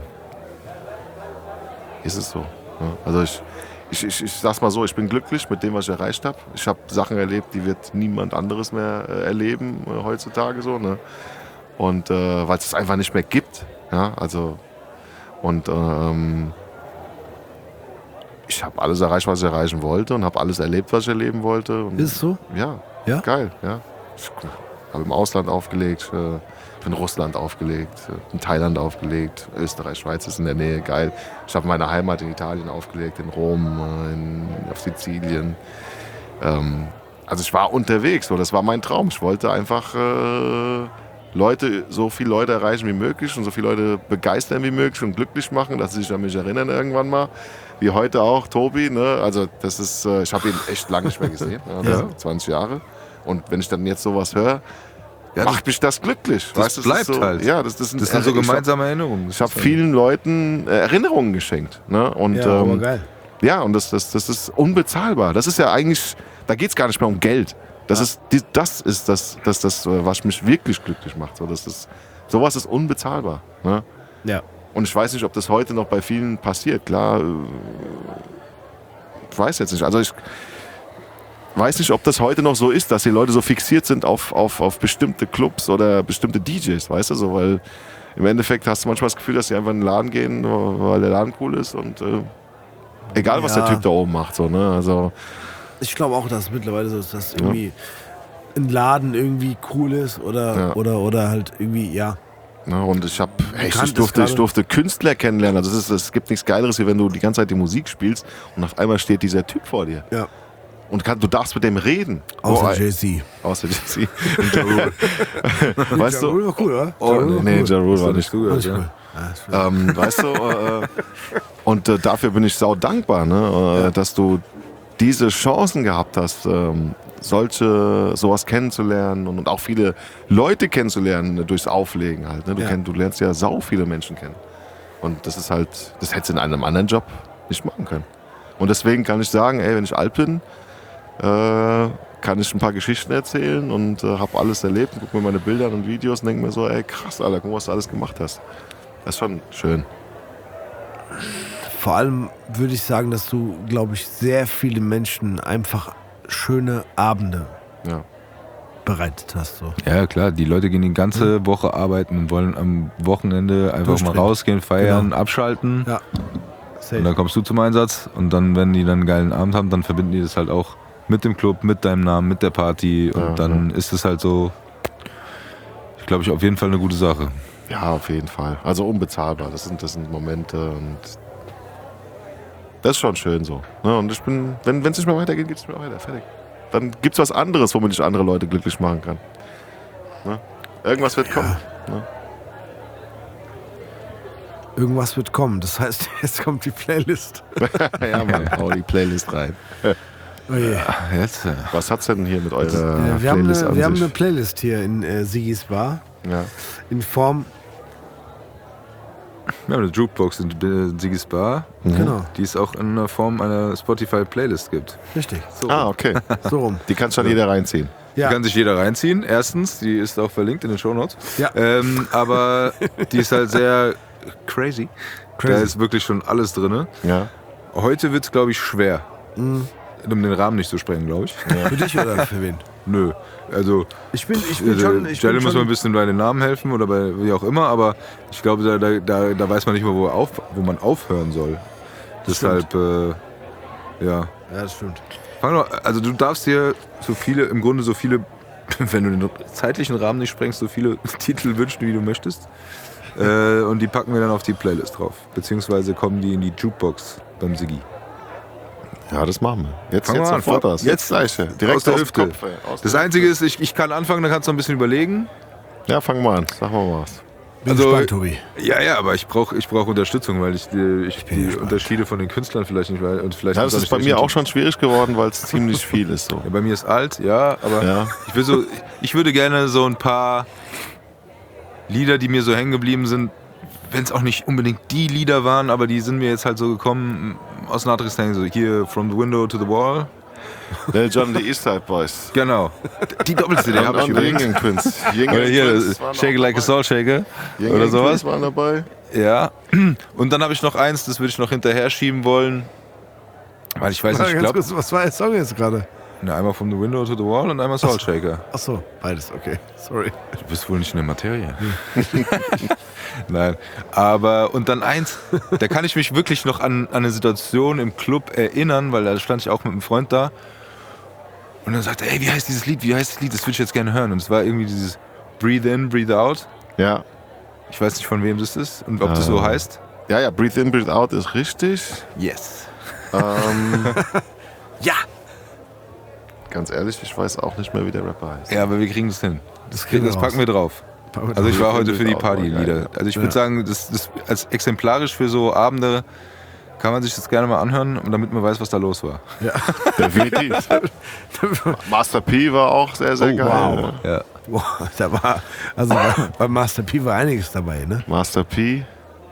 ist es so. Ja? Also ich sag's mal so, ich bin glücklich mit dem, was ich erreicht habe. Ich habe Sachen erlebt, die wird niemand anderes mehr erleben heutzutage so. Ne? Und weil es einfach nicht mehr gibt. Ja? Also und ich habe alles erreicht, was ich erreichen wollte und habe alles erlebt, was ich erleben wollte. Und Ist es so? ja, Ja? geil. Ja. Ich habe im Ausland aufgelegt, in Russland aufgelegt, in Thailand aufgelegt, Österreich, Schweiz ist in der Nähe, geil. Ich habe meine Heimat in Italien aufgelegt, in Rom, auf Sizilien. Also ich war unterwegs, so, das war mein Traum. Ich wollte einfach so viele Leute erreichen wie möglich und so viele Leute begeistern wie möglich und glücklich machen, dass sie sich an mich erinnern irgendwann mal. Wie heute auch, Tobi. Ne? Also das ist, ich habe ihn echt lange nicht mehr gesehen, ja. 20 Jahre. Und wenn ich dann jetzt sowas höre, Ja, macht mich das glücklich. das weißt, bleibt ist so, halt. Ja, das Das sind so gemeinsame Erinnerungen. Ich habe vielen Leuten Erinnerungen geschenkt. Ne? Und, Ja, aber geil. ja, und das ist unbezahlbar. Das ist ja eigentlich, da geht es gar nicht mehr um Geld. Das ist das, was mich wirklich glücklich macht. So, sowas ist unbezahlbar. Ne? Ja. Und ich weiß nicht, ob das heute noch bei vielen passiert. Klar, ich weiß jetzt nicht. Also weiß nicht, ob das heute noch so ist, dass die Leute so fixiert sind auf bestimmte Clubs oder bestimmte DJs, weißt du, so, weil im Endeffekt hast du manchmal das Gefühl, dass die einfach in den Laden gehen, weil der Laden cool ist und egal, was der Typ da oben macht, so, ne, also. Ich glaube auch, dass es mittlerweile so ist, dass irgendwie ein Laden irgendwie cool ist oder halt irgendwie, ja. Ja, und ich durfte Künstler kennenlernen. Also es gibt nichts Geileres, wie wenn du die ganze Zeit die Musik spielst und auf einmal steht dieser Typ vor dir. Ja. Und du darfst mit dem reden. Außer Jay-Z. Außer Jay-Z. Und Ja Rule. Weißt Ja du? Rule war cool, oder? Oh, nee, Ja Rule war nicht gut. gut. Weißt du? Und dafür bin ich sau dankbar, ne? Dass du diese Chancen gehabt hast, sowas kennenzulernen und auch viele Leute kennenzulernen durchs Auflegen halt. Ne? Du lernst ja sau viele Menschen kennen. Und das ist halt, das hättest du in einem anderen Job nicht machen können. Und deswegen kann ich sagen, ey, wenn ich alt bin, kann ich ein paar Geschichten erzählen und habe alles erlebt und gucke mir meine Bilder und Videos und denke mir so, ey, krass, Alter, guck mal, was du alles gemacht hast. Das ist schon schön. Vor allem würde ich sagen, dass du, glaube ich, sehr viele Menschen einfach schöne Abende bereitet hast. So. Ja, klar, die Leute gehen die ganze Woche arbeiten und wollen am Wochenende einfach mal rausgehen, feiern, abschalten. Ja. Und dann kommst du zum Einsatz und dann, wenn die dann einen geilen Abend haben, dann verbinden die das halt auch mit dem Club, mit deinem Namen, mit der Party und dann ist es halt so, ich glaube, auf jeden Fall eine gute Sache. Ja, auf jeden Fall. Also unbezahlbar. Das sind Momente und das ist schon schön so. Ne? Und ich bin, wenn es nicht mehr weitergeht, geht es nicht mehr weiter. Fertig. Dann gibt es was anderes, womit ich andere Leute glücklich machen kann. Ne? Irgendwas wird kommen. Ne? Irgendwas wird kommen. Das heißt, jetzt kommt die Playlist. Ja, Mann, hau die Playlist rein. Oh je. Jetzt, Was hat's denn hier mit eurer wir Playlist haben an wir haben sich? eine Playlist hier in Sigis Bar. Ja. In Form. Wir haben eine Jukebox in Sigis Bar, Genau. die es auch in der Form einer Spotify-Playlist gibt. Richtig. So. Okay. So rum. Die kann schon jeder reinziehen. Ja. Die kann sich jeder reinziehen, erstens, die ist auch verlinkt in den Shownotes. Ja. Aber die ist halt sehr crazy. Da ist wirklich schon alles drin. Ja. Heute wird es, glaube ich, schwer. Um den Rahmen nicht zu sprengen, glaube ich. Ja. Für dich oder für wen? Nö. Also, Ich bin schon. Jelle muss mal ein bisschen bei den Namen helfen oder bei wie auch immer, aber ich glaube, da weiß man nicht mehr, wo man aufhören soll. Deshalb, ja. Ja, das stimmt. Also du darfst dir so viele, wenn du den zeitlichen Rahmen nicht sprengst, so viele Titel wünschen, wie du möchtest. Und die packen wir dann auf die Playlist drauf. Beziehungsweise kommen die in die Jukebox beim Siggi. Ja, das machen wir. Jetzt Fangen wir sofort an. aus. Jetzt gleich. Direkt aus der dem Hüfte. Kopf, ey. Das Einzige ist, ich kann anfangen, dann kannst du noch ein bisschen überlegen. Ja, fangen wir an. Sag mal was. Bin gespannt, Tobi. Ja, aber ich brauch Unterstützung, weil ich die Unterschiede von den Künstlern vielleicht nicht weiß. Und vielleicht Ja, das ist bei mir auch schon schwierig geworden, weil es ziemlich viel ist. So. Ja, bei mir ist alt, ja, aber Ja. ich würde gerne so ein paar Lieder, die mir so hängen geblieben sind, wenn es auch nicht unbedingt die Lieder waren, aber die sind mir jetzt halt so gekommen aus Nordrhein-Westfalen, so hier From the Window to the Wall. Lil Jon, die Eastside Boys. Genau. Die Doppel-CD habe ich Und übrigens. Yingling Twins. Oder hier, Shake It Like a Salt Shaker oder sowas. waren dabei. Ja. Und dann habe ich noch eins, das würde ich noch hinterher schieben wollen. Weil ich weiß nicht, ich glaube, Was war der Song jetzt gerade? einmal From the Window to the Wall und einmal Salt Shaker. Achso, beides, okay. Sorry. Du bist wohl nicht in der Materie. Nein, aber und dann eins, da kann ich mich wirklich noch an eine Situation im Club erinnern, weil da stand ich auch mit einem Freund da und dann sagte er, ey, wie heißt dieses Lied, das würde ich jetzt gerne hören. Und es war irgendwie dieses Breathe In, Breathe Out. Ja. Ich weiß nicht, von wem das ist und ob das so heißt. Ja, Breathe In, Breathe Out ist richtig. Yes. Ja! Ganz ehrlich, ich weiß auch nicht mehr, wie der Rapper heißt. Ja, aber wir kriegen das hin. Das packen wir drauf. Packen wir Also ich drauf. war heute für die Auch Partylieder. geil. Also ich würde sagen, das als exemplarisch für so Abende kann man sich das gerne mal anhören, damit man weiß, was da los war. Definitiv. Master P war auch sehr, sehr geil. wow. Ja. Boah, da war, also bei Master P war einiges dabei, ne? Master P.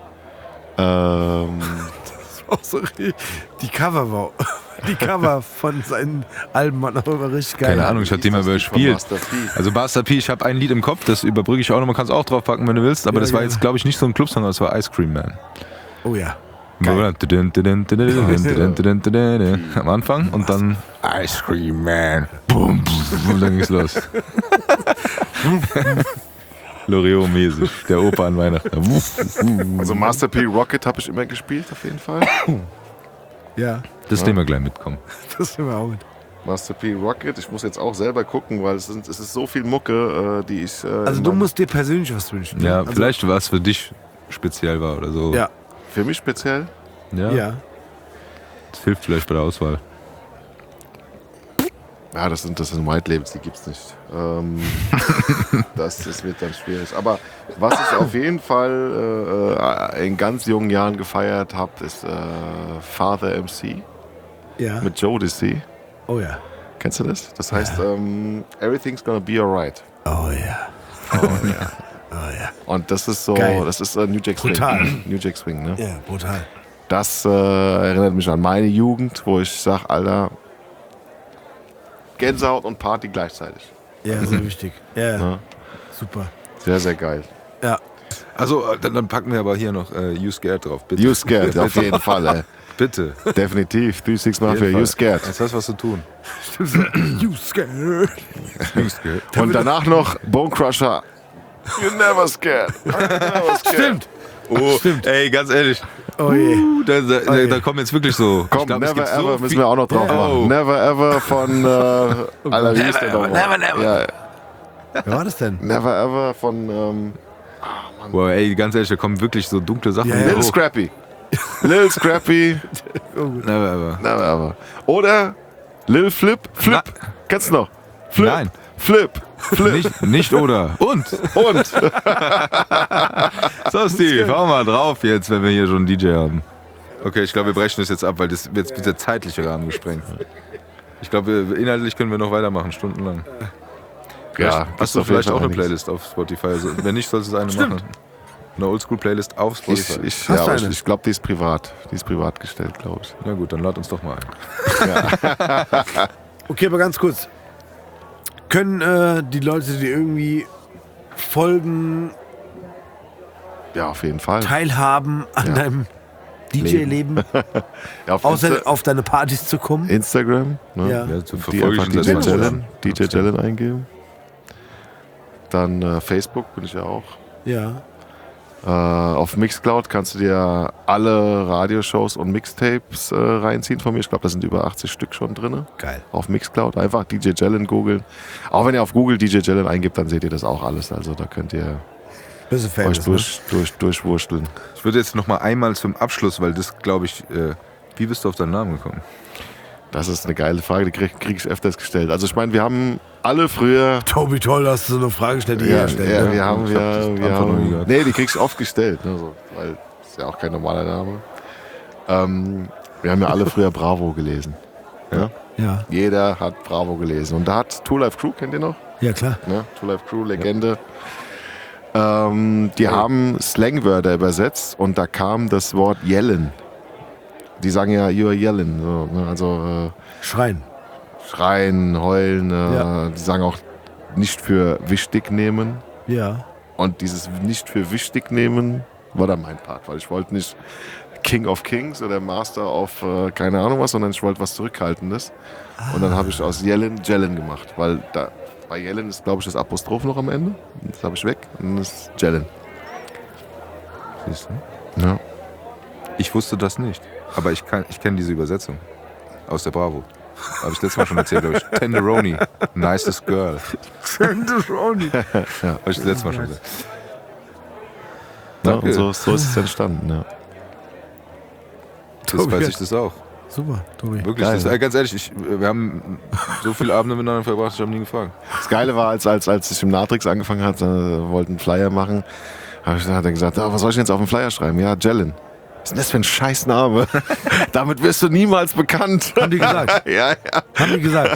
Auch so, die Cover von seinen Alben waren auch immer richtig geil. Keine Ahnung, ich habe die mal überspielt. Master P. Also Master P, ich habe ein Lied im Kopf, das überbrücke ich auch noch, man kann es auch draufpacken, wenn du willst, aber Ja, das war genau. jetzt, glaube ich, nicht so ein Clubsong, das war Ice Cream Man. Oh ja. Am Anfang und dann Ice Cream Man. Boom, und dann ging's los. Loriot-mäßig, der Opa an Weihnachten. Also Master P Rocket habe ich immer gespielt, auf jeden Fall. Ja, Das nehmen wir gleich mitkommen. das nehmen wir auch mit. Master P Rocket, ich muss jetzt auch selber gucken, weil es ist so viel Mucke, die ich... Also du musst dir persönlich was wünschen. Ja, also, vielleicht was für dich speziell war oder so. Ja, Für mich speziell? ja. Das hilft vielleicht bei der Auswahl. Ja, das sind White Labels, die gibt's nicht. Das wird dann schwierig. Aber was ich auf jeden Fall in ganz jungen Jahren gefeiert habe, ist Father MC Ja. mit Jodeci. Oh ja. Kennst du das? Das heißt, Everything's Gonna Be Alright. Oh ja. Oh, ja. Oh ja. Und das ist so, Geil. das ist New Jack Swing. Brutal. New Jack Swing, ne? Ja, brutal. Das erinnert mich an meine Jugend, wo ich sage, Alter, Gänsehaut und Party gleichzeitig. Ja, sehr wichtig. Ja, Ja. super. Sehr, sehr geil. Ja. Also, dann packen wir aber hier noch You Scared drauf, bitte. You scared, auf jeden Fall, ey. Bitte. Definitiv. 3-6 Mafia, Jeden you Fall. scared. Das hast was zu tun. You scared. You Scared. Und danach noch Bone Crusher. You never scared. Never scared. Stimmt. Oh, ey, ganz ehrlich. Oh je. Da kommen jetzt wirklich so. Komm, ich glaub, es Never gibt so Ever müssen viel- wir auch noch drauf Oh. machen. Never Ever von Alter, wie hieß der nochmal? Ja, Wer war das denn? Never Ever von Boah, ey, ganz ehrlich, da kommen wirklich so dunkle Sachen. Ja, ja. Lil hoch. Scrappy. Lil Scrappy, Never ever. Never Ever. Oder Lil Flip. Flip. Kennst du noch? Flip. Nein. Flip. Flip. Nicht oder. Und. Und. So, Steve, hau mal drauf jetzt, wenn wir hier schon einen DJ haben. Okay, ich glaube, wir brechen das jetzt ab, weil das jetzt wird der zeitliche Rahmen gesprengt. Ich glaube, inhaltlich können wir noch weitermachen, stundenlang. Ja, Hast du vielleicht auch eine Playlist auf Spotify? Also, wenn nicht, sollst du eine machen. Eine Oldschool-Playlist auf Spotify. Ich Hast du eine? ich glaube, die ist privat. Die ist privat gestellt, glaube ich. Na gut, dann lad uns doch mal ein. Okay, aber ganz kurz. Können die Leute, die irgendwie folgen, Ja, auf jeden Fall. teilhaben an deinem DJ-Leben, Ja, auf außer auf deine Partys zu kommen? Instagram. Ne? Ja. Ja, zu Die verfolge einfach ich DJ das Jellen, DJ Jellen eingeben. Dann Facebook bin ich ja auch. Ja. Auf Mixcloud kannst du dir alle Radioshows und Mixtapes reinziehen von mir. Ich glaube, da sind über 80 Stück schon drin. Geil. Auf Mixcloud. Einfach DJ Jellen googeln. Auch wenn ihr auf Google DJ Jellen eingibt, dann seht ihr das auch alles. Also da könnt ihr Bist du euch famous, ne? durchwursteln. Ich würde jetzt noch mal einmal zum Abschluss, weil das, glaube ich, wie bist du auf deinen Namen gekommen? Das ist eine geile Frage, die krieg ich öfters gestellt. Also ich meine, wir haben alle früher... Tobi, toll, dass du so eine Frage stellst, die Ja, jeder stellt. ja, ne? wir haben, Ich hab das wir Antwort noch nie haben, gehört. nee, die kriegst du oft gestellt, ne, so, weil ist ja auch kein normaler Name. Wir haben ja alle früher Bravo gelesen. Ja? Ja. Jeder hat Bravo gelesen. Und da hat Two Life Crew, kennt ihr noch? Ja, klar. Ne? Two Life Crew, Legende. Die haben Slangwörter übersetzt und da kam das Wort yellen. Die sagen ja, you're yelling. So, ne? Also Schreien. schreien, heulen. Ja. Die sagen auch nicht für wichtig nehmen. Ja. Und dieses nicht für wichtig nehmen war dann mein Part, weil ich wollte nicht King of Kings oder Master of keine Ahnung was, sondern ich wollte was Zurückhaltendes. Und dann habe ich aus Yellen Jellen gemacht, weil da bei Yellen ist, glaube ich, das Apostroph noch am Ende. Das habe ich weg und das ist Jellen. Siehst du? Ja. Ich wusste das nicht. Aber ich kenne diese Übersetzung aus der Bravo. Habe ich letztes Mal schon erzählt, glaube ich. Tenderoni, nicest girl. Tenderoni. Habe ich das letzte Mal schon gesagt. Ja, Danke. und so ist es entstanden. Ja. Jetzt weiß ich das auch. Super, Tobi. Wirklich, Geil, das, ne? Wir haben so viele Abende miteinander verbracht, ich habe nie gefragt. Das Geile war, als ich im Natrix angefangen hat, wollten einen Flyer machen, hat er gesagt, was soll ich denn jetzt auf den Flyer schreiben? Ja, Jellen. Was ist denn das für ein Scheißname? Damit wirst du niemals bekannt. Haben die gesagt. Ja, ja. Haben die gesagt.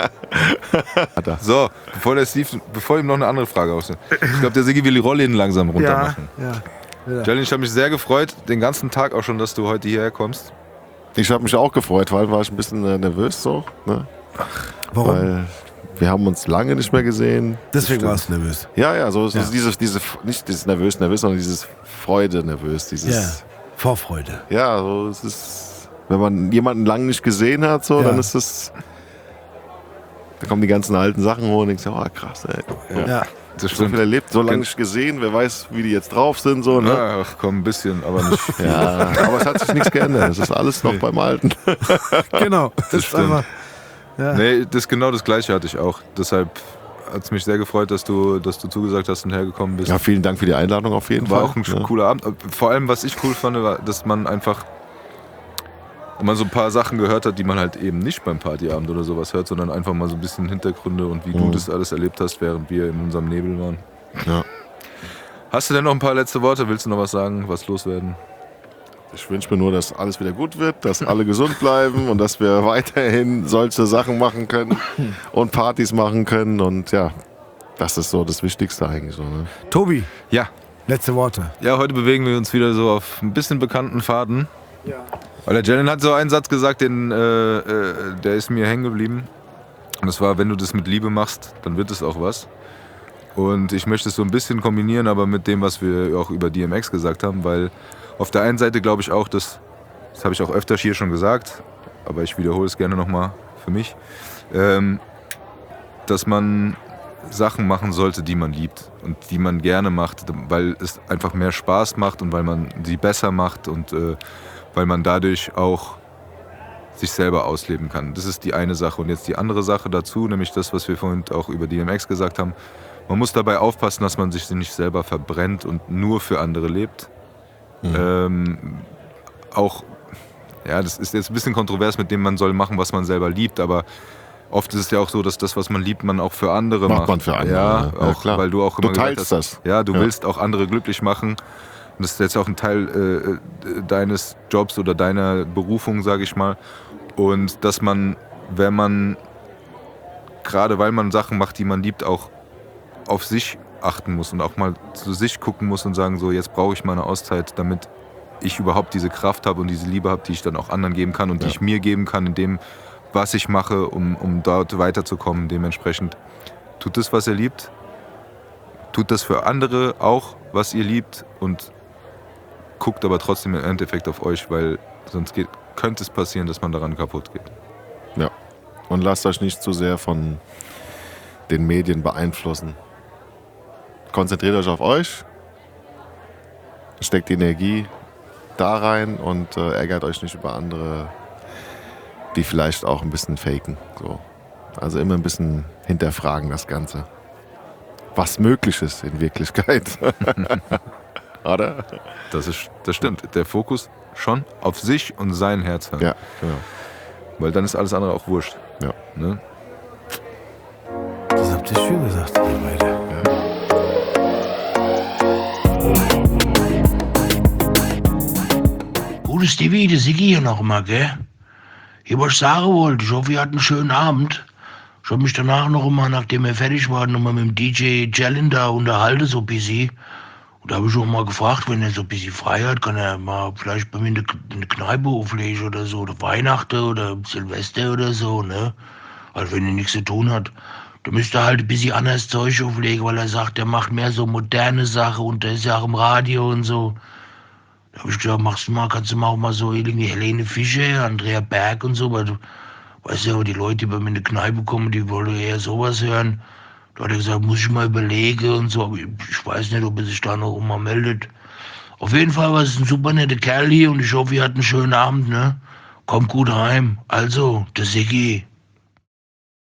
So, bevor ihm noch eine andere Frage aussieht. Ich glaube, der Siggi will die Rollläden langsam runter Ja. machen. Ja. Jellen, ich habe mich sehr gefreut, den ganzen Tag auch schon, dass du heute hierher kommst. Ich habe mich auch gefreut, weil war ich ein bisschen nervös so. Ne? Warum? Weil wir haben uns lange nicht mehr gesehen. Deswegen warst du nervös. Ja, ja, so Ja. nicht dieses nervös, sondern dieses Freude nervös, dieses Vorfreude. Ja, so, es ist, wenn man jemanden lange nicht gesehen hat, so, Ja. dann ist es. Da kommen die ganzen alten Sachen hoch und denkst, oh krass, ey. Ja. Das So stimmt. viel erlebt, so lange nicht gesehen, wer weiß, wie die jetzt drauf sind, so, ne? Ja, ach komm, ein bisschen, aber nicht. Ja, aber es hat sich nichts geändert. Es ist alles noch beim Alten. Genau. Das ist stimmt. einfach. Ja. Nee, genau das Gleiche hatte ich auch. Deshalb hat es mich sehr gefreut, dass du zugesagt hast und hergekommen bist. Ja, vielen Dank für die Einladung auf jeden War Fall. auch ein Ja. cooler Abend. Vor allem, was ich cool fand, war, dass man einfach, wenn man so ein paar Sachen gehört hat, die man halt eben nicht beim Partyabend oder sowas hört, sondern einfach mal so ein bisschen Hintergründe und wie du das alles erlebt hast, während wir in unserem Nebel waren. Ja. Hast du denn noch ein paar letzte Worte? Willst du noch was sagen, was loswerden? Ich wünsche mir nur, dass alles wieder gut wird, dass alle gesund bleiben und dass wir weiterhin solche Sachen machen können und Partys machen können. Und ja, das ist so das Wichtigste eigentlich so. Ne? Tobi, Ja. letzte Worte. Ja, heute bewegen wir uns wieder so auf ein bisschen bekannten Faden. Ja. Weil der Jalen hat so einen Satz gesagt, der ist mir hängen geblieben. Und das war, wenn du das mit Liebe machst, dann wird es auch was. Und ich möchte es so ein bisschen kombinieren, aber mit dem, was wir auch über DMX gesagt haben, weil auf der einen Seite glaube ich auch, das habe ich auch öfters hier schon gesagt, aber ich wiederhole es gerne nochmal für mich, dass man Sachen machen sollte, die man liebt und die man gerne macht, weil es einfach mehr Spaß macht und weil man sie besser macht und weil man dadurch auch sich selber ausleben kann. Das ist die eine Sache. Und jetzt die andere Sache dazu, nämlich das, was wir vorhin auch über DMX gesagt haben. Man muss dabei aufpassen, dass man sich nicht selber verbrennt und nur für andere lebt. Auch, ja, das ist jetzt ein bisschen kontrovers, mit dem man soll machen, was man selber liebt, aber oft ist es ja auch so, dass das, was man liebt, man auch für andere macht. Macht man für andere, Ja, ja, auch, klar. weil du auch immer Du gesagt teilst hast, das. Ja, du Ja. willst auch andere glücklich machen. Und das ist jetzt auch ein Teil deines Jobs oder deiner Berufung, sage ich mal. Und dass man, wenn man, gerade weil man Sachen macht, die man liebt, auch auf sich achten muss und auch mal zu sich gucken muss und sagen, so jetzt brauche ich mal eine Auszeit, damit ich überhaupt diese Kraft habe und diese Liebe habe, die ich dann auch anderen geben kann und die ich mir geben kann in dem, was ich mache, um dort weiterzukommen. Dementsprechend tut das, was ihr liebt, tut das für andere auch, was ihr liebt und guckt aber trotzdem im Endeffekt auf euch, weil sonst könnte es passieren, dass man daran kaputt geht. Ja. Und lasst euch nicht zu sehr von den Medien beeinflussen. Konzentriert euch auf euch, steckt die Energie da rein und ärgert euch nicht über andere, die vielleicht auch ein bisschen faken. So. Also immer ein bisschen hinterfragen das Ganze. Was möglich ist in Wirklichkeit. Oder? Das stimmt. Der Fokus schon auf sich und sein Herz hören. Ja, genau. Weil dann ist alles andere auch wurscht. Ja. Ne? Das habt ihr schön gesagt, ihr beide. Gutes Stevie, der Siggi hier nochmal, gell? Hier, was ich sagen wollte, ich hoffe, ihr hattet einen schönen Abend. Ich habe mich danach noch mal, nachdem wir fertig waren, noch mal mit dem DJ Jalen da unterhalten, so ein bisschen. Und da habe ich auch mal gefragt, wenn er so ein bisschen frei hat, kann er mal vielleicht bei mir in eine Kneipe auflegen oder so, oder Weihnachten oder Silvester oder so, ne? Also wenn er nichts zu tun hat, dann müsste er halt ein bisschen anderes Zeug auflegen, weil er sagt, er macht mehr so moderne Sachen und der ist ja auch im Radio und so. Da habe ich gesagt, kannst du mal auch mal so irgendwie Helene Fischer, Andrea Berg und so, weil du weißt ja, die Leute, die bei mir in die Kneipe kommen, die wollen eher sowas hören. Da hat er gesagt, muss ich mal überlegen und so, aber ich weiß nicht, ob er sich da noch mal meldet. Auf jeden Fall war es ein super netter Kerl hier und ich hoffe, ihr hattet einen schönen Abend, ne? Kommt gut heim. Also, der Siggi.